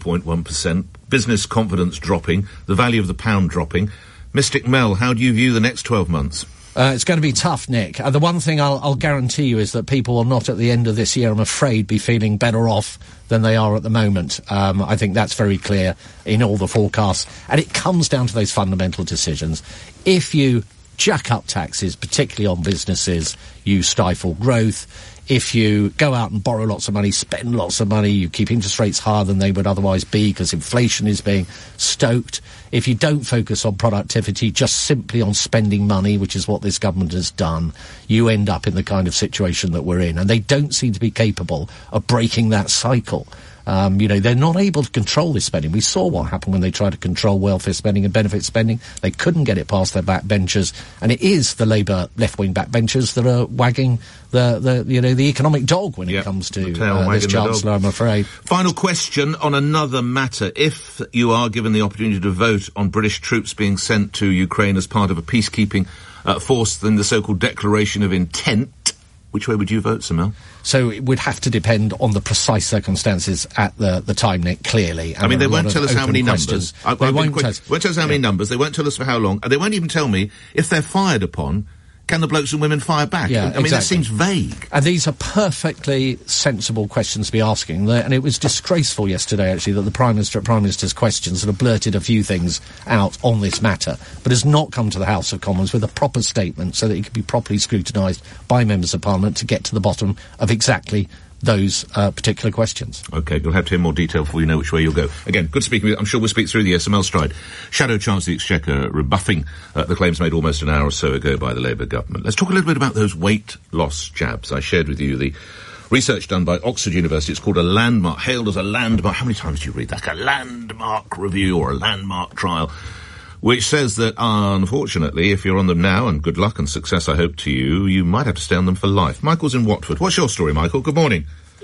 0.1%, business confidence dropping, the value of the pound dropping. Mystic Mel, how do you view the next 12 months? It's going to be tough, Nick. The one thing I'll guarantee you is that people will not, at the end of this year, I'm afraid, be feeling better off than they are at the moment. I think that's very clear in all the forecasts. And it comes down to those fundamental decisions. If you jack up taxes, particularly on businesses, you stifle growth. If you go out and borrow lots of money, spend lots of money, you keep interest rates higher than they would otherwise be because inflation is being stoked. If you don't focus on productivity, just simply on spending money, which is what this government has done, you end up in the kind of situation that we're in. And they don't seem to be capable of breaking that cycle. They're not able to control this spending. We saw what happened when they tried to control welfare spending and benefit spending. They couldn't get it past their backbenchers, and it is the Labour left-wing backbenchers that are wagging the economic dog when it comes to this Chancellor, I'm afraid. Final question on another matter. If you are given the opportunity to vote on British troops being sent to Ukraine as part of a peacekeeping force, then the so-called Declaration of Intent, which way would you vote, Samel? So it would have to depend on the precise circumstances at the time, Nick, clearly. I mean, they won't tell us how many numbers. They won't tell us how many numbers. They won't tell us for how long. And they won't even tell me if they're fired upon, can the blokes and women fire back? Yeah, I mean, that seems vague. And these are perfectly sensible questions to be asking. And it was disgraceful yesterday, actually, that the Prime Minister at Prime Minister's questions sort of blurted a few things out on this matter, but has not come to the House of Commons with a proper statement so that it could be properly scrutinised by members of Parliament to get to the bottom of exactly those particular questions. OK, you'll have to hear more detail before you know which way you'll go. Again, good speaking with you. I'm sure we'll speak through the SML stride. Shadow Chancellor of the Exchequer rebuffing the claims made almost an hour or so ago by the Labour government. Let's talk a little bit about those weight loss jabs. I shared with you the research done by Oxford University. It's called a landmark, hailed as a landmark. How many times do you read that? A landmark review or a landmark trial, which says that, unfortunately, if you're on them now, and good luck and success I hope to you, you might have to stay on them for life. Michael's in Watford. What's your story, Michael? Good morning.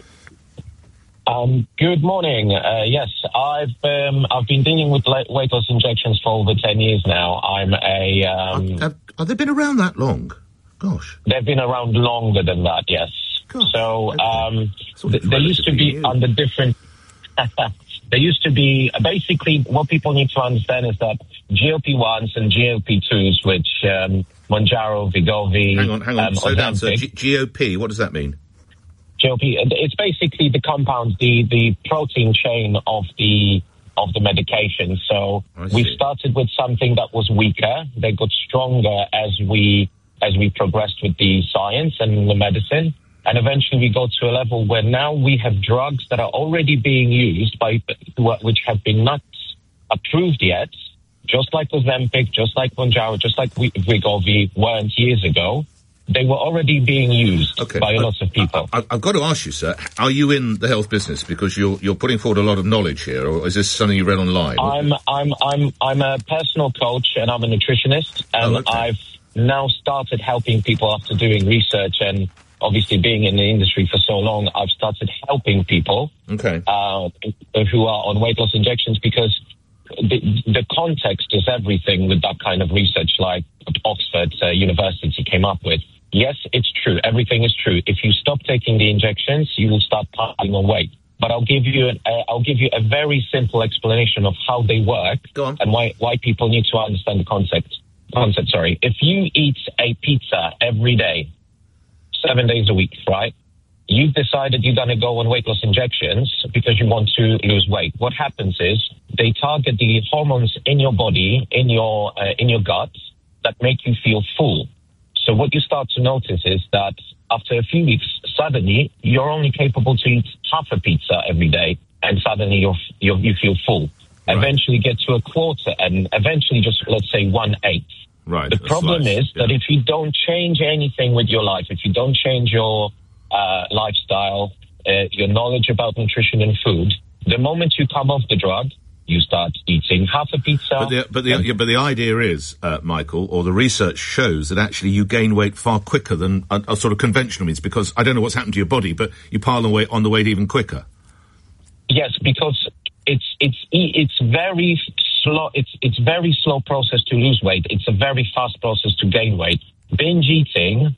Good morning. Yes, I've been dealing with weight loss injections for over 10 years now. Have they been around that long? Gosh. They've been around longer than that, yes. Gosh, so, they used to be under different... There used to be, basically, what people need to understand is that GLP-1s and GLP-2s, which Mounjaro, Wegovy... Hang on, slow down, sir. GOP, what does that mean? GLP, it's basically the compounds, the protein chain of the medication. So we started with something that was weaker. They got stronger as we progressed with the science and the medicine. And eventually we go to a level where now we have drugs that are already being used which have been not approved yet, just like Ozempic, just like Mounjaro, just like Wegovy weren't years ago. They were already being used by lots of people. I've got to ask you, sir, are you in the health business? Because you're putting forward a lot of knowledge here, or is this something you read online? I'm a personal coach and I'm a nutritionist, and I've now started helping people after doing research and obviously being in the industry for so long. I've started helping people who are on weight loss injections because the context is everything with that kind of research, like Oxford University came up with. Yes, it's true. Everything is true. If you stop taking the injections, you will start piling on weight. But I'll give you a very simple explanation of how they work and why people need to understand the concept. If you eat a pizza every day, 7 days a week, right? You've decided you're going to go on weight loss injections because you want to lose weight. What happens is they target the hormones in your body, in your gut, that make you feel full. So what you start to notice is that after a few weeks, suddenly you're only capable to eat half a pizza every day, and suddenly you feel full. Right. Eventually get to a quarter, and eventually just, let's say, 1/8. Right. The problem is that if you don't change anything with your life, if you don't change your lifestyle, your knowledge about nutrition and food, the moment you come off the drug, you start eating half a pizza. But the idea is, Michael, or the research shows that actually you gain weight far quicker than a sort of conventional means, because I don't know what's happened to your body, but you pile on the weight even quicker. Yes, because it's very slow. It's very slow process to lose weight. It's a very fast process to gain weight. Binge eating.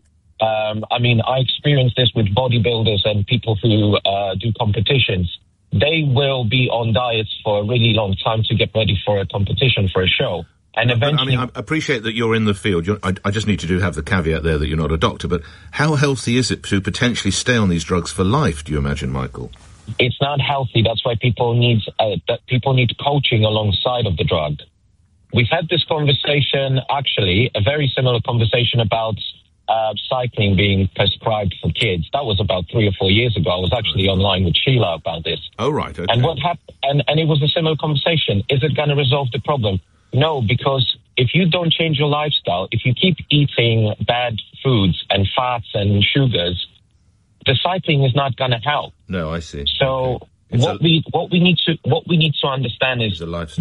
I experience this with bodybuilders and people who do competitions. They will be on diets for a really long time to get ready for a competition, for a show. And eventually... I appreciate that you're in the field. I just need to have the caveat there that you're not a doctor, but how healthy is it to potentially stay on these drugs for life, do you imagine, Michael? It's not healthy. That's why people need coaching alongside of the drug. We've had this conversation, actually, a very similar conversation about cycling being prescribed for kids. That was about 3 or 4 years ago. I was actually online with Sheila about this. Oh, right. Okay. And what happened? And it was a similar conversation. Is it going to resolve the problem? No, because if you don't change your lifestyle, if you keep eating bad foods and fats and sugars, the cycling is not going to help. No, I see. So what we need to understand is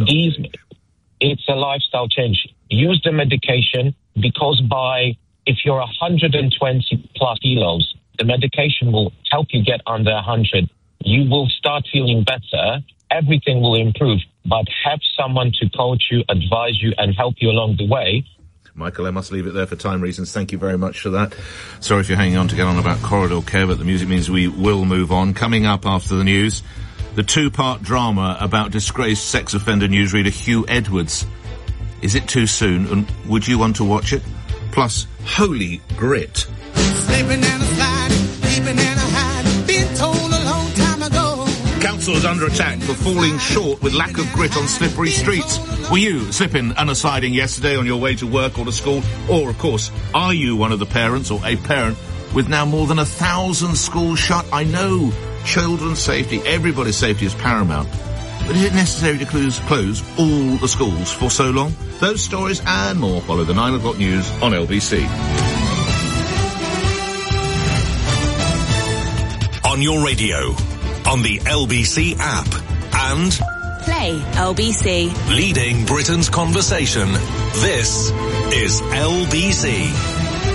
it's a lifestyle change. Use the medication, because if you're 120 plus kilos, the medication will help you get under 100. You will start feeling better. Everything will improve, but have someone to coach you, advise you, and help you along the way. Michael, I must leave it there for time reasons. Thank you very much for that. Sorry if you're hanging on to get on about corridor care, but the music means we will move on. Coming up after the news, the 2-part drama about disgraced sex offender newsreader Hugh Edwards. Is it too soon, and would you want to watch it? Plus, holy grit. Slipping and a sliding, keeping and a hiding, been told a long time ago. Council is under attack for falling short with lack of grit on slippery streets. Were you slipping and a sliding yesterday on your way to work or to school? Or, of course, are you one of the parents or a parent with now more than 1,000 schools shut? I know children's safety, everybody's safety is paramount. But is it necessary to close all the schools for so long? Those stories and more follow the 9 o'clock news on LBC. On your radio, on the LBC app, and Play LBC. Leading Britain's conversation. This is LBC.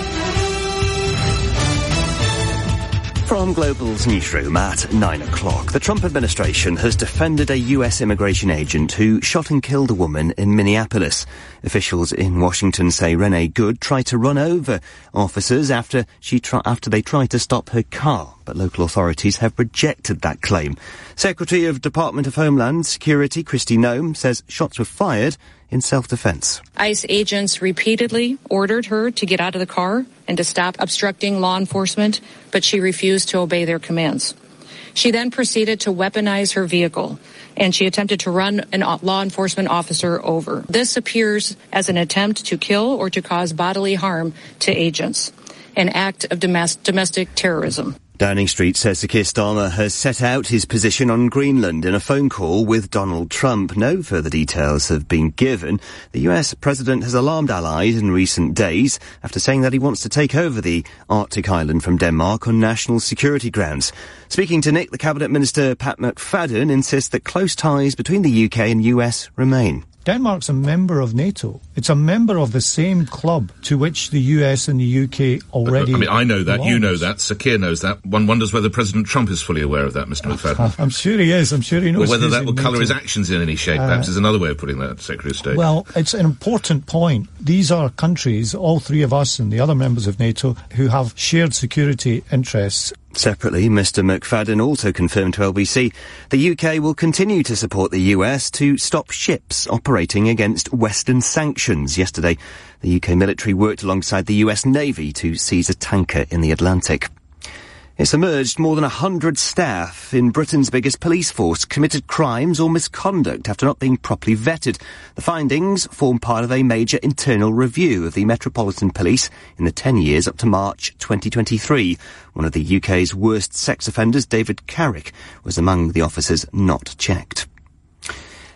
From Global's newsroom at 9 o'clock, the Trump administration has defended a US immigration agent who shot and killed a woman in Minneapolis. Officials in Washington say Renee Good tried to run over officers after they tried to stop her car, but local authorities have rejected that claim. Secretary of Department of Homeland Security Kristi Noem says shots were fired in self-defense. ICE agents repeatedly ordered her to get out of the car and to stop obstructing law enforcement, but she refused to obey their commands. She then proceeded to weaponize her vehicle, and she attempted to run a law enforcement officer over. This appears as an attempt to kill or to cause bodily harm to agents, an act of domestic terrorism. Downing Street says Sir Keir Starmer has set out his position on Greenland in a phone call with Donald Trump. No further details have been given. The US president has alarmed allies in recent days after saying that he wants to take over the Arctic island from Denmark on national security grounds. Speaking to Nick, the Cabinet Minister Pat McFadden insists that close ties between the UK and US remain. Denmark's a member of NATO. It's a member of the same club to which the US and the UK already I know that, belongs. you know that, Sir Keir knows that. One wonders whether President Trump is fully aware of that, Mr. McFadden. I'm sure he is. I'm sure he knows. Or whether that will colour his actions in any shape, perhaps, is another way of putting that, Secretary of State. Well, it's an important point. These are countries, all three of us and the other members of NATO, who have shared security interests. Separately, Mr. McFadden also confirmed to LBC the UK will continue to support the US to stop ships operating against Western sanctions. Yesterday, the UK military worked alongside the US Navy to seize a tanker in the Atlantic. It's emerged more than 100 staff in Britain's biggest police force committed crimes or misconduct after not being properly vetted. The findings form part of a major internal review of the Metropolitan Police in the 10 years up to March 2023. One of the UK's worst sex offenders, David Carrick, was among the officers not checked.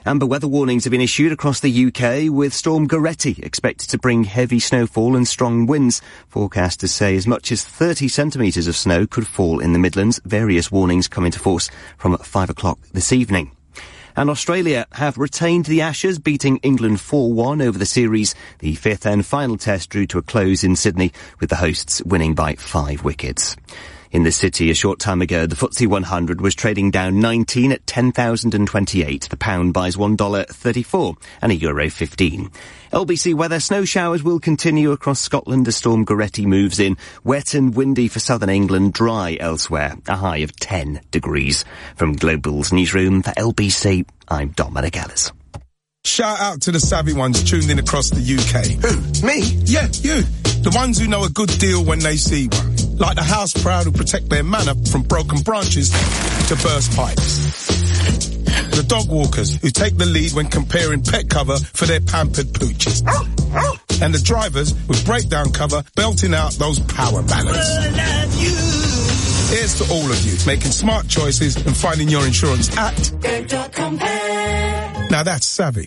Amber weather warnings have been issued across the UK, with Storm Goretti expected to bring heavy snowfall and strong winds. Forecasters say as much as 30 centimetres of snow could fall in the Midlands. Various warnings come into force from 5 o'clock this evening. And Australia have retained the Ashes, beating England 4-1 over the series. The fifth and final test drew to a close in Sydney, with the hosts winning by 5 wickets. In the city a short time ago, the FTSE 100 was trading down 19 at 10,028. The pound buys $1.34 and €1.15. LBC weather: snow showers will continue across Scotland as Storm Goretti moves in. Wet and windy for southern England, dry elsewhere. A high of 10 degrees. From Global's newsroom for LBC, I'm Dominic Ellis. Shout out to the savvy ones tuned in across the UK. Who? Me? Yeah, you. The ones who know a good deal when they see one. Like the house proud who protect their manor from broken branches to burst pipes. The dog walkers who take the lead when comparing pet cover for their pampered pooches. And the drivers with breakdown cover belting out those power ballads. Here's to all of you making smart choices and finding your insurance at Go.Compare. Now that's savvy.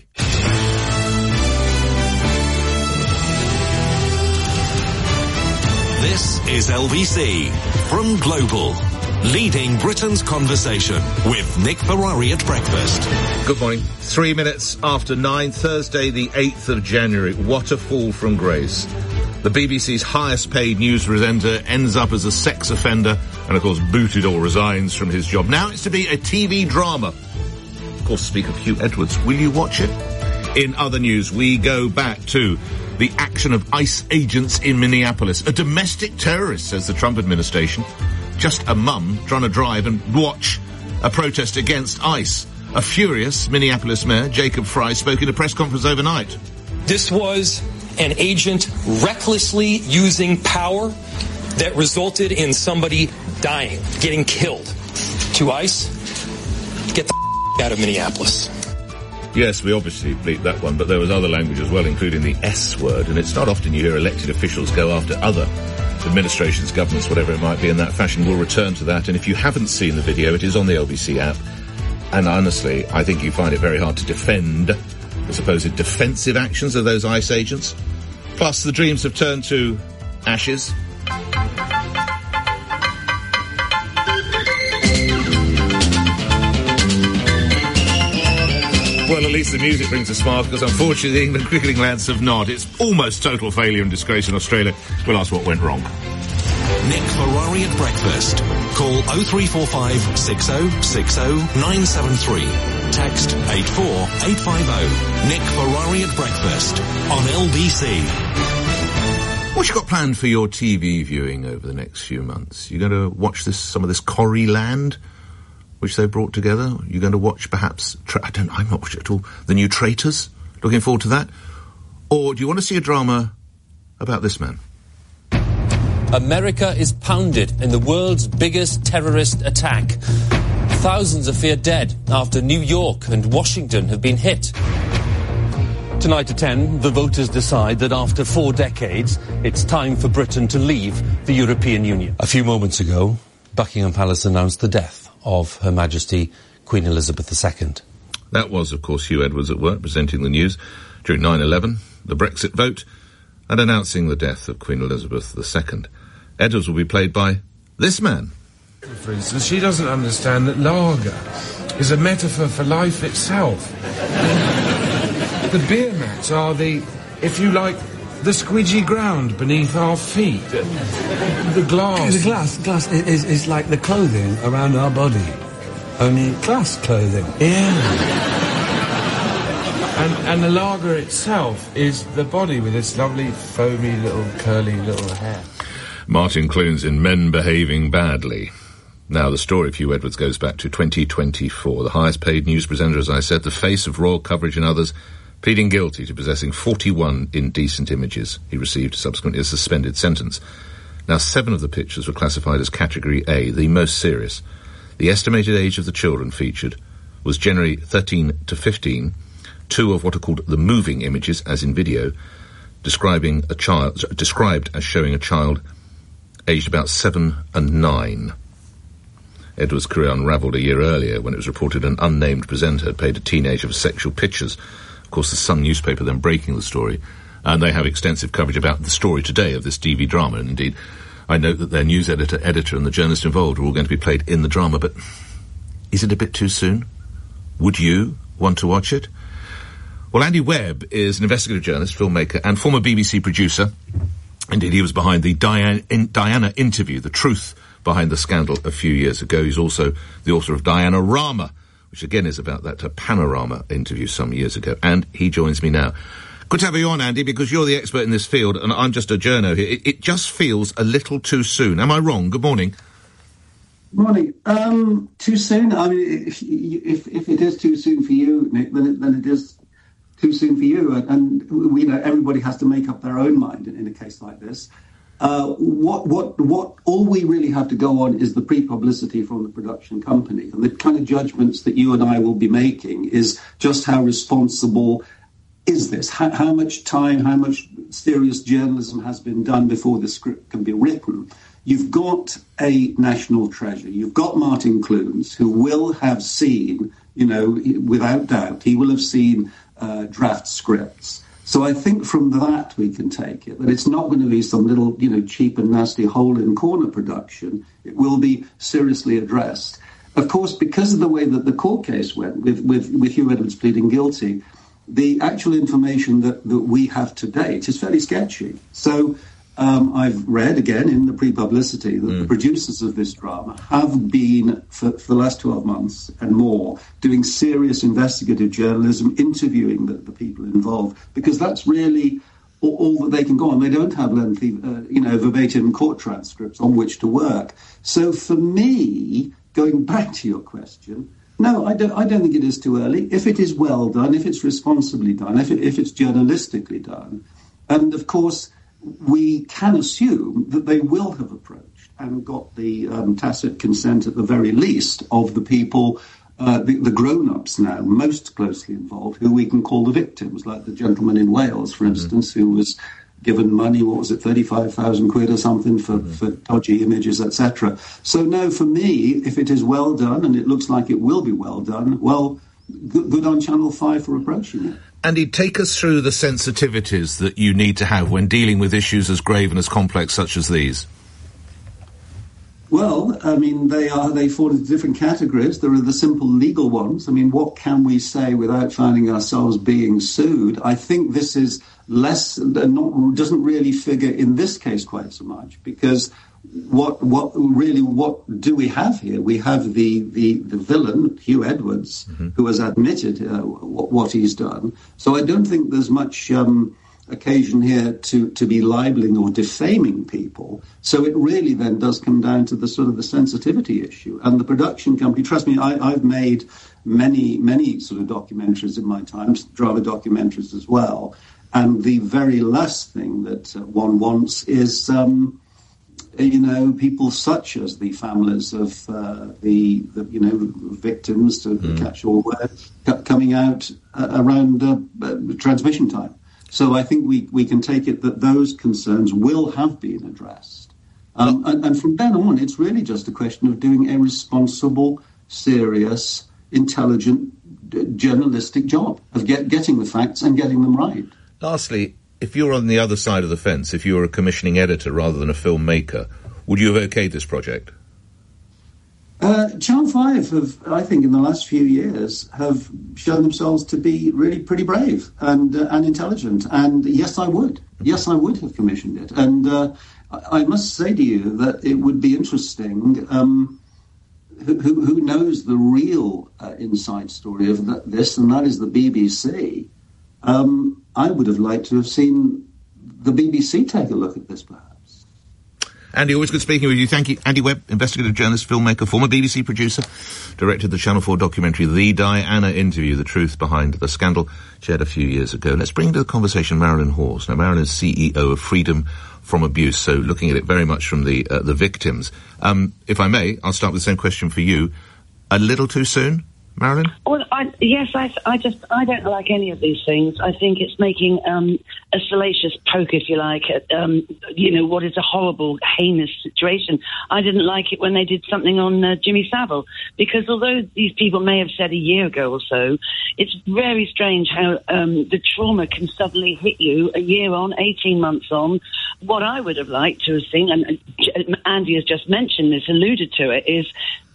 This is LBC from Global, leading Britain's conversation with Nick Ferrari at breakfast. Good morning. 3 minutes after 9, Thursday the 8th of January. What a fall from grace. The BBC's highest paid news presenter ends up as a sex offender and, of course, booted or resigns from his job. Now it's to be a TV drama. Of course, speak of Hugh Edwards. Will you watch it? In other news, we go back to the action of ICE agents in Minneapolis. A domestic terrorist, says the Trump administration. Just a mum trying to drive and watch a protest against ICE. A furious Minneapolis mayor, Jacob Fry, spoke in a press conference overnight. This was an agent recklessly using power that resulted in somebody dying, getting killed. To ICE, get the out of Minneapolis. Yes, we obviously bleeped that one, but there was other language as well, including the S word, and it's not often you hear elected officials go after other administrations, governments, whatever it might be, in that fashion. We'll return to that, and if you haven't seen the video, it is on the LBC app, and honestly, I think you find it very hard to defend the supposed defensive actions of those ICE agents. Plus, the dreams have turned to ashes. Well, at least the music brings a smile, because unfortunately the England cricketing lads have not. It's almost total failure and disgrace in Australia. We'll ask what went wrong. Nick Ferrari at breakfast. Call 0345 60 60 973. Text 84850. Nick Ferrari at breakfast on LBC. What you got planned for your TV viewing over the next few months? You going to watch some of this Corrie Land, which they brought together? You're going to watch perhaps, I'm not watching it at all, the new Traitors? Looking forward to that? Or do you want to see a drama about this man? America is pounded in the world's biggest terrorist attack. Thousands are feared dead after New York and Washington have been hit. Tonight at 10, the voters decide that after 4 decades, it's time for Britain to leave the European Union. A few moments ago, Buckingham Palace announced the death of Her Majesty Queen Elizabeth II. That was, of course, Hugh Edwards at work presenting the news during 9/11, the Brexit vote, and announcing the death of Queen Elizabeth II. Edwards will be played by this man. For instance, she doesn't understand that lager is a metaphor for life itself. The beer mats are if you like, the squidgy ground beneath our feet. The glass. The glass is like the clothing around our body. Only glass clothing. Yeah. And the lager itself is the body with its lovely, foamy, curly little hair. Martin Clunes in Men Behaving Badly. Now, the story of Hugh Edwards goes back to 2024. The highest paid news presenter, as I said, the face of royal coverage and others, pleading guilty to possessing 41 indecent images. He received subsequently a suspended sentence. Now, 7 of the pictures were classified as Category A, the most serious. The estimated age of the children featured was generally 13 to 15, 2 of what are called the moving images, as in video, described as showing a child aged about 7 and 9. Edward's career unravelled a year earlier when it was reported an unnamed presenter had paid a teenager for sexual pictures. Of course, the Sun newspaper then breaking the story, and they have extensive coverage about the story today of this DV drama, and indeed, I note that their news editor, and the journalist involved are all going to be played in the drama, but is it a bit too soon? Would you want to watch it? Well, Andy Webb is an investigative journalist, filmmaker, and former BBC producer. Indeed, he was behind the Diana interview, the truth behind the scandal a few years ago. He's also the author of Diana Rama, which again is about that Panorama interview some years ago. And he joins me now. Good to have you on, Andy, because you're the expert in this field, and I'm just a journo here. It just feels a little too soon. Am I wrong? Good morning. Morning. Too soon? I mean, if it is too soon for you, Nick, then it is too soon for you. And we know everybody has to make up their own mind in a case like this. What all we really have to go on is the pre-publicity from the production company, and the kind of judgments that you and I will be making is just how responsible is this? How much time, how much serious journalism has been done before the script can be written? You've got a national treasure. You've got Martin Clunes, who will have seen, without doubt, he will have seen draft scripts. So I think from that we can take it, that it's not going to be some little, cheap and nasty hole-in-corner production. It will be seriously addressed. Of course, because of the way that the court case went, with Hugh Edwards pleading guilty, the actual information that we have to date is fairly sketchy. So I've read, again, in the pre-publicity, that the producers of this drama have been, for the last 12 months and more, doing serious investigative journalism, interviewing the people involved, because that's really all that they can go on. They don't have lengthy, verbatim court transcripts on which to work. So for me, going back to your question, no, I don't think it is too early. If it is well done, if it's responsibly done, if it's journalistically done, and of course we can assume that they will have approached and got the tacit consent at the very least of the people, the grown-ups now most closely involved, who we can call the victims, like the gentleman in Wales, for instance, who was given money, 35,000 quid or something for dodgy images, etc. So no, for me, if it is well done, and it looks like it will be well done, well, good on Channel 5 for approaching it. Andy, take us through the sensitivities that you need to have when dealing with issues as grave and as complex such as these. Well, I mean, they fall into different categories. There are the simple legal ones. I mean, what can we say without finding ourselves being sued? I think this is doesn't really figure in this case quite so much, because what do we have here? We have the villain, Hugh Edwards, who has admitted what he's done. So I don't think there's much occasion here to be libeling or defaming people. So it really then does come down to the sort of the sensitivity issue. And the production company, trust me, I've made many sort of documentaries in my time, drama documentaries as well. And the very last thing that one wants is, people such as the families of the victims, to catch all words, coming out around transmission time. So I think we can take it that those concerns will have been addressed. And from then on, it's really just a question of doing a responsible, serious, intelligent, journalistic job of getting the facts and getting them right. Lastly, if you're on the other side of the fence, if you're a commissioning editor rather than a filmmaker, would you have okayed this project? Channel 5 have, I think, in the last few years, have shown themselves to be really pretty brave and intelligent. And yes, I would. Yes, I would have commissioned it. And I must say to you that it would be interesting. Who knows the real inside story of this, and that is the BBC. I would have liked to have seen the BBC take a look at this, perhaps. Andy, always good speaking with you. Thank you. Andy Webb, investigative journalist, filmmaker, former BBC producer, directed the Channel 4 documentary The Diana Interview, the truth behind the scandal, shared a few years ago. Let's bring into the conversation Marilyn Hawes. Now, Marilyn is CEO of Freedom from Abuse, so looking at it very much from the victims. If I may, I'll start with the same question for you. A little too soon? Marilyn? Well, I don't like any of these things. I think it's making a salacious poke, if you like, at, what is a horrible, heinous situation. I didn't like it when they did something on Jimmy Savile, because although these people may have said a year ago or so, it's very strange how the trauma can suddenly hit you a year on, 18 months on. What I would have liked to have seen, and Andy has just mentioned this, alluded to it, is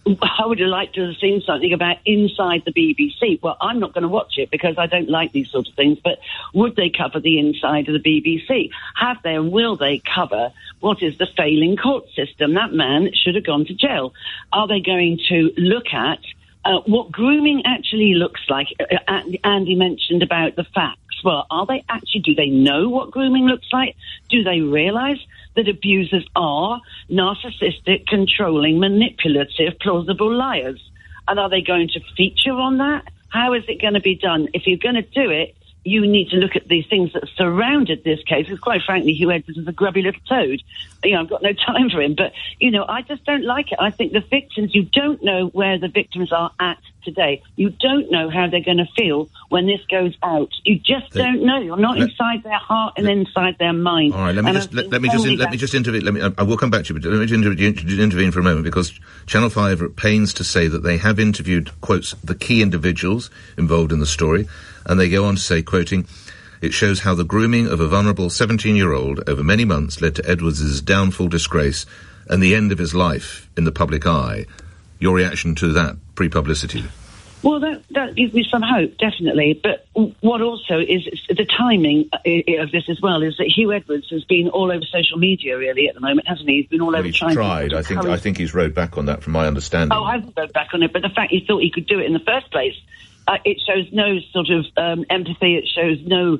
I would have liked to have seen something about inside the BBC. Well, I'm not going to watch it because I don't like these sorts of things, but would they cover the inside of the BBC? Have they and will they cover what is the failing court system? That man should have gone to jail. Are they going to look at what grooming actually looks like? Andy mentioned about the facts. Well, do they know what grooming looks like? Do they realise that abusers are narcissistic, controlling, manipulative, plausible liars? And are they going to feature on that? How is it going to be done? If you're going to do it, you need to look at these things that surrounded this case, because quite frankly, Hugh Edwards is a grubby little toad. I've got no time for him, but, I just don't like it. I think the victims, you don't know where the victims are at today. You don't know how they're going to feel when this goes out. You just don't know. You're not inside their heart and inside their mind. All right, let me just intervene. I will come back to you, but let me just intervene for a moment, because Channel 5 are at pains to say that they have interviewed, quotes, the key individuals involved in the story, and they go on to say, quoting, "It shows how the grooming of a vulnerable 17-year-old over many months led to Edwards' downfall, disgrace, and the end of his life in the public eye." Your reaction to that pre-publicity? Well, that gives me some hope, definitely. But what also is the timing of this as well is that Hugh Edwards has been all over social media really at the moment, hasn't he? He's been all over he's trying tried. to... I think he's rode back on that, from my understanding. Oh, I haven't rode back on it, but the fact he thought he could do it in the first place, it shows no sort of empathy. It shows no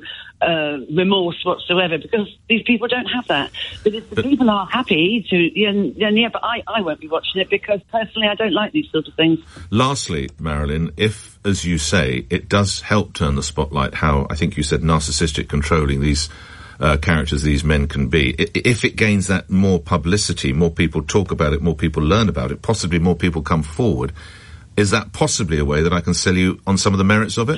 remorse whatsoever, because these people don't have that. But if the people are happy to, then yeah, but I won't be watching it, because personally I don't like these sort of things. Lastly, Marilyn, if, as you say, it does help turn the spotlight how, I think you said, narcissistic, controlling these characters these men can be, if it gains that more publicity, more people talk about it, more people learn about it, possibly more people come forward, is that possibly a way that I can sell you on some of the merits of it?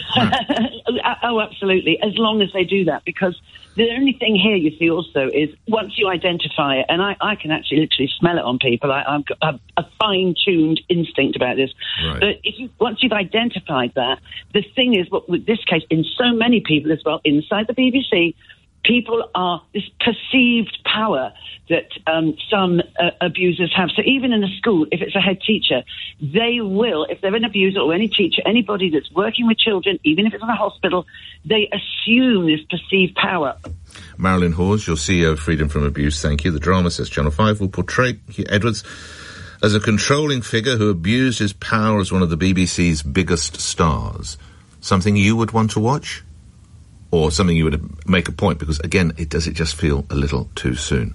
Oh, absolutely, as long as they do that, because the only thing here, you see, also is once you identify it, and I can actually literally smell it on people, I've got a fine-tuned instinct about this, right. But once you've identified that, the thing is, what with this case, in so many people as well, inside the BBC, people are this perceived power that some abusers have. So even in a school, if it's a head teacher, they will, if they're an abuser or any teacher, anybody that's working with children, even if it's in a hospital, they assume this perceived power. Marilyn Hawes, your CEO of Freedom from Abuse, thank you. The drama, says Channel 5, will portray Edwards as a controlling figure who abused his power as one of the BBC's biggest stars. Something you would want to watch? Or something you would make a point, because, again, does it just feel a little too soon?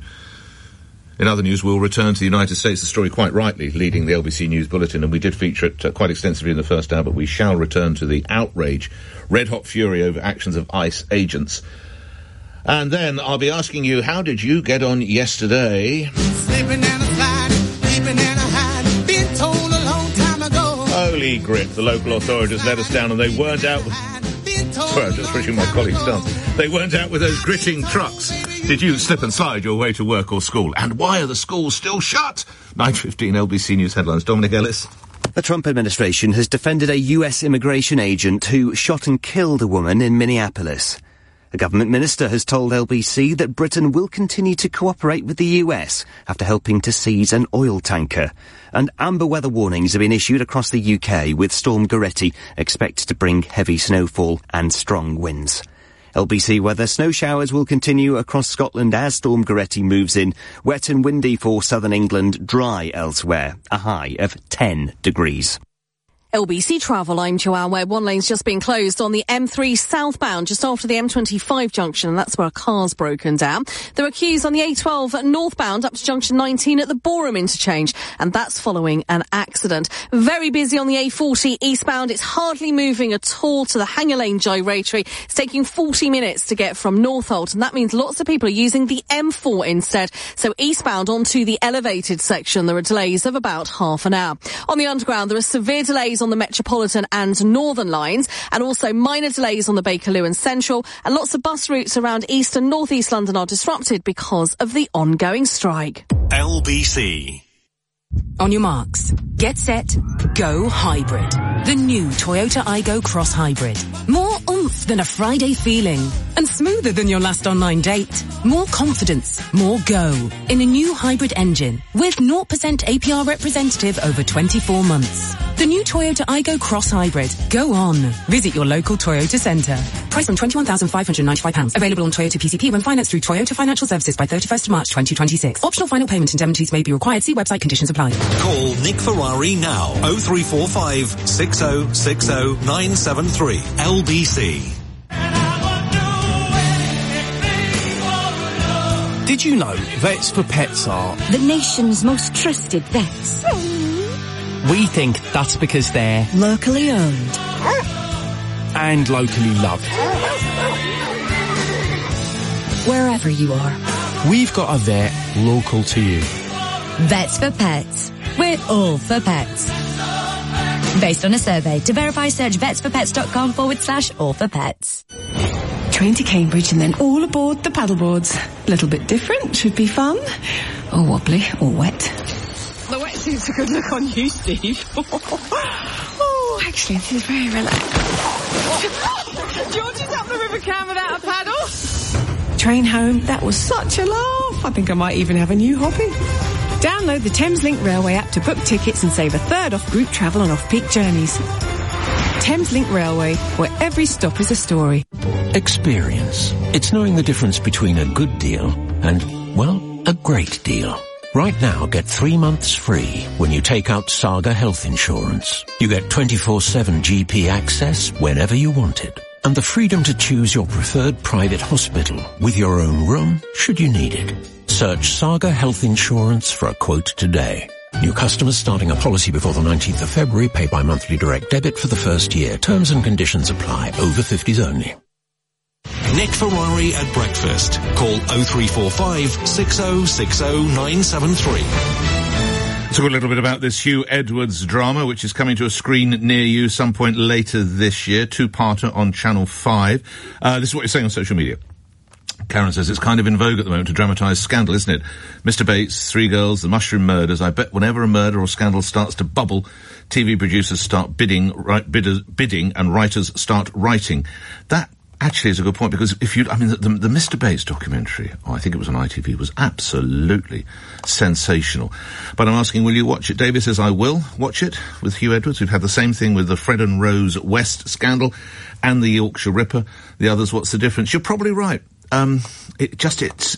In other news, we'll return to the United States, the story quite rightly leading the LBC News Bulletin, and we did feature it quite extensively in the first hour, but we shall return to the outrage, red-hot fury over actions of ICE agents. And then I'll be asking you, how did you get on yesterday? Slipping and a sliding, sleeping and a hiding, been told a long time ago. Holy grip, the local authorities let us down, and they weren't out with... Sorry, I'm just wishing my colleagues dance. They weren't out with those gritting trucks. Did you slip and slide your way to work or school? And why are the schools still shut? 9:15 LBC News headlines. Dominic Ellis. The Trump administration has defended a US immigration agent who shot and killed a woman in Minneapolis. A government minister has told LBC that Britain will continue to cooperate with the US after helping to seize an oil tanker. And amber weather warnings have been issued across the UK, with Storm Goretti expected to bring heavy snowfall and strong winds. LBC weather: snow showers will continue across Scotland as Storm Goretti moves in. Wet and windy for southern England, dry elsewhere. A high of 10 degrees. LBC Travel, I'm Joanne Webb. One lane's just been closed on the M3 southbound, just after the M25 junction, and that's where a car's broken down. There are queues on the A12 northbound up to junction 19 at the Boreham interchange, and that's following an accident. Very busy on the A40 eastbound. It's hardly moving at all to the Hanger Lane gyratory. It's taking 40 minutes to get from Northolt, and that means lots of people are using the M4 instead. So eastbound onto the elevated section, there are delays of about half an hour. On the underground, there are severe delays delays on the Metropolitan and Northern lines, and also minor delays on the Bakerloo and Central, and lots of bus routes around East and North East London are disrupted because of the ongoing strike. LBC. On your marks, get set, go hybrid. The new Toyota Aygo Cross Hybrid. More oomph than a Friday feeling. And smoother than your last online date. More confidence, more go. In a new hybrid engine. With 0% APR representative over 24 months. The new Toyota Aygo Cross Hybrid. Go on. Visit your local Toyota centre. Price from £21,595. Available on Toyota PCP when financed through Toyota Financial Services by 31st March 2026. Optional final payment indemnities may be required. See website, conditions apply. Call Nick Ferrari now. 0345 6060 973. LBC. Did you know Vets for Pets are the nation's most trusted vets? We think that's because they're locally owned and locally loved. Wherever you are, we've got a vet local to you. Vets for Pets. We're all for pets. Based on a survey. To verify, search vetsforpets.com/all for pets. Train to Cambridge and then all aboard the paddleboards. Little bit different, should be fun. Or wobbly, or wet. The wetsuit's a good look on you, Steve. Oh, actually, this is very relaxed. George is up the River Cam without a paddle. Train home, that was such a laugh. I think I might even have a new hobby. Download the Thameslink Railway app to book tickets and save a third off group travel on off-peak journeys. Thameslink Railway, where every stop is a story. Experience. It's knowing the difference between a good deal and, well, a great deal. Right now, get 3 months free when you take out Saga Health Insurance. You get 24/7 GP access whenever you want it. And the freedom to choose your preferred private hospital with your own room, should you need it. Search Saga Health Insurance for a quote today. New customers starting a policy before the 19th of February pay by monthly direct debit for the first year. Terms and conditions apply. Over 50s only. Nick Ferrari at breakfast. Call 0345 6060 973. Talk a little bit about this Hugh Edwards drama, which is coming to a screen near you some point later this year. 2-parter on Channel 5. This is what you're saying on social media. Karen says it's kind of in vogue at the moment to dramatise scandal, isn't it? Mr. Bates, 3 girls, the mushroom murders. I bet whenever a murder or scandal starts to bubble, TV producers start bidding and writers start writing. That actually is a good point, because the Mr. Bates documentary, I think it was on ITV, was absolutely sensational. But I'm asking, will you watch it? David says, I will watch it with Hugh Edwards. We've had the same thing with the Fred and Rose West scandal and the Yorkshire Ripper. The others, what's the difference? You're probably right. It just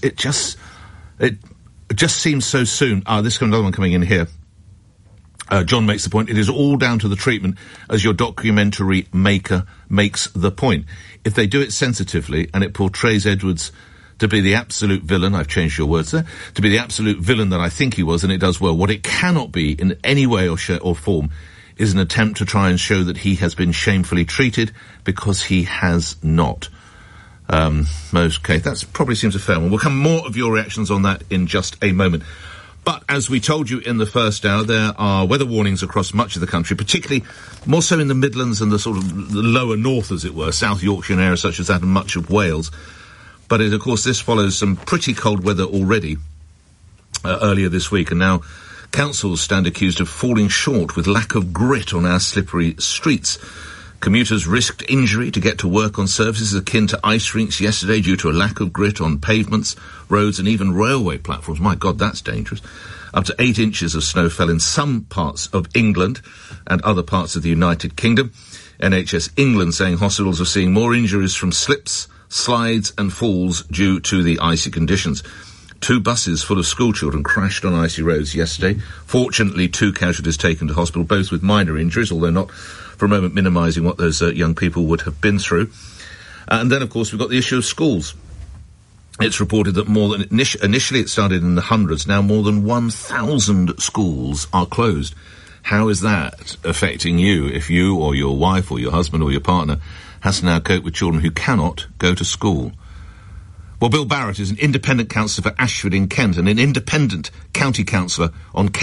seems so soon. This is another one coming in here. John makes the point, it is all down to the treatment as your documentary maker makes the point. If they do it sensitively and it portrays Edwards to be the absolute villain, I've changed your words there, to be the absolute villain that I think he was, and it does well. What it cannot be in any way or form is an attempt to try and show that he has been shamefully treated, because he has not. Okay, that probably seems a fair one. We'll come more of your reactions on that in just a moment. But as we told you in the first hour, there are weather warnings across much of the country, particularly more so in the Midlands and the sort of the lower north, as it were, South Yorkshire and areas such as that, and much of Wales. But of course, this follows some pretty cold weather already earlier this week, and now councils stand accused of falling short with lack of grit on our slippery streets. Commuters risked injury to get to work on surfaces akin to ice rinks yesterday due to a lack of grit on pavements, roads and even railway platforms. My God, that's dangerous. Up to 8 inches of snow fell in some parts of England and other parts of the United Kingdom. NHS England saying hospitals are seeing more injuries from slips, slides and falls due to the icy conditions. 2 buses full of schoolchildren crashed on icy roads yesterday. Fortunately, 2 casualties taken to hospital, both with minor injuries, although not for a moment minimising what those young people would have been through. And then, of course, we've got the issue of schools. It's reported that more than initially it started in the hundreds, now more than 1,000 schools are closed. How is that affecting you if you or your wife or your husband or your partner has to now cope with children who cannot go to school? Well, Bill Barrett is an independent councillor for Ashford in Kent and an independent county councillor on Kent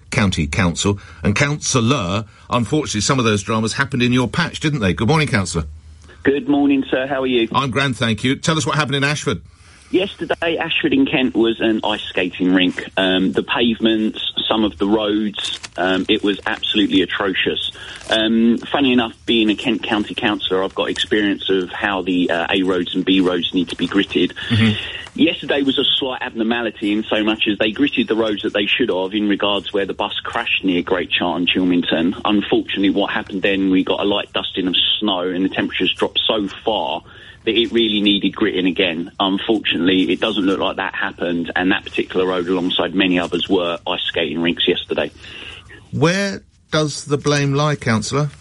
County Council. And Councillor, unfortunately, some of those dramas happened in your patch, didn't they? Good morning, Councillor. Good morning, sir. How are you? I'm grand, thank you. Tell us what happened in Ashford. Yesterday, Ashford in Kent was an ice skating rink. The pavements, some of the roads, it was absolutely atrocious. Funny enough, being a Kent County Councillor, I've got experience of how the A roads and B roads need to be gritted. Yesterday was a slight abnormality in so much as they gritted the roads that they should have in regards where the bus crashed near Great Charlton, Chilmington. Unfortunately, what happened then, we got a light dusting of snow and the temperatures dropped so far that it really needed gritting again. Unfortunately, it doesn't look like that happened, and that particular road, alongside many others, were ice skating rinks yesterday. Where does the blame lie, Councillor?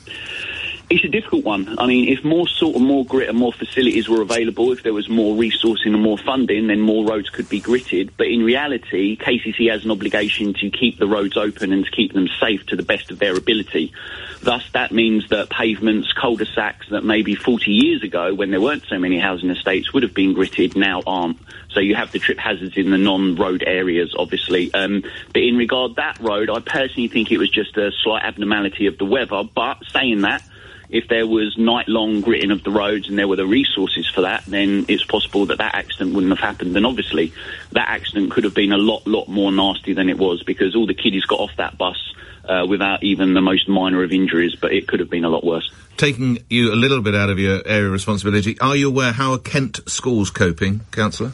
It's a difficult one. I mean, if more grit and more facilities were available, if there was more resourcing and more funding, then more roads could be gritted. But in reality, KCC has an obligation to keep the roads open and to keep them safe to the best of their ability. Thus, that means that pavements, cul-de-sacs that maybe 40 years ago, when there weren't so many housing estates, would have been gritted, now aren't. So you have the trip hazards in the non-road areas, obviously. But in regard that road, I personally think it was just a slight abnormality of the weather. But saying that, if there was night-long gritting of the roads and there were the resources for that, then it's possible that that accident wouldn't have happened. And obviously, that accident could have been a lot more nasty than it was, because all the kiddies got off that bus without even the most minor of injuries, but it could have been a lot worse. Taking you a little bit out of your area of responsibility, are you aware how are Kent schools coping, Councillor?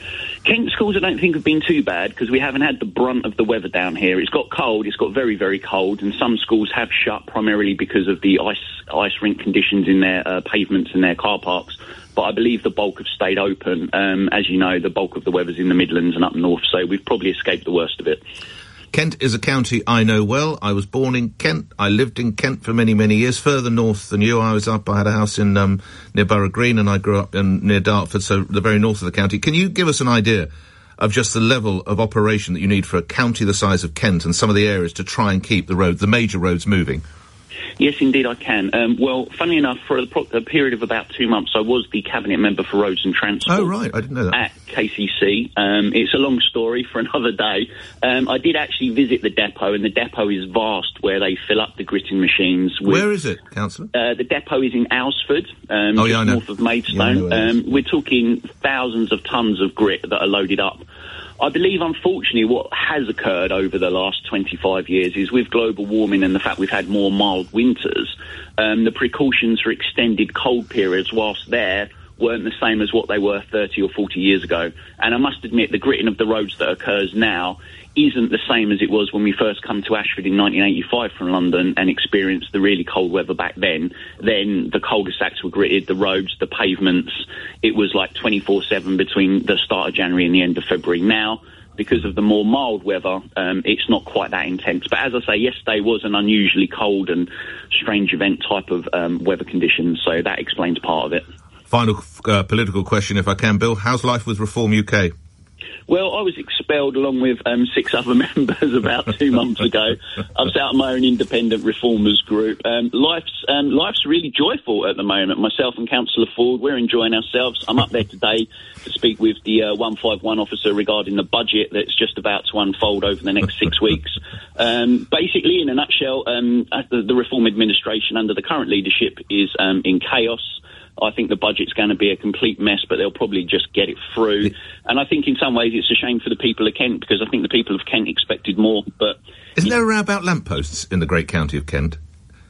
Kent schools, I don't think, have been too bad because we haven't had the brunt of the weather down here. It's got cold, it's got very, very cold, and some schools have shut primarily because of the ice rink conditions in their pavements and their car parks. But I believe the bulk have stayed open. As you know, the bulk of the weather's in the Midlands and up north, so we've probably escaped the worst of it. Kent is a county I know well. I was born in Kent. I lived in Kent for many, many years, further north than you. I had a house in near Borough Green, and I grew up near Dartford, so the very north of the county. Can you give us an idea of just the level of operation that you need for a county the size of Kent and some of the areas to try and keep the major roads moving? Yes, indeed, I can. Well, funnily enough, for a period of about 2 months, I was the Cabinet Member for Roads and Transport. Oh, right, I didn't know that. At KCC. It's a long story for another day. I did actually visit the depot, and the depot is vast, where they fill up the gritting machines. Where is it, Councillor? The depot is in Alresford, I know. north of Maidstone. We're talking thousands of tonnes of grit that are loaded up. I believe, unfortunately, what has occurred over the last 25 years is with global warming and the fact we've had more mild winters, the precautions for extended cold periods whilst there weren't the same as what they were 30 or 40 years ago. And I must admit, the gritting of the roads that occurs now isn't the same as it was when we first come to Ashford in 1985 from London and experienced the really cold weather back then. Then the cul-de-sacs were gritted, the roads, the pavements. It was like 24/7 between the start of January and the end of February. Now, because of the more mild weather, it's not quite that intense. But as I say, yesterday was an unusually cold and strange event type of weather conditions, so that explains part of it. Final political question, if I can, Bill. How's life with Reform UK? Well, I was expelled along with 6 other members about 2 months ago. I've set up my own independent reformers group. Life's really joyful at the moment. Myself and Councillor Ford, we're enjoying ourselves. I'm up there today to speak with the 151 officer regarding the budget that's just about to unfold over the next 6 weeks. Basically, in a nutshell, the Reform administration under the current leadership is in chaos. I think the budget's going to be a complete mess, but they'll probably just get it through. And I think in some ways it's a shame for the people of Kent, because I think the people of Kent expected more. But isn't there a row about lampposts in the great county of Kent?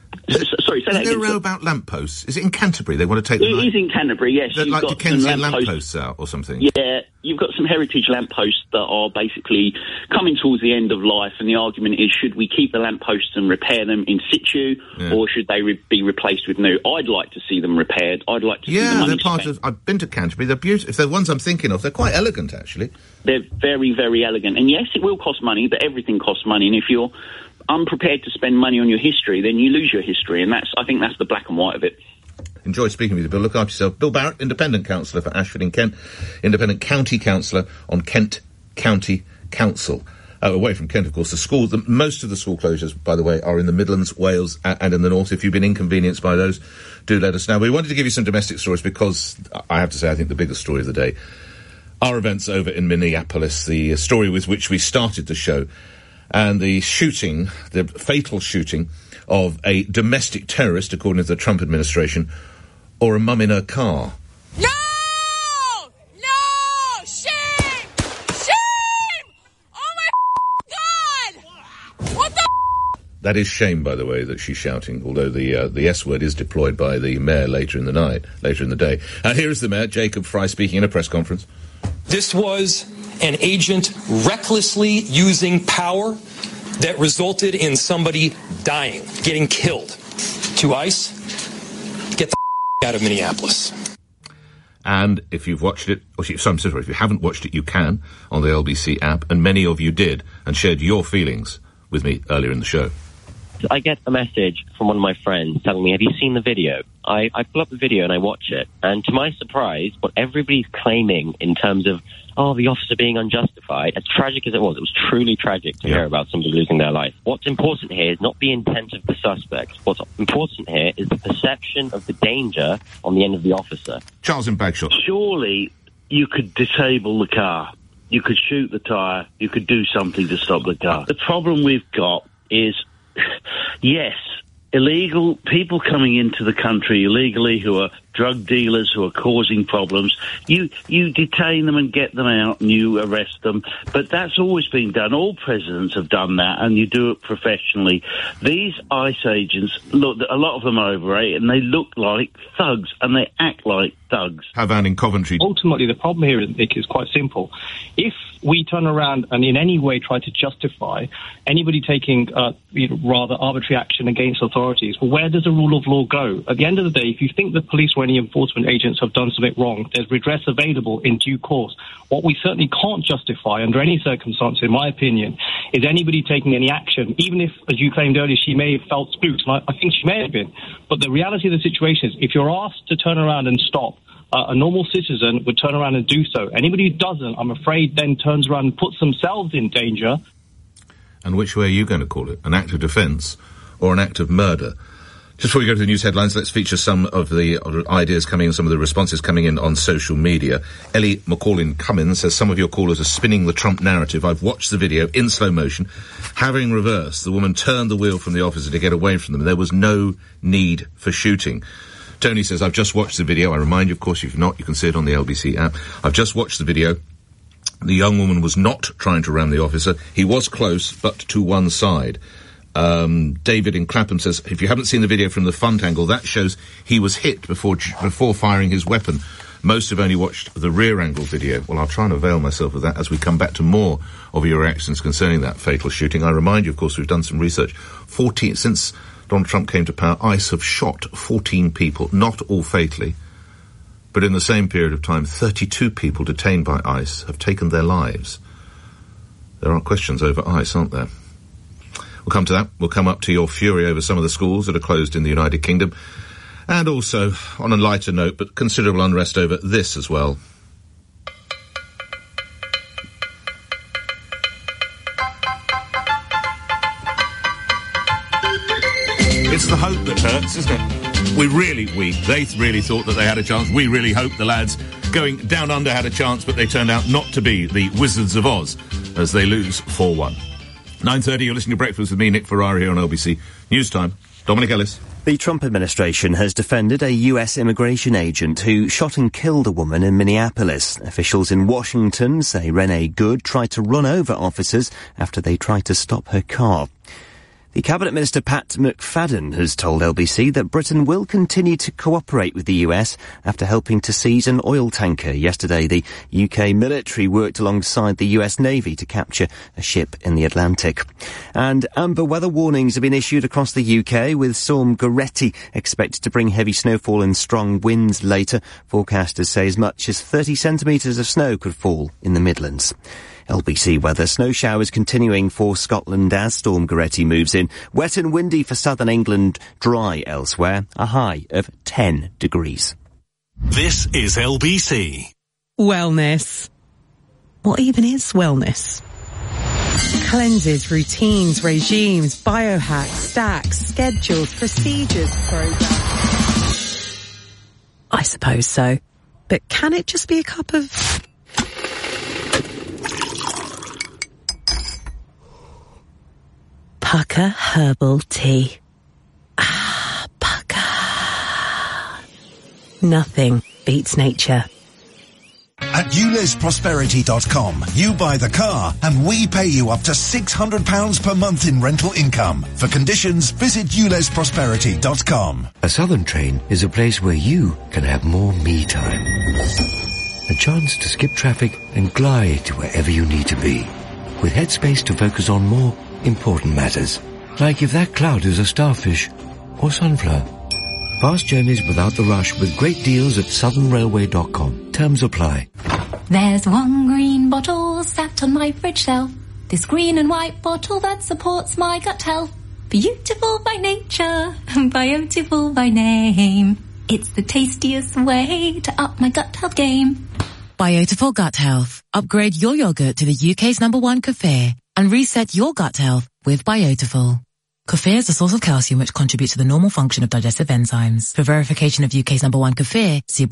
Sorry, say that again. Is there a row about lampposts? Is it in Canterbury? They want to take them. It is in Canterbury, yes. They're like Dickensian lampposts out or something. Yeah, you've got some heritage lampposts that are basically coming towards the end of life, and the argument is, should we keep the lampposts and repair them in situ, or should they be replaced with new? I'd like to see them repaired. I'd like to see the money they're part spent. of... I've been to Canterbury. They're beautiful. If they're ones I'm thinking of, they're quite elegant, actually. They're very, very elegant. And yes, it will cost money, but everything costs money, and if you're unprepared to spend money on your history, then you lose your history, and I think that's the black and white of it. Enjoy speaking with you, Bill. Look after yourself. Bill Barrett, Independent Councillor for Ashford in Kent, Independent County Councillor on Kent County Council. Away from Kent, of course, most of the school closures, by the way, are in the Midlands, Wales, and in the North. If you've been inconvenienced by those, do let us know. We wanted to give you some domestic stories because, I have to say, I think the biggest story of the day are events over in Minneapolis, the story with which we started the show. and the shooting, the fatal shooting of a domestic terrorist, according to the Trump administration, or a mum in her car. No! No! Shame! Shame! Oh my God! What the That is shame, by the way, that she's shouting, although the S word is deployed by the mayor later in the day. Here is the mayor, Jacob Fry, speaking in a press conference. This was an agent recklessly using power that resulted in somebody dying, getting killed. To ICE, get the out of Minneapolis. And if you've watched it, if you haven't watched it, you can on the LBC app, and many of you did and shared your feelings with me earlier in the show. I get a message from one of my friends telling me, have you seen the video? I pull up the video and I watch it, and to my surprise, what everybody's claiming in terms of, the officer being unjustified, as tragic as it was truly tragic to hear about somebody losing their life. What's important here is not the intent of the suspect. What's important here is the perception of the danger on the end of the officer. Charles in Bagshot. Surely you could disable the car. You could shoot the tyre. You could do something to stop the car. The problem we've got is, yes, illegal people coming into the country illegally who are drug dealers who are causing problems, you detain them and get them out and you arrest them. But that's always been done. All presidents have done that, and you do it professionally. These ICE agents, look, a lot of them are overweight, and they look like thugs, and they act like thugs. Havan in Coventry. Ultimately, the problem here, Nick, is quite simple. If we turn around and in any way try to justify anybody taking rather arbitrary action against authorities, well, where does the rule of law go? At the end of the day, if you think the police or any enforcement agents have done something wrong, there's redress available in due course. What we certainly can't justify under any circumstance, in my opinion, is anybody taking any action, even if, as you claimed earlier, she may have felt spooked, and I think she may have been. But the reality of the situation is, if you're asked to turn around and stop, a normal citizen would turn around and do so. Anybody who doesn't, I'm afraid, then turns around and puts themselves in danger. And which way are you going to call it? An act of defence or an act of murder? Just before we go to the news headlines, let's feature some of the ideas coming in, some of the responses coming in on social media. Ellie McCall Cummins says, some of your callers are spinning the Trump narrative. I've watched the video in slow motion. Having reversed, the woman turned the wheel from the officer to get away from them. There was no need for shooting. Tony says, I've just watched the video. I remind you, of course, if you've not, you can see it on the LBC app. I've just watched the video. The young woman was not trying to ram the officer. He was close, but to one side. David in Clapham says, if you haven't seen the video from the front angle, that shows he was hit before firing his weapon. Most have only watched the rear angle video. Well, I'll try and avail myself of that as we come back to more of your reactions concerning that fatal shooting. I remind you, of course, we've done some research. Since Donald Trump came to power, ICE have shot 14 people, not all fatally. But in the same period of time, 32 people detained by ICE have taken their lives. There are questions over ICE, aren't there? We'll come to that. We'll come up to your fury over some of the schools that are closed in the United Kingdom. And also, on a lighter note, but considerable unrest over this as well. It's the hope that hurts, isn't it? They really thought that they had a chance. We really hoped the lads going down under had a chance, but they turned out not to be the Wizards of Oz as they lose 4-1. 9:30, you're listening to Breakfast with me, Nick Ferrari, here on LBC News Time. Dominic Ellis. The Trump administration has defended a US immigration agent who shot and killed a woman in Minneapolis. Officials in Washington say Renee Good tried to run over officers after they tried to stop her car. The Cabinet Minister Pat McFadden has told LBC that Britain will continue to cooperate with the US after helping to seize an oil tanker. Yesterday, the UK military worked alongside the US Navy to capture a ship in the Atlantic. And amber weather warnings have been issued across the UK, with Storm Goretti expected to bring heavy snowfall and strong winds later. Forecasters say as much as 30 centimetres of snow could fall in the Midlands. LBC weather. Snow showers continuing for Scotland as Storm Goretti moves in. Wet and windy for southern England, dry elsewhere. A high of 10 degrees. This is LBC. Wellness. What even is wellness? Cleanses, routines, regimes, biohacks, stacks, schedules, procedures, programs. I suppose so. But can it just be a cup of... Pukka Herbal Tea. Pukka. Nothing beats nature. At ulesprosperity.com, you buy the car and we pay you up to £600 per month in rental income. For conditions, visit ulesprosperity.com. A Southern train is a place where you can have more me time. A chance to skip traffic and glide to wherever you need to be. With headspace to focus on more important matters. Like if that cloud is a starfish or sunflower. Fast journeys without the rush with great deals at southernrailway.com. Terms apply. There's one green bottle sat on my fridge shelf. This green and white bottle that supports my gut health. Beautiful by nature, beautiful by name. It's the tastiest way to up my gut health game. Biotiful Gut Health. Upgrade your yogurt to the UK's #1 kefir and reset your gut health with Biotiful. Kefir is a source of calcium which contributes to the normal function of digestive enzymes. For verification of UK's #1 kefir, see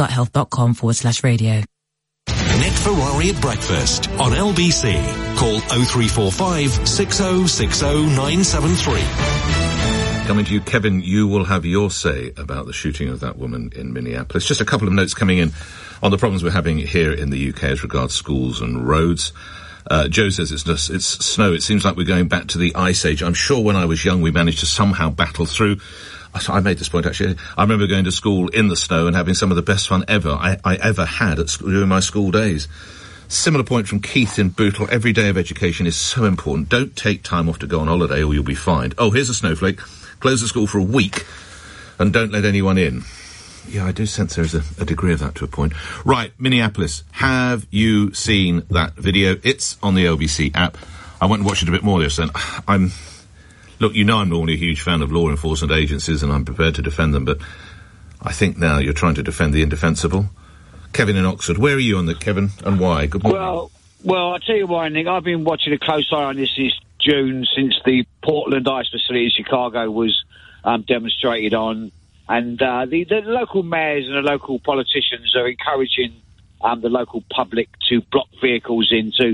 biotifulguthealth.com/radio. Nick Ferrari at breakfast on LBC. Call 0345 6060 973. Coming to you, Kevin, you will have your say about the shooting of that woman in Minneapolis. Just a couple of notes coming in on the problems we're having here in the UK as regards schools and roads. Joe says it's snow. It seems like we're going back to the Ice Age. I'm sure when I was young we managed to somehow battle through. I made this point actually. I remember going to school in the snow and having some of the best fun ever I ever had at school, during my school days. Similar point from Keith in Bootle. Every day of education is so important. Don't take time off to go on holiday or you'll be fined. Oh, here's a snowflake. Close the school for a week and don't let anyone in. Yeah, I do sense there's a degree of that to a point. Right, Minneapolis. Have you seen that video? It's on the LBC app. I went and watched it a bit more this, and look, you know I'm normally a huge fan of law enforcement agencies and I'm prepared to defend them, but I think now you're trying to defend the indefensible. Kevin in Oxford, where are you on that, Kevin, and why? Good morning. Well, I'll tell you why, Nick. I've been watching a close eye on this since June, since the Portland ice facility in Chicago was demonstrated on. And the local mayors and the local politicians are encouraging the local public to block vehicles in to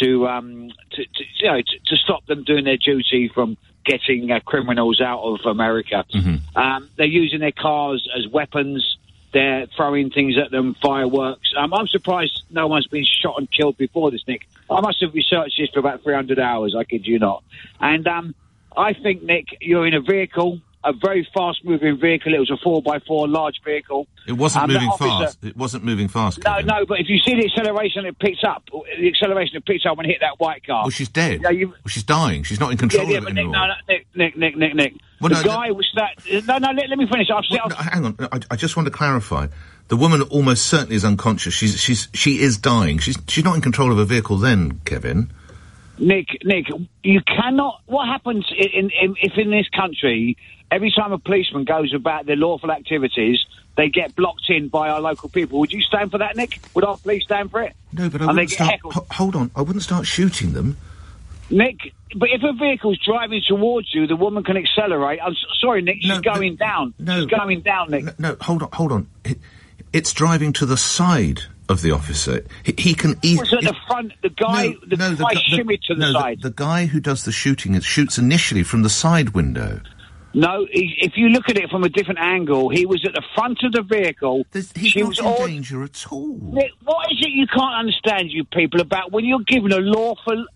stop them doing their duty from getting criminals out of America. Mm-hmm. They're using their cars as weapons. They're throwing things at them, fireworks. I'm surprised no one's been shot and killed before this, Nick. I must have researched this for about 300 hours, I kid you not. And I think, Nick, you're in a vehicle, a very fast-moving vehicle. It was a 4x4 large vehicle. It wasn't moving fast. It wasn't moving fast. Kevin. No, but if you see the acceleration it picks up, when it hit that white car. Well, she's dead. Yeah, well, she's dying. She's not in control of it anymore. Nick. Well, the guy was that... No, let me finish. Hang on. I just want to clarify. The woman almost certainly is unconscious. She is dying. She's not in control of a vehicle then, Kevin. Nick, you cannot... What happens if in this country... Every time a policeman goes about their lawful activities, they get blocked in by our local people. Would you stand for that, Nick? Would our police stand for it? No, but I wouldn't start... Hold on. I wouldn't start shooting them. Nick, but if a vehicle's driving towards you, the woman can accelerate. I'm sorry, Nick, she's going down. She's going down, Nick. No, hold on. It's driving to the side of the officer. He can easily... It's at the front. The guy shimmied to the side. The guy who does the shooting shoots initially from the side window. No, if you look at it from a different angle, he was at the front of the vehicle. He's not in danger at all. Nick, what is it you can't understand, you people, about when you're given a lawful...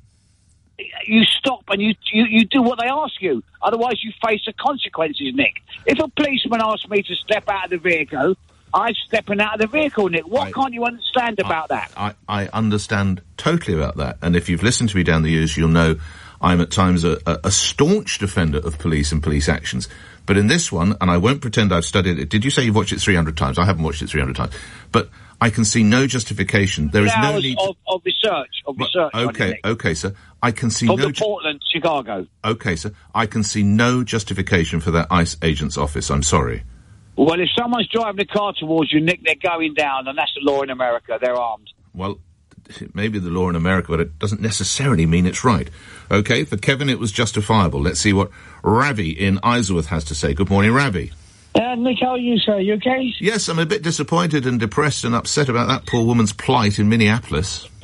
You stop and you do what they ask you. Otherwise, you face the consequences, Nick. If a policeman asks me to step out of the vehicle, I'm stepping out of the vehicle, Nick. What can't you understand about that? I understand totally about that. And if you've listened to me down the years, you'll know I'm at times a staunch defender of police and police actions. But in this one, and I won't pretend I've studied it. Did you say you've watched it 300 times? I haven't watched it 300 times. But I can see no justification. There is no need of research. Okay, sir. I can see Portland, Chicago. Okay, sir. I can see no justification for that ICE agent's office. I'm sorry. Well, if someone's driving a car towards you, Nick, they're going down, and that's the law in America. They're armed. Well, it may be the law in America, but it doesn't necessarily mean it's right. Okay, for Kevin, it was justifiable. Let's see what Ravi in Isleworth has to say. Good morning, Ravi. Nick, how are you, sir? You okay? Yes, I'm a bit disappointed and depressed and upset about that poor woman's plight in Minneapolis.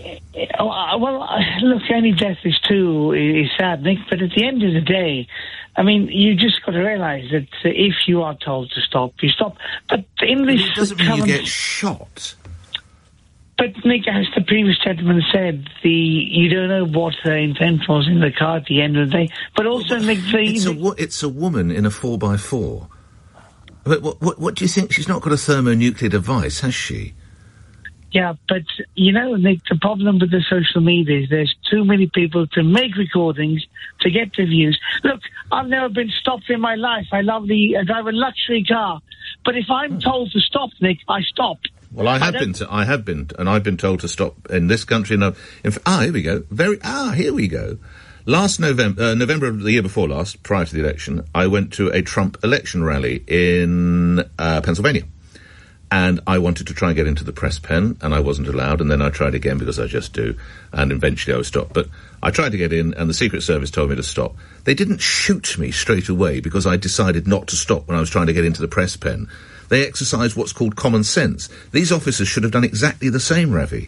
Look, any death is sad, Nick, but at the end of the day, I mean, you just got to realise that if you are told to stop, you stop. But in this... It doesn't mean you get shot. But, Nick, as the previous gentleman said, you don't know what her intent was in the car at the end of the day. But also, Nick, it's a woman in a 4x4. But what do you think? She's not got a thermonuclear device, has she? Yeah, but, you know, Nick, the problem with the social media is there's too many people to make recordings, to get the views. Look, I've never been stopped in my life. I drive a luxury car. But if I'm told to stop, Nick, I stop. Well, I have been, and I've been told to stop in this country. Here we go. Here we go. Last November of the year before last, prior to the election, I went to a Trump election rally in Pennsylvania. And I wanted to try and get into the press pen, and I wasn't allowed, and then I tried again because I just do, and eventually I was stopped. But I tried to get in, and the Secret Service told me to stop. They didn't shoot me straight away because I decided not to stop when I was trying to get into the press pen. They exercised what's called common sense. These officers should have done exactly the same, Ravi.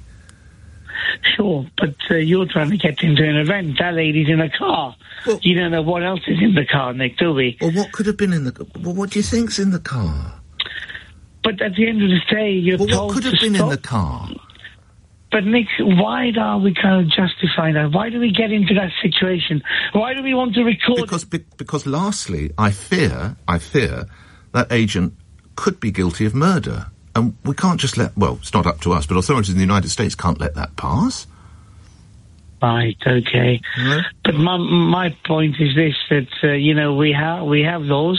Sure, but you're trying to get into an event. That lady's in a car. Well, you don't know what else is in the car, Nick, do we? Well, what could have been in the... Well, what do you think's in the car? But at the end of the day, you're told to stop. What could have been in the car? But, Nick, why are we kind of justifying that? Why do we get into that situation? Why do we want to record... Because lastly, I fear that agent could be guilty of murder. And we can't just it's not up to us, but authorities in the United States can't let that pass. Right, okay. No? But my point is this, that, we have laws.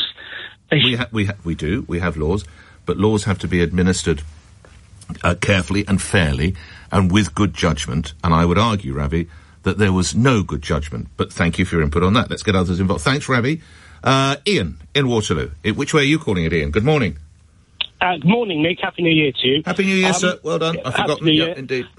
We do. We have laws. But laws have to be administered carefully and fairly and with good judgment. And I would argue, Ravi, that there was no good judgment. But thank you for your input on that. Let's get others involved. Thanks, Ravi. Ian in Waterloo. Which way are you calling it, Ian? Good morning. Good morning, Nick. Happy New Year to you. Happy New Year, sir. Well done. I've forgotten. Yeah, indeed.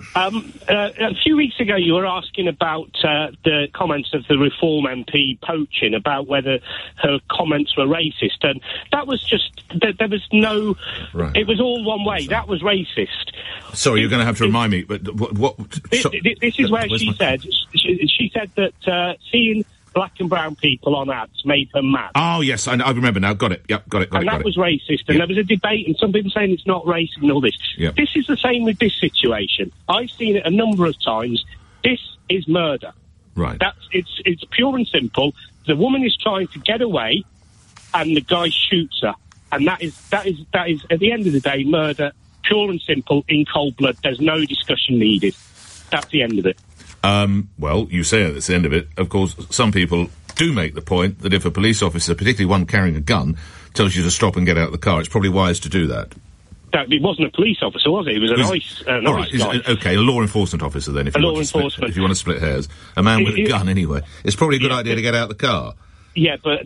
A few weeks ago, you were asking about the comments of the Reform MP Poaching, about whether her comments were racist. And that was just... there was no... Right. It was all one way. That was racist. Sorry, you're going to have to remind me, but what... This is where she said... She said that seeing... black and brown people on ads made her mad. Oh, yes, I remember now. Got it. Yep, got it. And that was racist. And there was a debate, and some people saying it's not racist and all this. Yep. This is the same with this situation. I've seen it a number of times. This is murder. Right. It's pure and simple. The woman is trying to get away, and the guy shoots her. And that is at the end of the day, murder, pure and simple, in cold blood. There's no discussion needed. That's the end of it. Well, you say that's the end of it. Of course, some people do make the point that if a police officer, particularly one carrying a gun, tells you to stop and get out of the car, it's probably wise to do that. It wasn't a police officer, was it? It was an ICE guy. Okay, a law enforcement officer then, if you want to split hairs. A man with a gun, anyway. It's probably a good idea to get out of the car. Yeah, but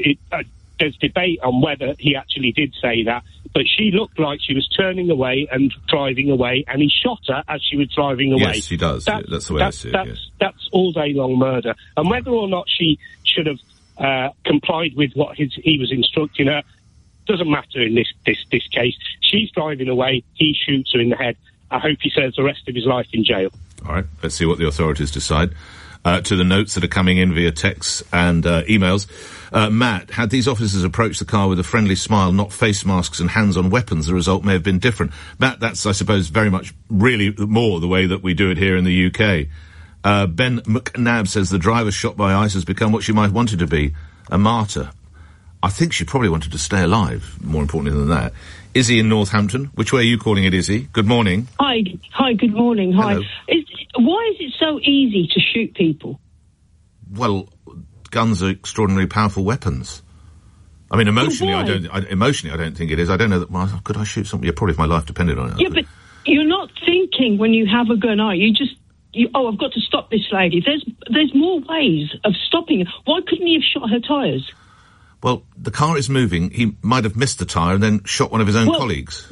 there's debate on whether he actually did say that. But she looked like she was turning away and driving away, and he shot her as she was driving away. Yes, he does. That's the way I see it, yes. That's all day long murder. And whether or not she should have complied with what he was instructing her doesn't matter in this case. She's driving away, he shoots her in the head. I hope he serves the rest of his life in jail. All right, let's see what the authorities decide. To the notes that are coming in via texts and emails. Matt, had these officers approached the car with a friendly smile, not face masks and hands on weapons, the result may have been different. Matt, that's, I suppose, very much really more the way that we do it here in the UK. Ben McNabb says the driver shot by ICE has become what she might have wanted to be, a martyr. I think she probably wanted to stay alive, more importantly than that. Izzy in Northampton. Which way are you calling it, Izzy? Good morning. Hi, good morning. Hi. Hello. Why is it so easy to shoot people? Well, guns are extraordinarily powerful weapons. I mean, emotionally, I don't think it is. I don't know that, well, could I shoot somebody? Yeah, probably if my life depended on it. Yeah, but you're not thinking when you have a gun, are you? I've got to stop this lady. There's more ways of stopping her. Why couldn't he have shot her tyres? Well, the car is moving. He might have missed the tyre and then shot one of his own colleagues.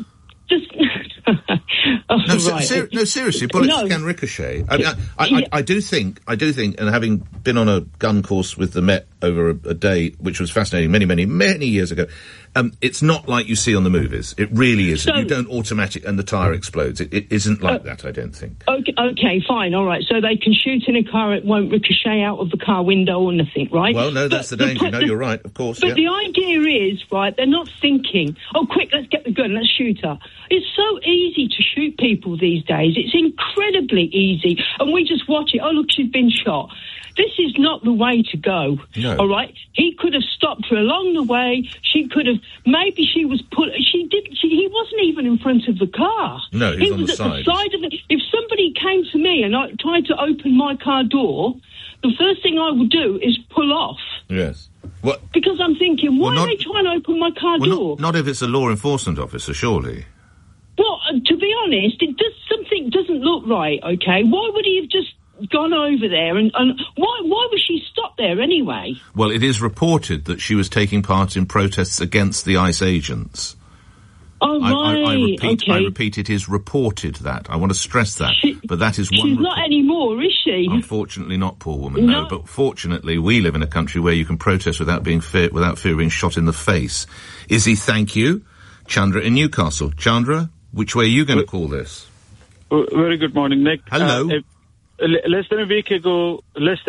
Seriously, bullets can ricochet. I do think, and having been on a gun course with the Met over a day, which was fascinating many years ago, It's not like you see on the movies. It really isn't. So- You don't and the tyre explodes. It isn't like that, I don't think. Okay, fine, all right. So they can shoot in a car, it won't ricochet out of the car window or nothing, right? Well, no, that's the danger. No, you're right, of course. But the idea is, right, they're not thinking, oh, quick, let's get the gun, let's shoot her. It's so easy to shoot people these days. It's incredibly easy. And we just watch it. Oh, look, she's been shot. This is not the way to go. No. All right? He could have stopped her along the way. She could have... Maybe she was he wasn't even in front of the car. No, he was on the at side. the side of it. If somebody came to me and I tried to open my car door, the first thing I would do is pull off. Yes. What? Because I'm thinking, why are they trying to open my car door? Not if it's a law enforcement officer, surely. Well, to be honest, something doesn't look right, okay? Why would he have just gone over there and why was she stopped there anyway? Well, it is reported that she was taking part in protests against the ICE agents. Oh, right. I repeat, it is reported that. I want to stress that. But that is one... She's not anymore, is she? Unfortunately not, poor woman, no. But fortunately, we live in a country where you can protest without fear of being shot in the face. Izzy, thank you. Chandra in Newcastle. Chandra, which way are you going to call this? Very good morning, Nick. Hello. Less than a week ago,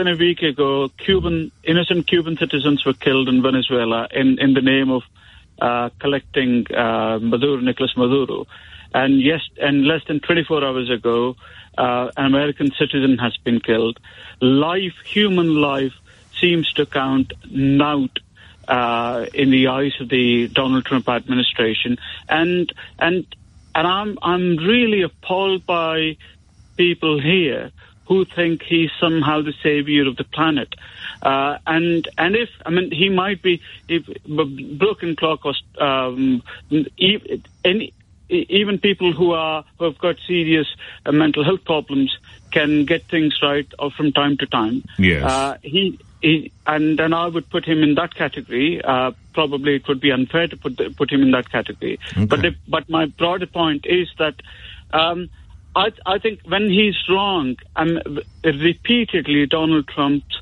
innocent Cuban citizens were killed in Venezuela in the name of collecting Nicolas Maduro. And less than 24 hours ago, an American citizen has been killed. Human life seems to count naught in the eyes of the Donald Trump administration. And I'm really appalled by people here who think he's somehow the savior of the planet. He might be, if broken clock was, even people who have got serious mental health problems can get things right from time to time. Yes. And I would put him in that category. Probably it would be unfair to put him in that category. Okay. But my broader point is that I think when he's wrong, repeatedly Donald Trump's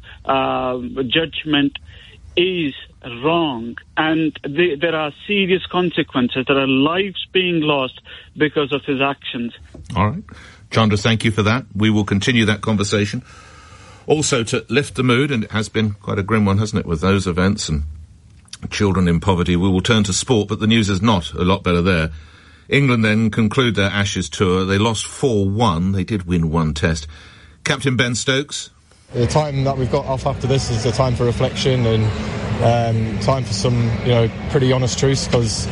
judgment is wrong, and there are serious consequences. There are lives being lost because of his actions. All right. Chandra, thank you for that. We will continue that conversation. Also, to lift the mood, and it has been quite a grim one, hasn't it, with those events and children in poverty, we will turn to sport, but the news is not a lot better there. England then conclude their Ashes tour. They lost 4-1. They did win one test. Captain Ben Stokes? The time that we've got off after this is a time for reflection and time for some, pretty honest truths, because,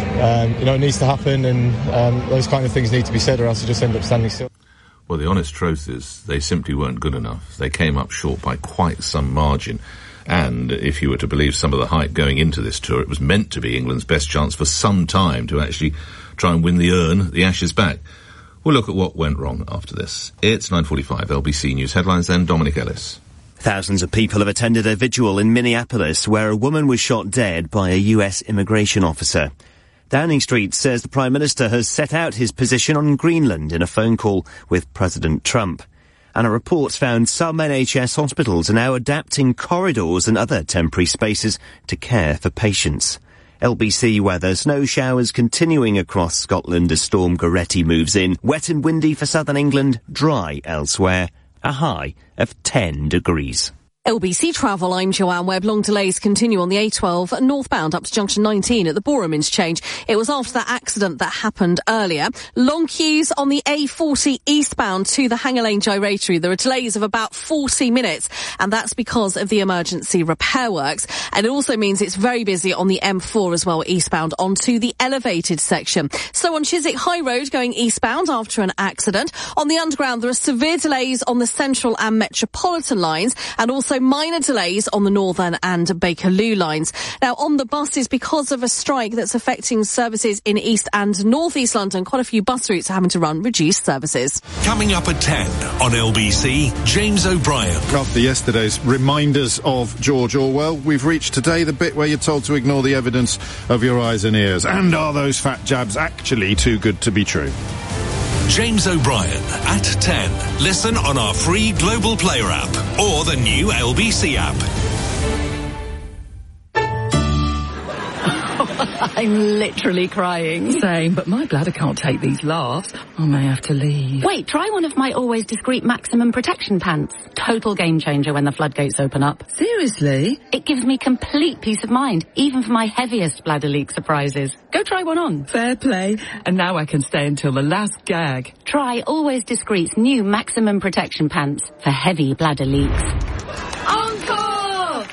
it needs to happen, and those kind of things need to be said, or else you just end up standing still. Well, the honest truth is they simply weren't good enough. They came up short by quite some margin. And if you were to believe some of the hype going into this tour, it was meant to be England's best chance for some time to actually try and win the Ashes back. We'll look at what went wrong after this. It's 9:45, LBC News headlines then, Dominic Ellis. Thousands of people have attended a vigil in Minneapolis where a woman was shot dead by a US immigration officer. Downing Street says the Prime Minister has set out his position on Greenland in a phone call with President Trump. And a report found some NHS hospitals are now adapting corridors and other temporary spaces to care for patients. LBC weather, snow showers continuing across Scotland as Storm Goretti moves in. Wet and windy for southern England, dry elsewhere. A high of 10 degrees. LBC Travel, I'm Joanne Webb. Long delays continue on the A12 northbound up to junction 19 at the Boreham Interchange. It was after that accident that happened earlier. Long queues on the A40 eastbound to the Hanger Lane Gyratory. There are delays of about 40 minutes, and that's because of the emergency repair works. And it also means it's very busy on the M4 as well, eastbound onto the elevated section. So on Chiswick High Road going eastbound after an accident. On the underground, there are severe delays on the Central and Metropolitan lines, and also minor delays on the Northern and Bakerloo lines. Now, on the buses, because of a strike that's affecting services in East and North East London, quite a few bus routes are having to run reduced services. Coming up at 10 on LBC, James O'Brien. After yesterday's reminders of George Orwell, we've reached today the bit where you're told to ignore the evidence of your eyes and ears. And are those fat jabs actually too good to be true? James O'Brien at 10. Listen on our free Global Player app or the new LBC app. I'm literally crying. Same, but my bladder can't take these laughs. I may have to leave. Wait, try one of my Always Discreet Maximum Protection pants. Total game changer when the floodgates open up. Seriously? It gives me complete peace of mind, even for my heaviest bladder leak surprises. Go try one on. Fair play. And now I can stay until the last gag. Try Always Discreet's new Maximum Protection pants for heavy bladder leaks. Encore!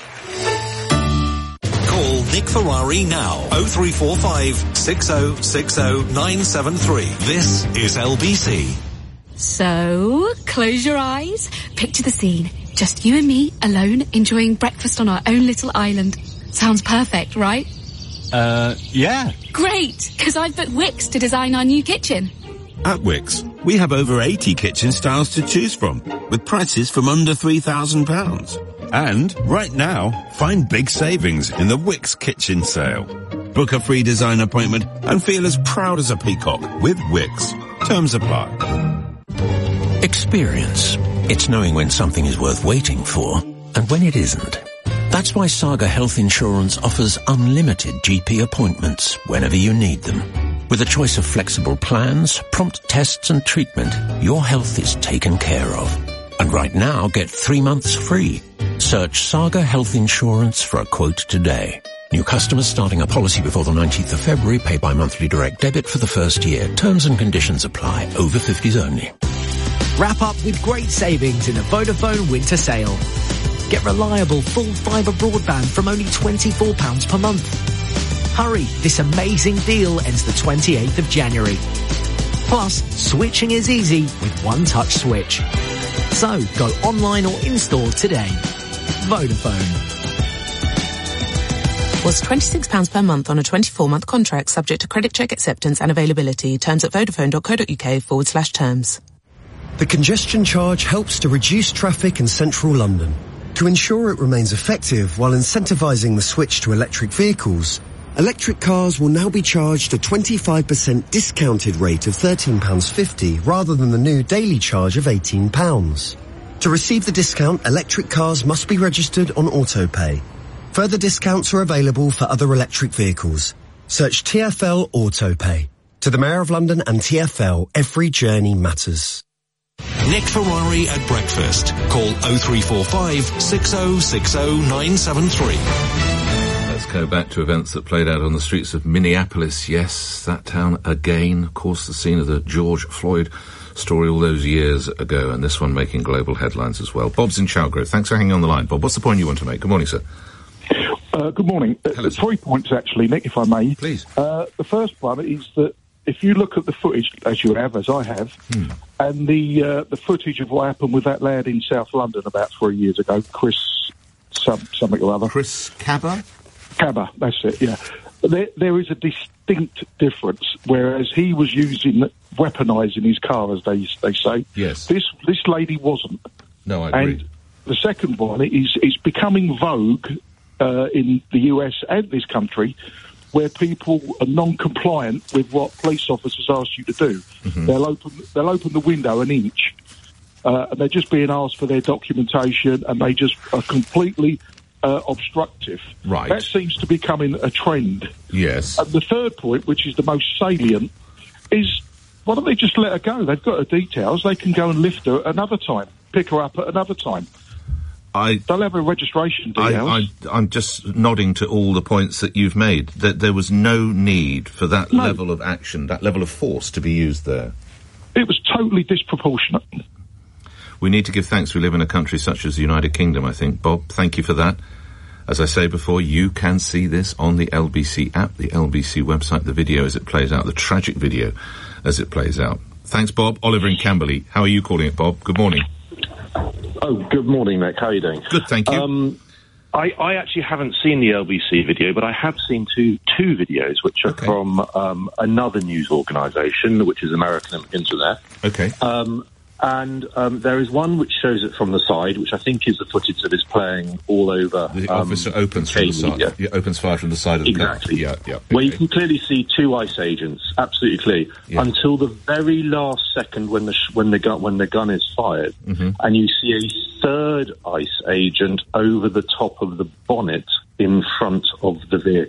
Call Nick Ferrari now. 0345 6060 973. This is LBC. So, close your eyes. Picture the scene. Just you and me, alone, enjoying breakfast on our own little island. Sounds perfect, right? Yeah. Great, because I've booked Wix to design our new kitchen. At Wix, we have over 80 kitchen styles to choose from, with prices from under £3,000. And, right now, find big savings in the Wix Kitchen Sale. Book a free design appointment and feel as proud as a peacock with Wix. Terms apply. Experience. It's knowing when something is worth waiting for and when it isn't. That's why Saga Health Insurance offers unlimited GP appointments whenever you need them. With a choice of flexible plans, prompt tests and treatment, your health is taken care of. And right now, get 3 months free. Search Saga Health Insurance for a quote today. New customers starting a policy before the 19th of February pay by monthly direct debit for the first year. Terms and conditions apply. Over 50s only. Wrap up with great savings in the Vodafone winter sale. Get reliable full fibre broadband from only £24 per month. Hurry, this amazing deal ends the 28th of January. Plus, switching is easy with One Touch Switch. So, go online or in-store today. Vodafone. Was £26 per month on a 24-month contract subject to credit check acceptance and availability. Terms at vodafone.co.uk/terms. The congestion charge helps to reduce traffic in central London. To ensure it remains effective while incentivising the switch to electric vehicles, electric cars will now be charged a 25% discounted rate of £13.50 rather than the new daily charge of £18. To receive the discount, electric cars must be registered on AutoPay. Further discounts are available for other electric vehicles. Search TfL AutoPay. To the Mayor of London and TfL, every journey matters. Nick Ferrari at breakfast. Call 0345 6060 973. Let's go back to events that played out on the streets of Minneapolis. Yes, that town again. Of course, the scene of the George Floyd story all those years ago, and this one making global headlines as well. Bob's in Chalgrove. Thanks for hanging on the line. Bob, what's the point you want to make? Good morning, sir. Good morning. Hello, 3 points, actually, Nick, if I may. Please. The first one is that if you look at the footage, as you have, as I have, and the footage of what happened with that lad in South London about 3 years ago, Chris something or other. Chris Cabba? Cabba, that's it, yeah. There is a distinct difference, whereas he was weaponising his car, as they say. Yes. This lady wasn't. No, I agree. And the second one is it's becoming vogue in the US and this country, where people are non-compliant with what police officers ask you to do. Mm-hmm. They'll open the window an inch, and they're just being asked for their documentation, and they just are completely obstructive. Right. That seems to be becoming a trend. Yes. And the third point, which is the most salient, is why don't they just let her go? They've got her details. They can go and lift her another time, pick her up at another time. They'll have her registration details. I'm just nodding to all the points that you've made, that there was no need for that level of action, that level of force to be used there. It was totally disproportionate. We need to give thanks. We live in a country such as the United Kingdom, I think. Bob, thank you for that. As I say before, you can see this on the LBC app, the LBC website, the video as it plays out, the tragic video as it plays out. Thanks, Bob. Oliver in Camberley. How are you calling it, Bob? Good morning. Oh, good morning, Nick. How are you doing? Good, thank you. I actually haven't seen the LBC video, but I have seen two videos, which are from another news organisation, which is American Internet. Okay. And there is one which shows it from the side, which I think is the footage that is playing all over. The officer opens from the side. Yeah, opens fire from the side of the car. Exactly. Yeah. Okay. Where you can clearly see two ICE agents, absolutely clear, until the very last second when the gun is fired, and you see a third ICE agent over the top of the bonnet in front of the vehicle.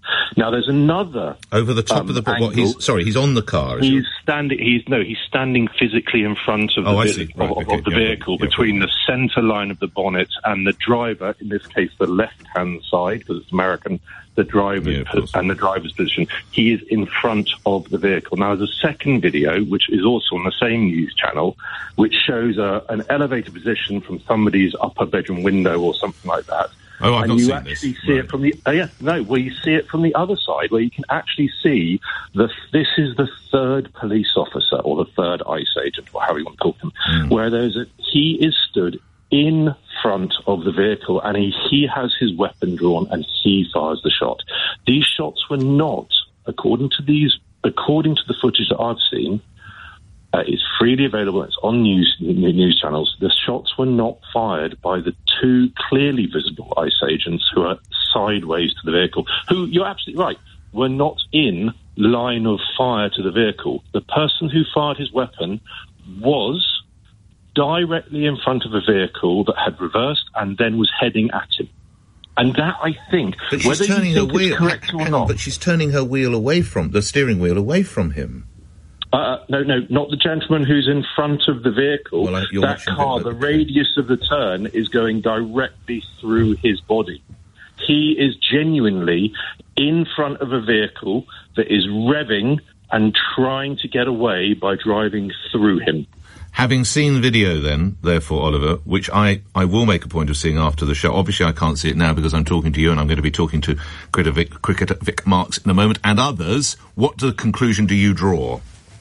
Now, there's another over the top of the what? He's on the car. He's standing physically in front of the vehicle between the centre line of the bonnet and the driver. In this case, the left-hand side, because it's American. The driver's position. He is in front of the vehicle. Now, there's a second video, which is also on the same news channel, which shows an elevator position from somebody's upper bedroom window or something like that. Oh, I've not seen this. You see it from the you see it from the other side, where you can actually see this is the third police officer or the third ICE agent, or however you want to call him, where he is stood in front of the vehicle, and he has his weapon drawn, and he fires the shot. These shots were not, according to the footage that I've seen, it's freely available. It's on news channels. The shots were not fired by the two clearly visible ICE agents who are sideways to the vehicle, who, you're absolutely right, were not in line of fire to the vehicle. The person who fired his weapon was directly in front of a vehicle that had reversed and then was heading at him. And that, I think, but she's turning her wheel. But she's turning her wheel away from the steering wheel, away from him. No, not the gentleman who's in front of the vehicle. Well, that car, the radius of the turn is going directly through his body. He is genuinely in front of a vehicle that is revving and trying to get away by driving through him. Having seen video then, therefore, Oliver, which I will make a point of seeing after the show. Obviously, I can't see it now because I'm talking to you, and I'm going to be talking to cricketer Vic Marks in a moment, and others. What conclusion do you draw?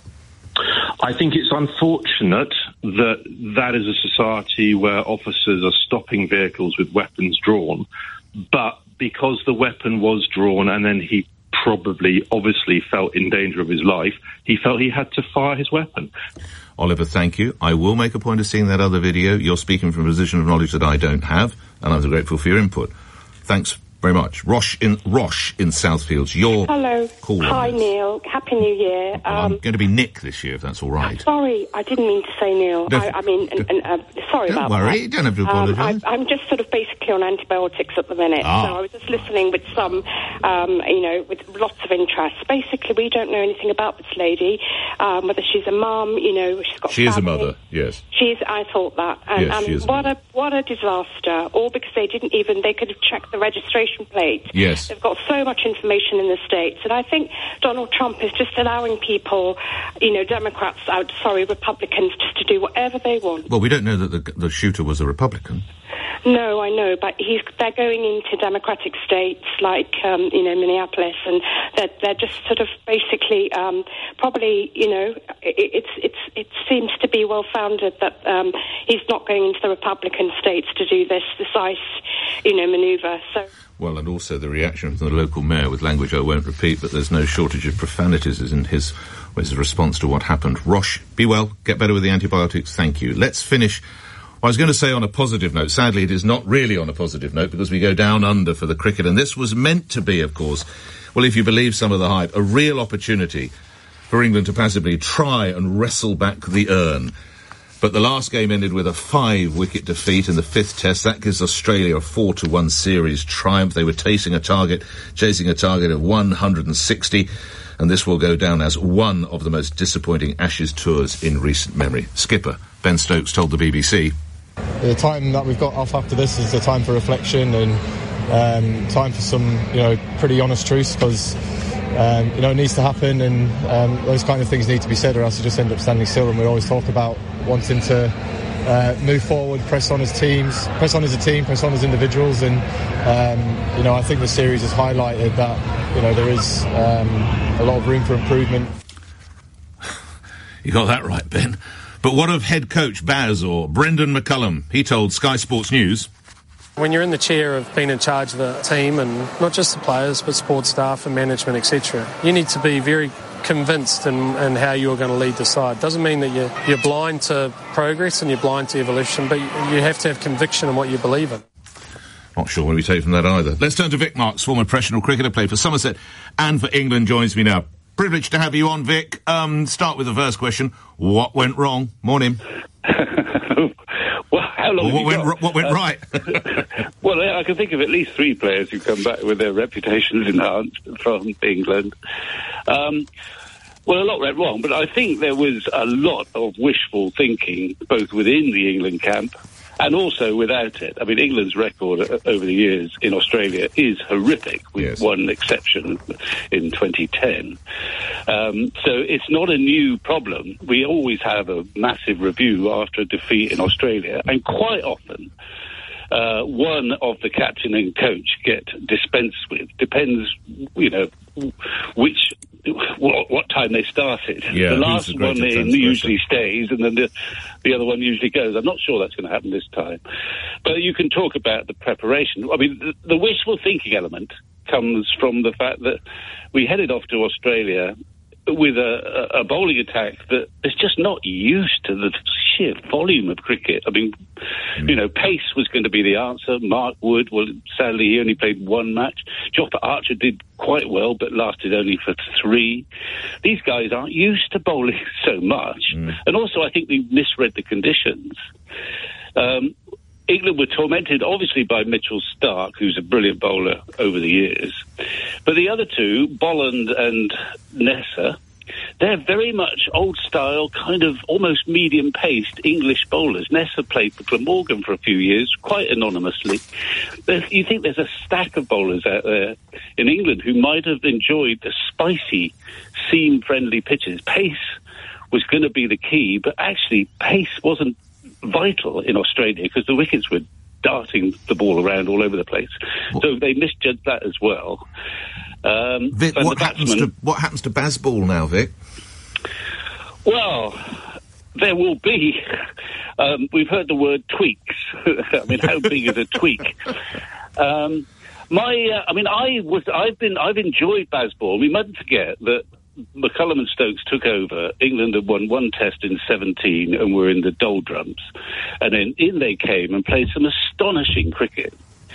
I think it's unfortunate that is a society where officers are stopping vehicles with weapons drawn, but because the weapon was drawn and then he obviously felt in danger of his life, he felt he had to fire his weapon. Oliver, thank you. I will make a point of seeing that other video. You're speaking from a position of knowledge that I don't have, and I'm grateful for your input. Thanks very much. Rosh in Southfields, your call. Hi, Neil. Happy New Year. Well, I'm going to be Nick this year, if that's all right. Sorry, I didn't mean to say Neil. Sorry about that. Don't worry, you don't have to apologise. I'm just sort of basically on antibiotics at the minute, so I was just listening with some, with lots of interest. Basically, we don't know anything about this lady, whether she's a mum, she's got She is a mother, yes. I thought that. And what a disaster. All because they could have checked the registration plate. Yes. They've got so much information in the States. And I think Donald Trump is just allowing people, Republicans, just to do whatever they want. Well, we don't know that the shooter was a Republican. No, I know, but they're going into Democratic states like, Minneapolis, and they're just sort of basically, probably, it seems to be well founded that he's not going into the Republican states to do this ICE, manoeuvre. So. Well, and also the reaction from the local mayor with language I won't repeat, but there's no shortage of profanities in his response to what happened. Rosh, be well, get better with the antibiotics, thank you. Let's finish. I was going to say on a positive note. Sadly, it is not really on a positive note because we go down under for the cricket, and this was meant to be, of course, well, if you believe some of the hype, a real opportunity for England to passively try and wrestle back the urn. But the last game ended with a 5-wicket defeat in the 5th test. That gives Australia a 4-1 series triumph. They were chasing a target of 160, and this will go down as one of the most disappointing Ashes tours in recent memory. Skipper Ben Stokes told the BBC. The time that we've got off after this is the time for reflection and time for some, pretty honest truths, because it needs to happen, and those kind of things need to be said, or else you just end up standing still. And we always talk about wanting to move forward, press on as teams, press on as a team, press on as individuals, and I think the series has highlighted that there is a lot of room for improvement. You got that right, Ben. But what of head coach Baz or Brendan McCullum? He told Sky Sports News. When you're in the chair of being in charge of the team, and not just the players, but support staff and management, etc., you need to be very convinced in how you're going to lead the side. Doesn't mean that you're blind to progress and you're blind to evolution, but you have to have conviction in what you believe in. Not sure what we take from that either. Let's turn to Vic Marks, former professional cricketer, played for Somerset and for England, joins me now. Privileged to have you on, Vic. Start with the first question. What went wrong? Morning. Well, how long? What went right? Well, I can think of at least 3 players who come back with their reputations enhanced from England. Well, a lot went wrong, but I think there was a lot of wishful thinking, both within the England camp and also without it. I mean, England's record over the years in Australia is horrific, with one exception in 2010. So it's not a new problem. We always have a massive review after a defeat in Australia, and quite often one of the captain and coach get dispensed with. Depends, what time they started. Yeah, the last one in usually stays, and then the other one usually goes. I'm not sure that's going to happen this time. But you can talk about the preparation. I mean, the wishful thinking element comes from the fact that we headed off to Australia with a bowling attack that is just not used to the sheer volume of cricket. I mean, pace was going to be the answer. Mark Wood, well, sadly, he only played 1 match. Joffa Archer did quite well, but lasted only for 3. These guys aren't used to bowling so much. And also, I think we misread the conditions. England were tormented, obviously, by Mitchell Starc, who's a brilliant bowler over the years. But the other two, Bolland and Nessa, they're very much old-style, kind of almost medium-paced English bowlers. Nessa played for Glamorgan for a few years, quite anonymously. You think there's a stack of bowlers out there in England who might have enjoyed the spicy, seam-friendly pitches. Pace was going to be the key, but actually pace wasn't vital in Australia because the wickets were darting the ball around all over the place. So they misjudged that as well. Vic, what happens to Bazball now, Vic? Well, there will be. We've heard the word tweaks. I mean, how big is a tweak? I've enjoyed Bazball. We mustn't forget that McCullum and Stokes took over. England had won 1 test in 17 and were in the doldrums. And then in they came and played some astonishing cricket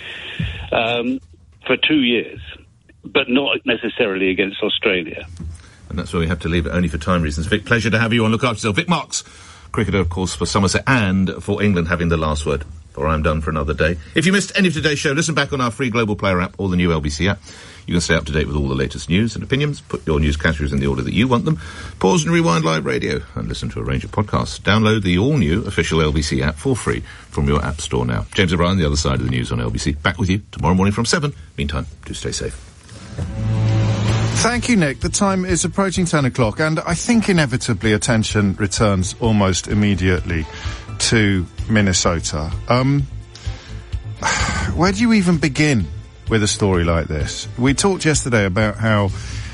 for 2 years, but not necessarily against Australia. And that's where we have to leave it, only for time reasons. Vic, pleasure to have you on. Look after yourself. Vic Marks, cricketer, of course, for Somerset and for England, having the last word. Or I'm done for another day. If you missed any of today's show, listen back on our free Global Player app or the new LBC app. You can stay up to date with all the latest news and opinions, put your news categories in the order that you want them, pause and rewind live radio, and listen to a range of podcasts. Download the all-new official LBC app for free from your app store now. James O'Brien, the other side of the news on LBC. Back with you tomorrow morning from 7. Meantime, do stay safe. Thank you, Nick. The time is approaching 10 o'clock, and I think inevitably attention returns almost immediately to Minnesota. Where do you even begin with a story like this? We talked yesterday about how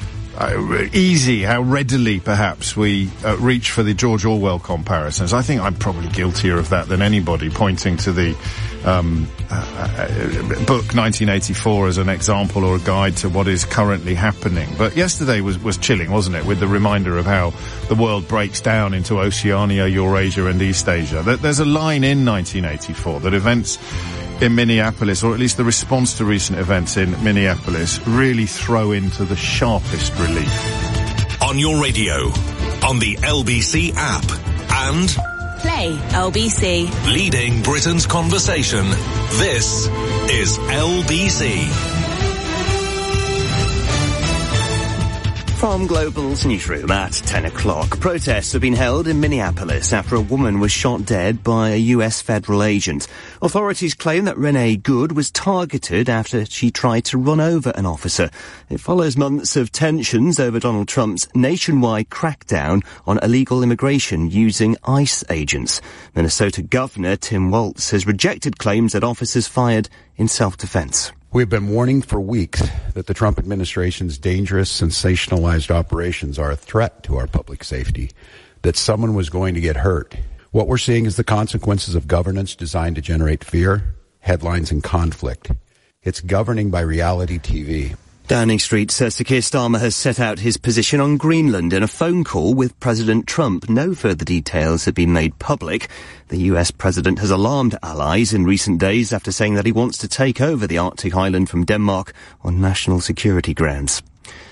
how readily perhaps we reach for the George Orwell comparisons. I think I'm probably guiltier of that than anybody, pointing to the book 1984 as an example or a guide to what is currently happening. But yesterday was chilling, wasn't it, with the reminder of how the world breaks down into Oceania, Eurasia and East Asia. There's a line in 1984 that events in Minneapolis, or at least the response to recent events in Minneapolis, really throw into the sharpest relief. On your radio, on the LBC app, and Play LBC. Leading Britain's conversation. This is LBC. From Global's newsroom at 10 o'clock, protests have been held in Minneapolis after a woman was shot dead by a US federal agent. Authorities claim that Renee Good was targeted after she tried to run over an officer. It follows months of tensions over Donald Trump's nationwide crackdown on illegal immigration using ICE agents. Minnesota Governor Tim Walz has rejected claims that officers fired in self-defense. We've been warning for weeks that the Trump administration's dangerous, sensationalized operations are a threat to our public safety, that someone was going to get hurt. What we're seeing is the consequences of governance designed to generate fear, headlines, and conflict. It's governing by reality TV. Downing Street says Sir Keir Starmer has set out his position on Greenland in a phone call with President Trump. No further details have been made public. The US president has alarmed allies in recent days after saying that he wants to take over the Arctic island from Denmark on national security grounds.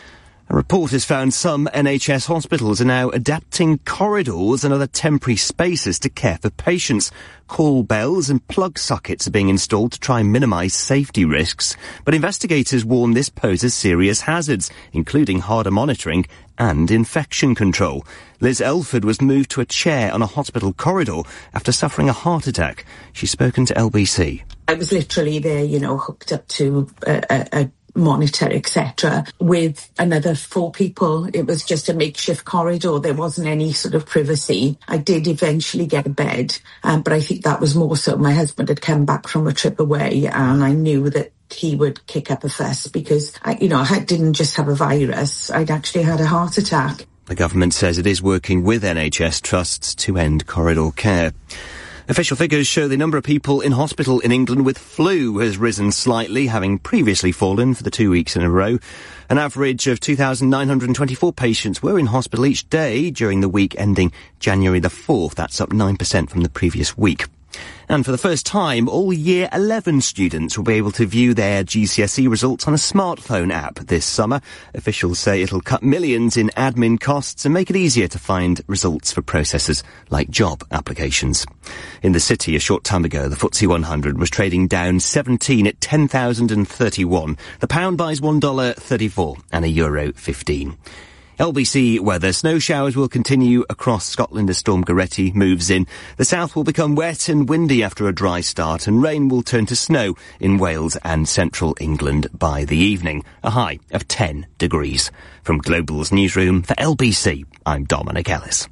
A report has found some NHS hospitals are now adapting corridors and other temporary spaces to care for patients. Call bells and plug sockets are being installed to try and minimise safety risks, but investigators warn this poses serious hazards, including harder monitoring and infection control. Liz Elford was moved to a chair on a hospital corridor after suffering a heart attack. She's spoken to LBC. I was literally there, hooked up to a monitor, etc., with another 4 people. It was just a makeshift corridor. There wasn't any sort of privacy. I did eventually get a bed, but I think that was more so my husband had come back from a trip away, and I knew that he would kick up a fuss because, I didn't just have a virus, I'd actually had a heart attack. The government says it is working with NHS trusts to end corridor care. Official figures show the number of people in hospital in England with flu has risen slightly, having previously fallen for the 2 weeks in a row. An average of 2,924 patients were in hospital each day during the week ending January the 4th. That's up 9% from the previous week. And for the first time, all Year 11 students will be able to view their GCSE results on a smartphone app this summer. Officials say it'll cut millions in admin costs and make it easier to find results for processes like job applications. In the city a short time ago, the FTSE 100 was trading down 17 at 10,031. The pound buys $1.34 and a euro 15. LBC weather. Snow showers will continue across Scotland as Storm Goretti moves in. The south will become wet and windy after a dry start, and rain will turn to snow in Wales and central England by the evening. A high of 10 degrees. From Global's newsroom for LBC, I'm Dominic Ellis.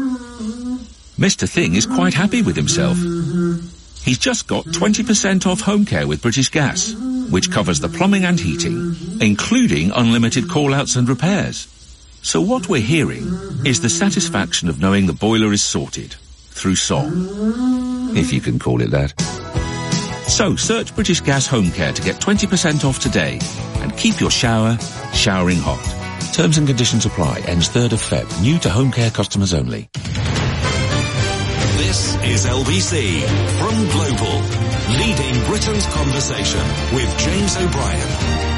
Mr. Thing is quite happy with himself. He's just got 20% off home care with British Gas, which covers the plumbing and heating, including unlimited call-outs and repairs. So what we're hearing is the satisfaction of knowing the boiler is sorted through song, if you can call it that. So search British Gas Home Care to get 20% off today and keep your shower showering hot. Terms and conditions apply. Ends 3rd of Feb. New to home care customers only. This is LBC from Global, leading Britain's conversation with James O'Brien.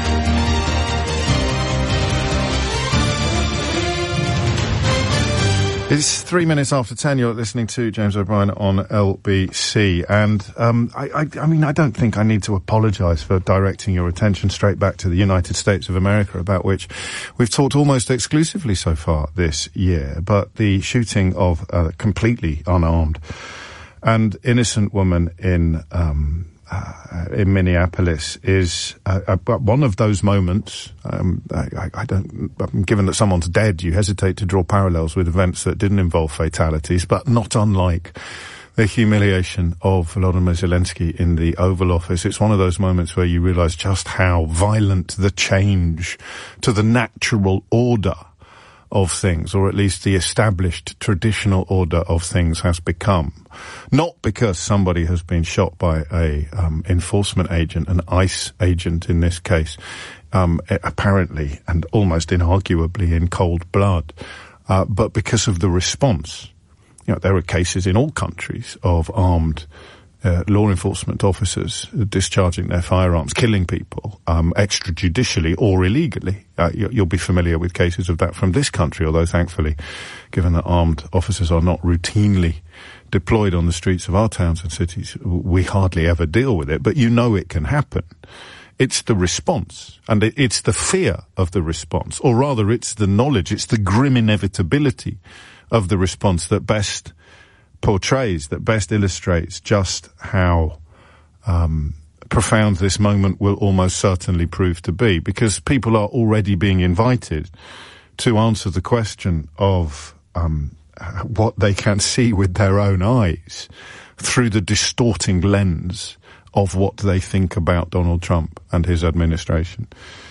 It's 3 minutes after 10. You're listening to James O'Brien on LBC. And, I don't think I need to apologise for directing your attention straight back to the United States of America, about which we've talked almost exclusively so far this year. But the shooting of a completely unarmed and innocent woman in Minneapolis is one of those moments. Given that someone's dead, you hesitate to draw parallels with events that didn't involve fatalities, but not unlike the humiliation of Volodymyr Zelensky in the Oval Office. It's one of those moments where you realise just how violent the change to the natural order of things, or at least the established traditional order of things, has become. Not because somebody has been shot by a enforcement agent, an ICE agent in this case, apparently and almost inarguably in cold blood, but because of the response. There are cases in all countries of armed law enforcement officers discharging their firearms, killing people, extrajudicially or illegally. You'll be familiar with cases of that from this country, although thankfully, given that armed officers are not routinely deployed on the streets of our towns and cities, we hardly ever deal with it, but it can happen. It's the response, and it's the fear of the response, or rather it's the knowledge, it's the grim inevitability of the response that best portrays, that best illustrates just how profound this moment will almost certainly prove to be, because people are already being invited to answer the question of what they can see with their own eyes through the distorting lens of what they think about Donald Trump and his administration.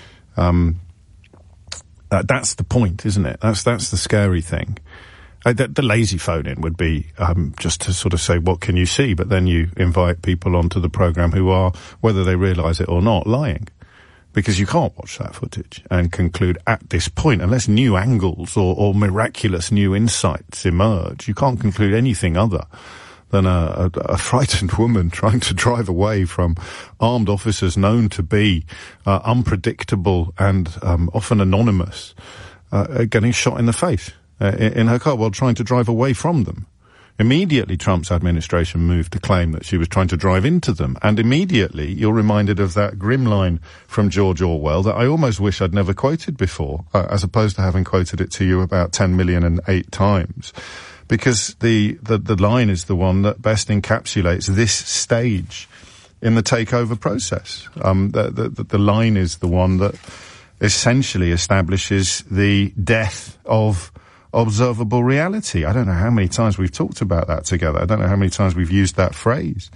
That's the point, isn't it? That's the scary thing. The lazy phone-in would be just to sort of say, what can you see? But then you invite people onto the programme who are, whether they realise it or not, lying. Because you can't watch that footage and conclude at this point, unless new angles or miraculous new insights emerge, you can't conclude anything other than a frightened woman trying to drive away from armed officers known to be unpredictable and often anonymous, getting shot in the face in her car while trying to drive away from them. Immediately, Trump's administration moved to claim that she was trying to drive into them. And immediately, you're reminded of that grim line from George Orwell that I almost wish I'd never quoted before, as opposed to having quoted it to you about 10,000,008 times. Because the line is the one that best encapsulates this stage in the takeover process. The line is the one that essentially establishes the death of observable reality. I don't know how many times we've talked about that together. I don't know how many times we've used that phrase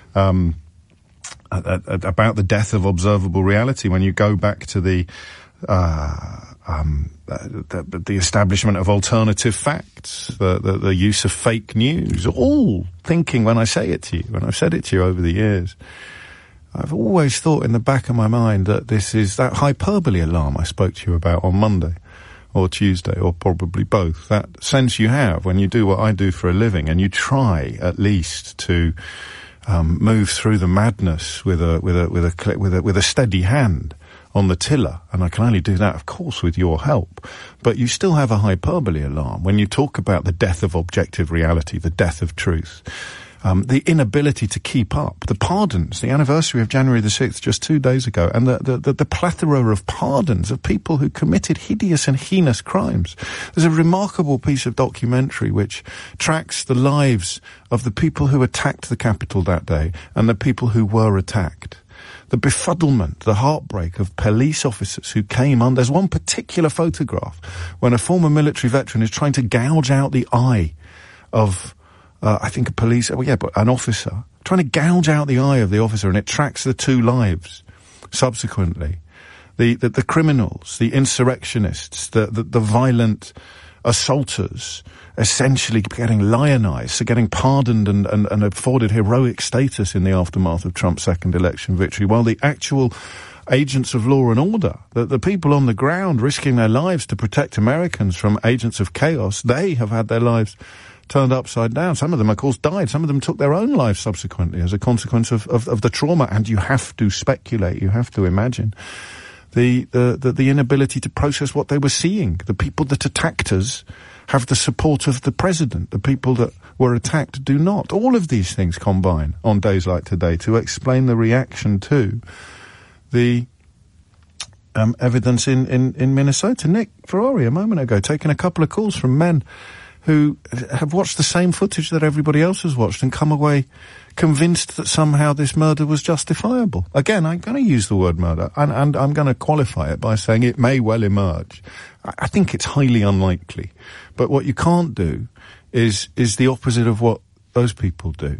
about the death of observable reality. When you go back to the establishment of alternative facts, the use of fake news, all thinking when I say it to you, when I've said it to you over the years, I've always thought in the back of my mind that this is that hyperbole alarm I spoke to you about on Monday. Or Tuesday, or probably both. That sense you have when you do what I do for a living, and you try at least to move through the madness with a steady hand on the tiller, and I can only do that, of course, with your help. But you still have a hyperbole alarm when you talk about the death of objective reality, the death of truth. The inability to keep up, the pardons, the anniversary of January the 6th, just 2 days ago, and the plethora of pardons of people who committed hideous and heinous crimes. There's a remarkable piece of documentary which tracks the lives of the people who attacked the Capitol that day and the people who were attacked. The befuddlement, the heartbreak of police officers who came on. There's one particular photograph when a former military veteran is trying to gouge out the eye of I think an officer, trying to gouge out the eye of the officer, and it tracks the two lives subsequently. The criminals, the insurrectionists, the violent assaulters, essentially getting lionized, so getting pardoned and afforded heroic status in the aftermath of Trump's second election victory, while the actual agents of law and order, the people on the ground risking their lives to protect Americans from agents of chaos, they have had their lives turned upside down. Some of them, of course, died. Some of them took their own lives subsequently as a consequence of the trauma. And you have to speculate, you have to imagine the inability to process what they were seeing. The people that attacked us have the support of the president. The people that were attacked do not. All of these things combine on days like today to explain the reaction to the evidence in Minnesota. Nick Ferrari, a moment ago, taking a couple of calls from men who have watched the same footage that everybody else has watched and come away convinced that somehow this murder was justifiable. Again, I'm going to use the word murder, and I'm going to qualify it by saying it may well emerge. I think it's highly unlikely. But what you can't do is the opposite of what those people do.